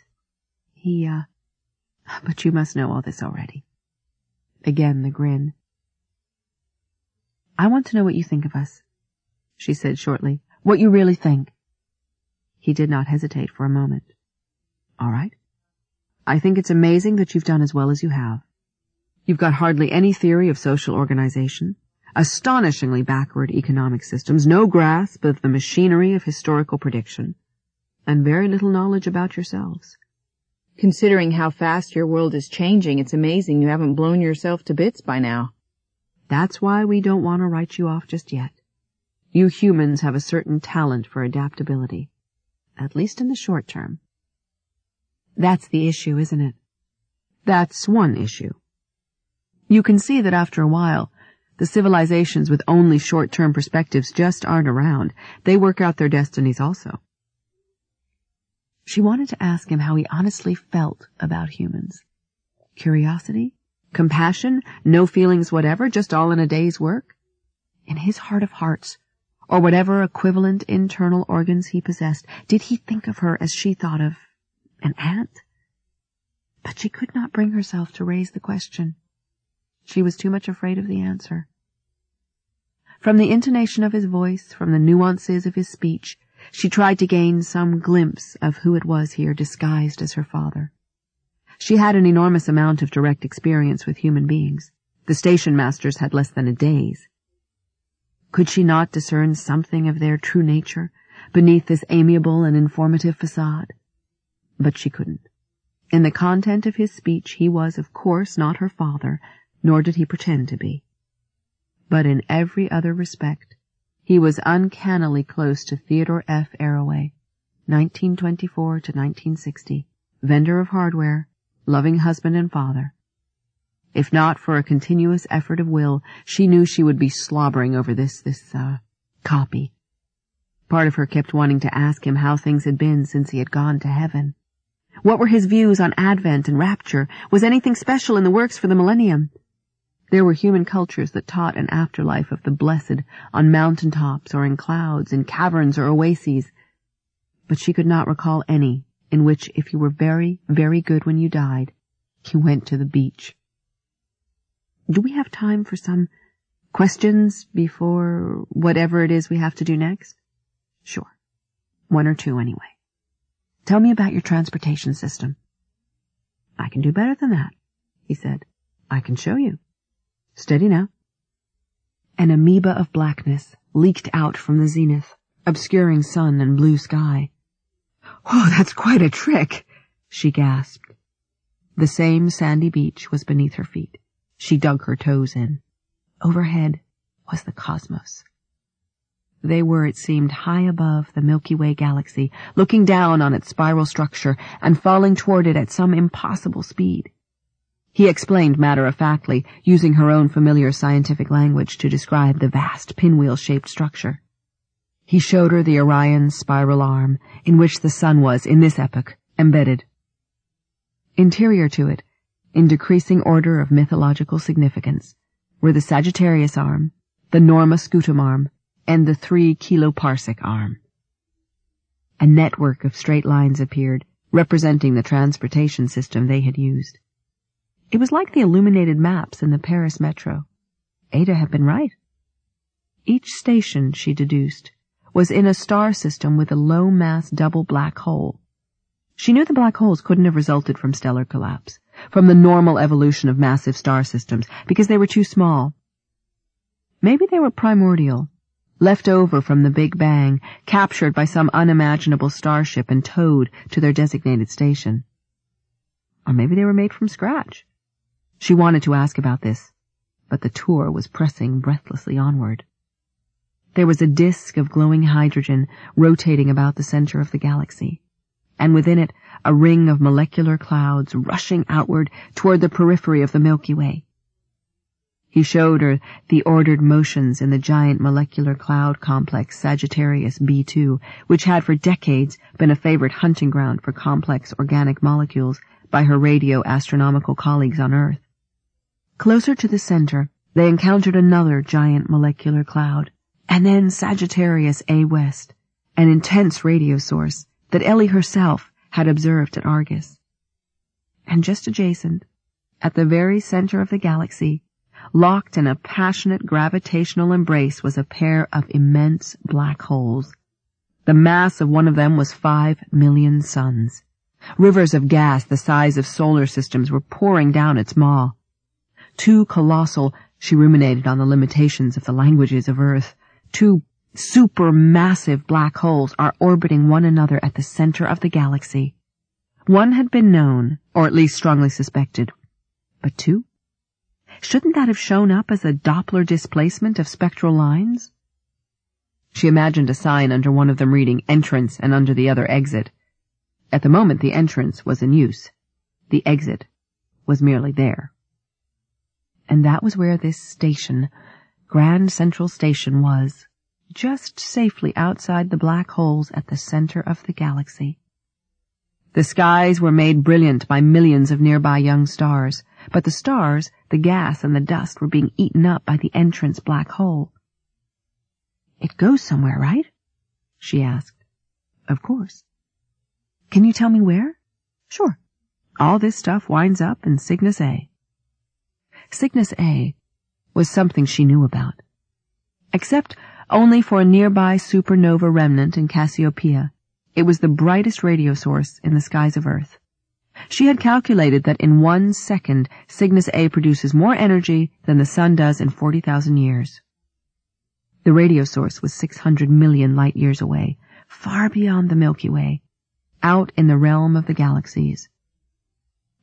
But you must know all this already. Again the grin. I want to know what you think of us, she said shortly. What you really think. He did not hesitate for a moment. All right. I think it's amazing that you've done as well as you have. You've got hardly any theory of social organization, astonishingly backward economic systems, no grasp of the machinery of historical prediction, and very little knowledge about yourselves. Considering how fast your world is changing, it's amazing you haven't blown yourself to bits by now. That's why we don't want to write you off just yet. You humans have a certain talent for adaptability, at least in the short term. That's the issue, isn't it? That's one issue. You can see that after a while, the civilizations with only short-term perspectives just aren't around. They work out their destinies also. She wanted to ask him how he honestly felt about humans. Curiosity? Compassion? No feelings whatever? Just all in a day's work? In his heart of hearts, or whatever equivalent internal organs he possessed, did he think of her as she thought of an aunt? But she could not bring herself to raise the question. She was too much afraid of the answer. From the intonation of his voice, from the nuances of his speech, she tried to gain some glimpse of who it was here disguised as her father. She had an enormous amount of direct experience with human beings. The station masters had less than a day's. Could she not discern something of their true nature beneath this amiable and informative facade? But she couldn't. In the content of his speech, he was, of course, not her father, nor did he pretend to be. But in every other respect, he was uncannily close to Theodore F. Arroway, 1924 to 1960, vendor of hardware, loving husband and father. If not for a continuous effort of will, she knew she would be slobbering over this copy. Part of her kept wanting to ask him how things had been since he had gone to heaven. What were his views on Advent and rapture? Was anything special in the works for the millennium? There were human cultures that taught an afterlife of the blessed on mountain tops or in clouds, in caverns or oases, but she could not recall any in which, if you were very, very good when you died, you went to the beach. Do we have time for some questions before whatever it is we have to do next? Sure. 1 or 2 anyway. Tell me about your transportation system. I can do better than that, he said. I can show you. Steady now. An amoeba of blackness leaked out from the zenith, obscuring sun and blue sky. Oh, that's quite a trick, she gasped. The same sandy beach was beneath her feet. She dug her toes in. Overhead was the cosmos. They were, it seemed, high above the Milky Way galaxy, looking down on its spiral structure and falling toward it at some impossible speed. He explained matter-of-factly, using her own familiar scientific language to describe the vast pinwheel-shaped structure. He showed her the Orion's spiral arm, in which the sun was, in this epoch, embedded. Interior to it, in decreasing order of mythological significance, were the Sagittarius arm, the Norma Scutum arm, and the 3 kiloparsec arm. A network of straight lines appeared, representing the transportation system they had used. It was like the illuminated maps in the Paris metro. Ada had been right. Each station, she deduced, was in a star system with a low-mass double black hole. She knew the black holes couldn't have resulted from stellar collapse, from the normal evolution of massive star systems, because they were too small. Maybe they were primordial, left over from the Big Bang, captured by some unimaginable starship and towed to their designated station. Or maybe they were made from scratch. She wanted to ask about this, but the tour was pressing breathlessly onward. There was a disk of glowing hydrogen rotating about the center of the galaxy, and within it a ring of molecular clouds rushing outward toward the periphery of the Milky Way. He showed her the ordered motions in the giant molecular cloud complex Sagittarius B2, which had for decades been a favorite hunting ground for complex organic molecules by her radio-astronomical colleagues on Earth. Closer to the center, they encountered another giant molecular cloud, and then Sagittarius A West, an intense radio source that Ellie herself had observed at Argus. And just adjacent, at the very center of the galaxy, locked in a passionate gravitational embrace, was a pair of immense black holes. The mass of one of them was 5 million suns. Rivers of gas the size of solar systems were pouring down its maw. 2 colossal, she ruminated on the limitations of the languages of Earth, 2 supermassive black holes are orbiting one another at the center of the galaxy. One had been known, or at least strongly suspected. But 2? Shouldn't that have shown up as a Doppler displacement of spectral lines? She imagined a sign under one of them reading entrance and under the other exit. At the moment the entrance was in use. The exit was merely there. And that was where this station, Grand Central Station, was, just safely outside the black holes at the center of the galaxy. The skies were made brilliant by millions of nearby young stars, but the stars, the gas, and the dust were being eaten up by the entrance black hole. "It goes somewhere, right?" she asked. "Of course." "Can you tell me where?" "Sure. All this stuff winds up in Cygnus A." Cygnus A was something she knew about. Except only for a nearby supernova remnant in Cassiopeia, it was the brightest radio source in the skies of Earth. She had calculated that in 1 second Cygnus A produces more energy than the sun does in 40,000 years. The radio source was 600 million light-years away, far beyond the Milky Way, out in the realm of the galaxies.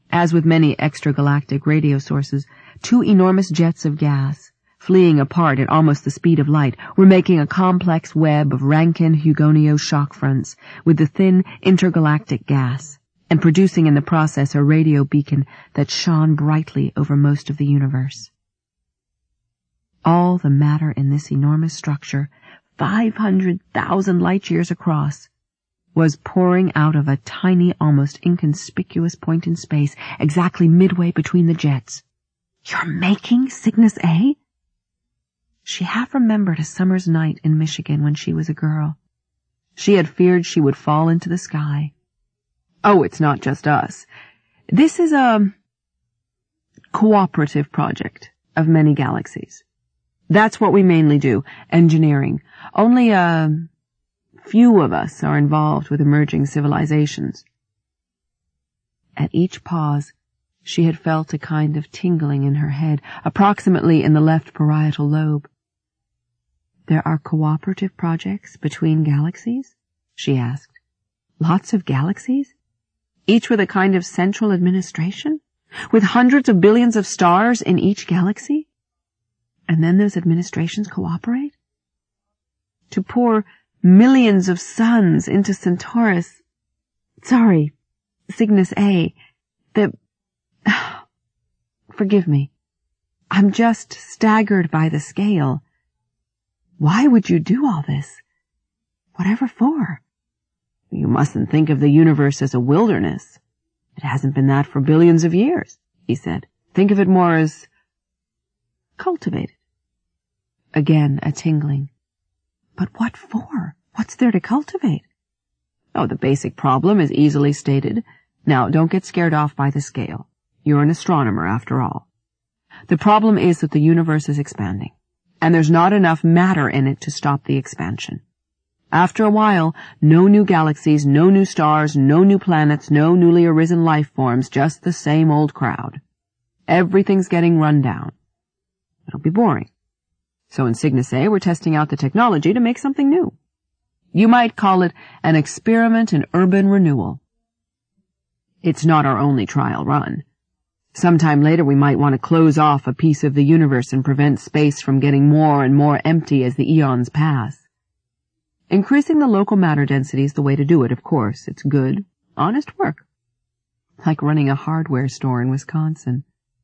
As with many extragalactic radio sources, two enormous jets of gas, fleeing apart at almost the speed of light, were making a complex web of Rankine-Hugoniot shock fronts with the thin intergalactic gas, and producing in the process a radio beacon that shone brightly over most of the universe. All the matter in this enormous structure, 500,000 light-years across, was pouring out of a tiny, almost inconspicuous point in space, exactly midway between the jets. "You're making Cygnus A?" She half remembered a summer's night in Michigan when she was a girl. She had feared she would fall into the sky. "Oh, it's not just us. This is a cooperative project of many galaxies. That's what we mainly do, engineering. Only few of us are involved with emerging civilizations." At each pause, she had felt a kind of tingling in her head, approximately in the left parietal lobe. "There are cooperative projects between galaxies?" she asked. "Lots of galaxies? Each with a kind of central administration? With hundreds of billions of stars in each galaxy? And then those administrations cooperate? To pour millions of suns into Cygnus A, forgive me. I'm just staggered by the scale. Why would you do all this? Whatever for?" "You mustn't think of the universe as a wilderness. It hasn't been that for billions of years," he said. "Think of it more as cultivated." Again a tingling. "But what for? What's there to cultivate?" "Oh, the basic problem is easily stated. Now, don't get scared off by the scale. You're an astronomer, after all. The problem is that the universe is expanding, and there's not enough matter in it to stop the expansion. After a while, no new galaxies, no new stars, no new planets, no newly arisen life forms, just the same old crowd. Everything's getting run down. It'll be boring. So in Cygnus A, we're testing out the technology to make something new. You might call it an experiment in urban renewal. It's not our only trial run. Sometime later we might want to close off a piece of the universe and prevent space from getting more and more empty as the eons pass. Increasing the local matter density is the way to do it, of course. It's good, honest work. Like running a hardware store in Wisconsin.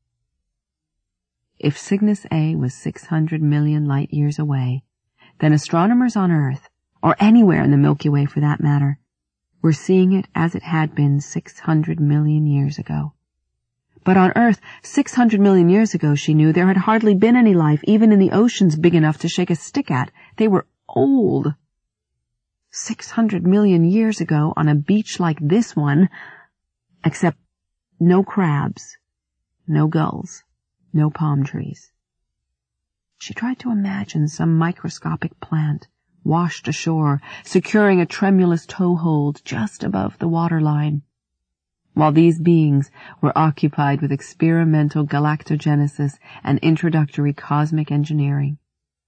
If Cygnus A was 600 million light-years away, then astronomers on Earth, or anywhere in the Milky Way for that matter, were seeing it as it had been 600 million years ago. But on Earth, 600 million years ago, she knew, there had hardly been any life, even in the oceans big enough to shake a stick at. They were old. 600 million years ago, on a beach like this one, except no crabs, no gulls, no palm trees. She tried to imagine some microscopic plant washed ashore, securing a tremulous toehold just above the waterline, while these beings were occupied with experimental galactogenesis and introductory cosmic engineering.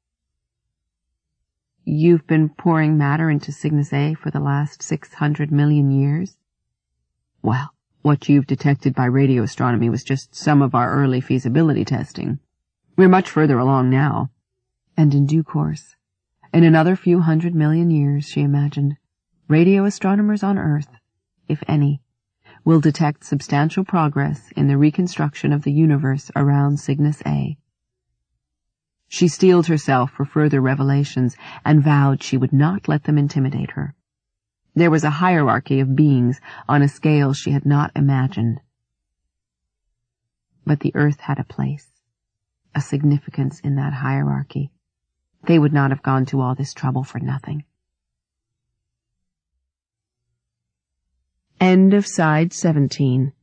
"You've been pouring matter into Cygnus A for the last 600 million years? Well, what you've detected by radio astronomy was just some of our early feasibility testing. We're much further along now. And in due course, in another few 100 million years, she imagined, radio astronomers on Earth, if any, will detect substantial progress in the reconstruction of the universe around Cygnus A. She steeled herself for further revelations and vowed she would not let them intimidate her. There was a hierarchy of beings on a scale she had not imagined. But the Earth had a place, a significance in that hierarchy. They would not have gone to all this trouble for nothing. End of Side 17.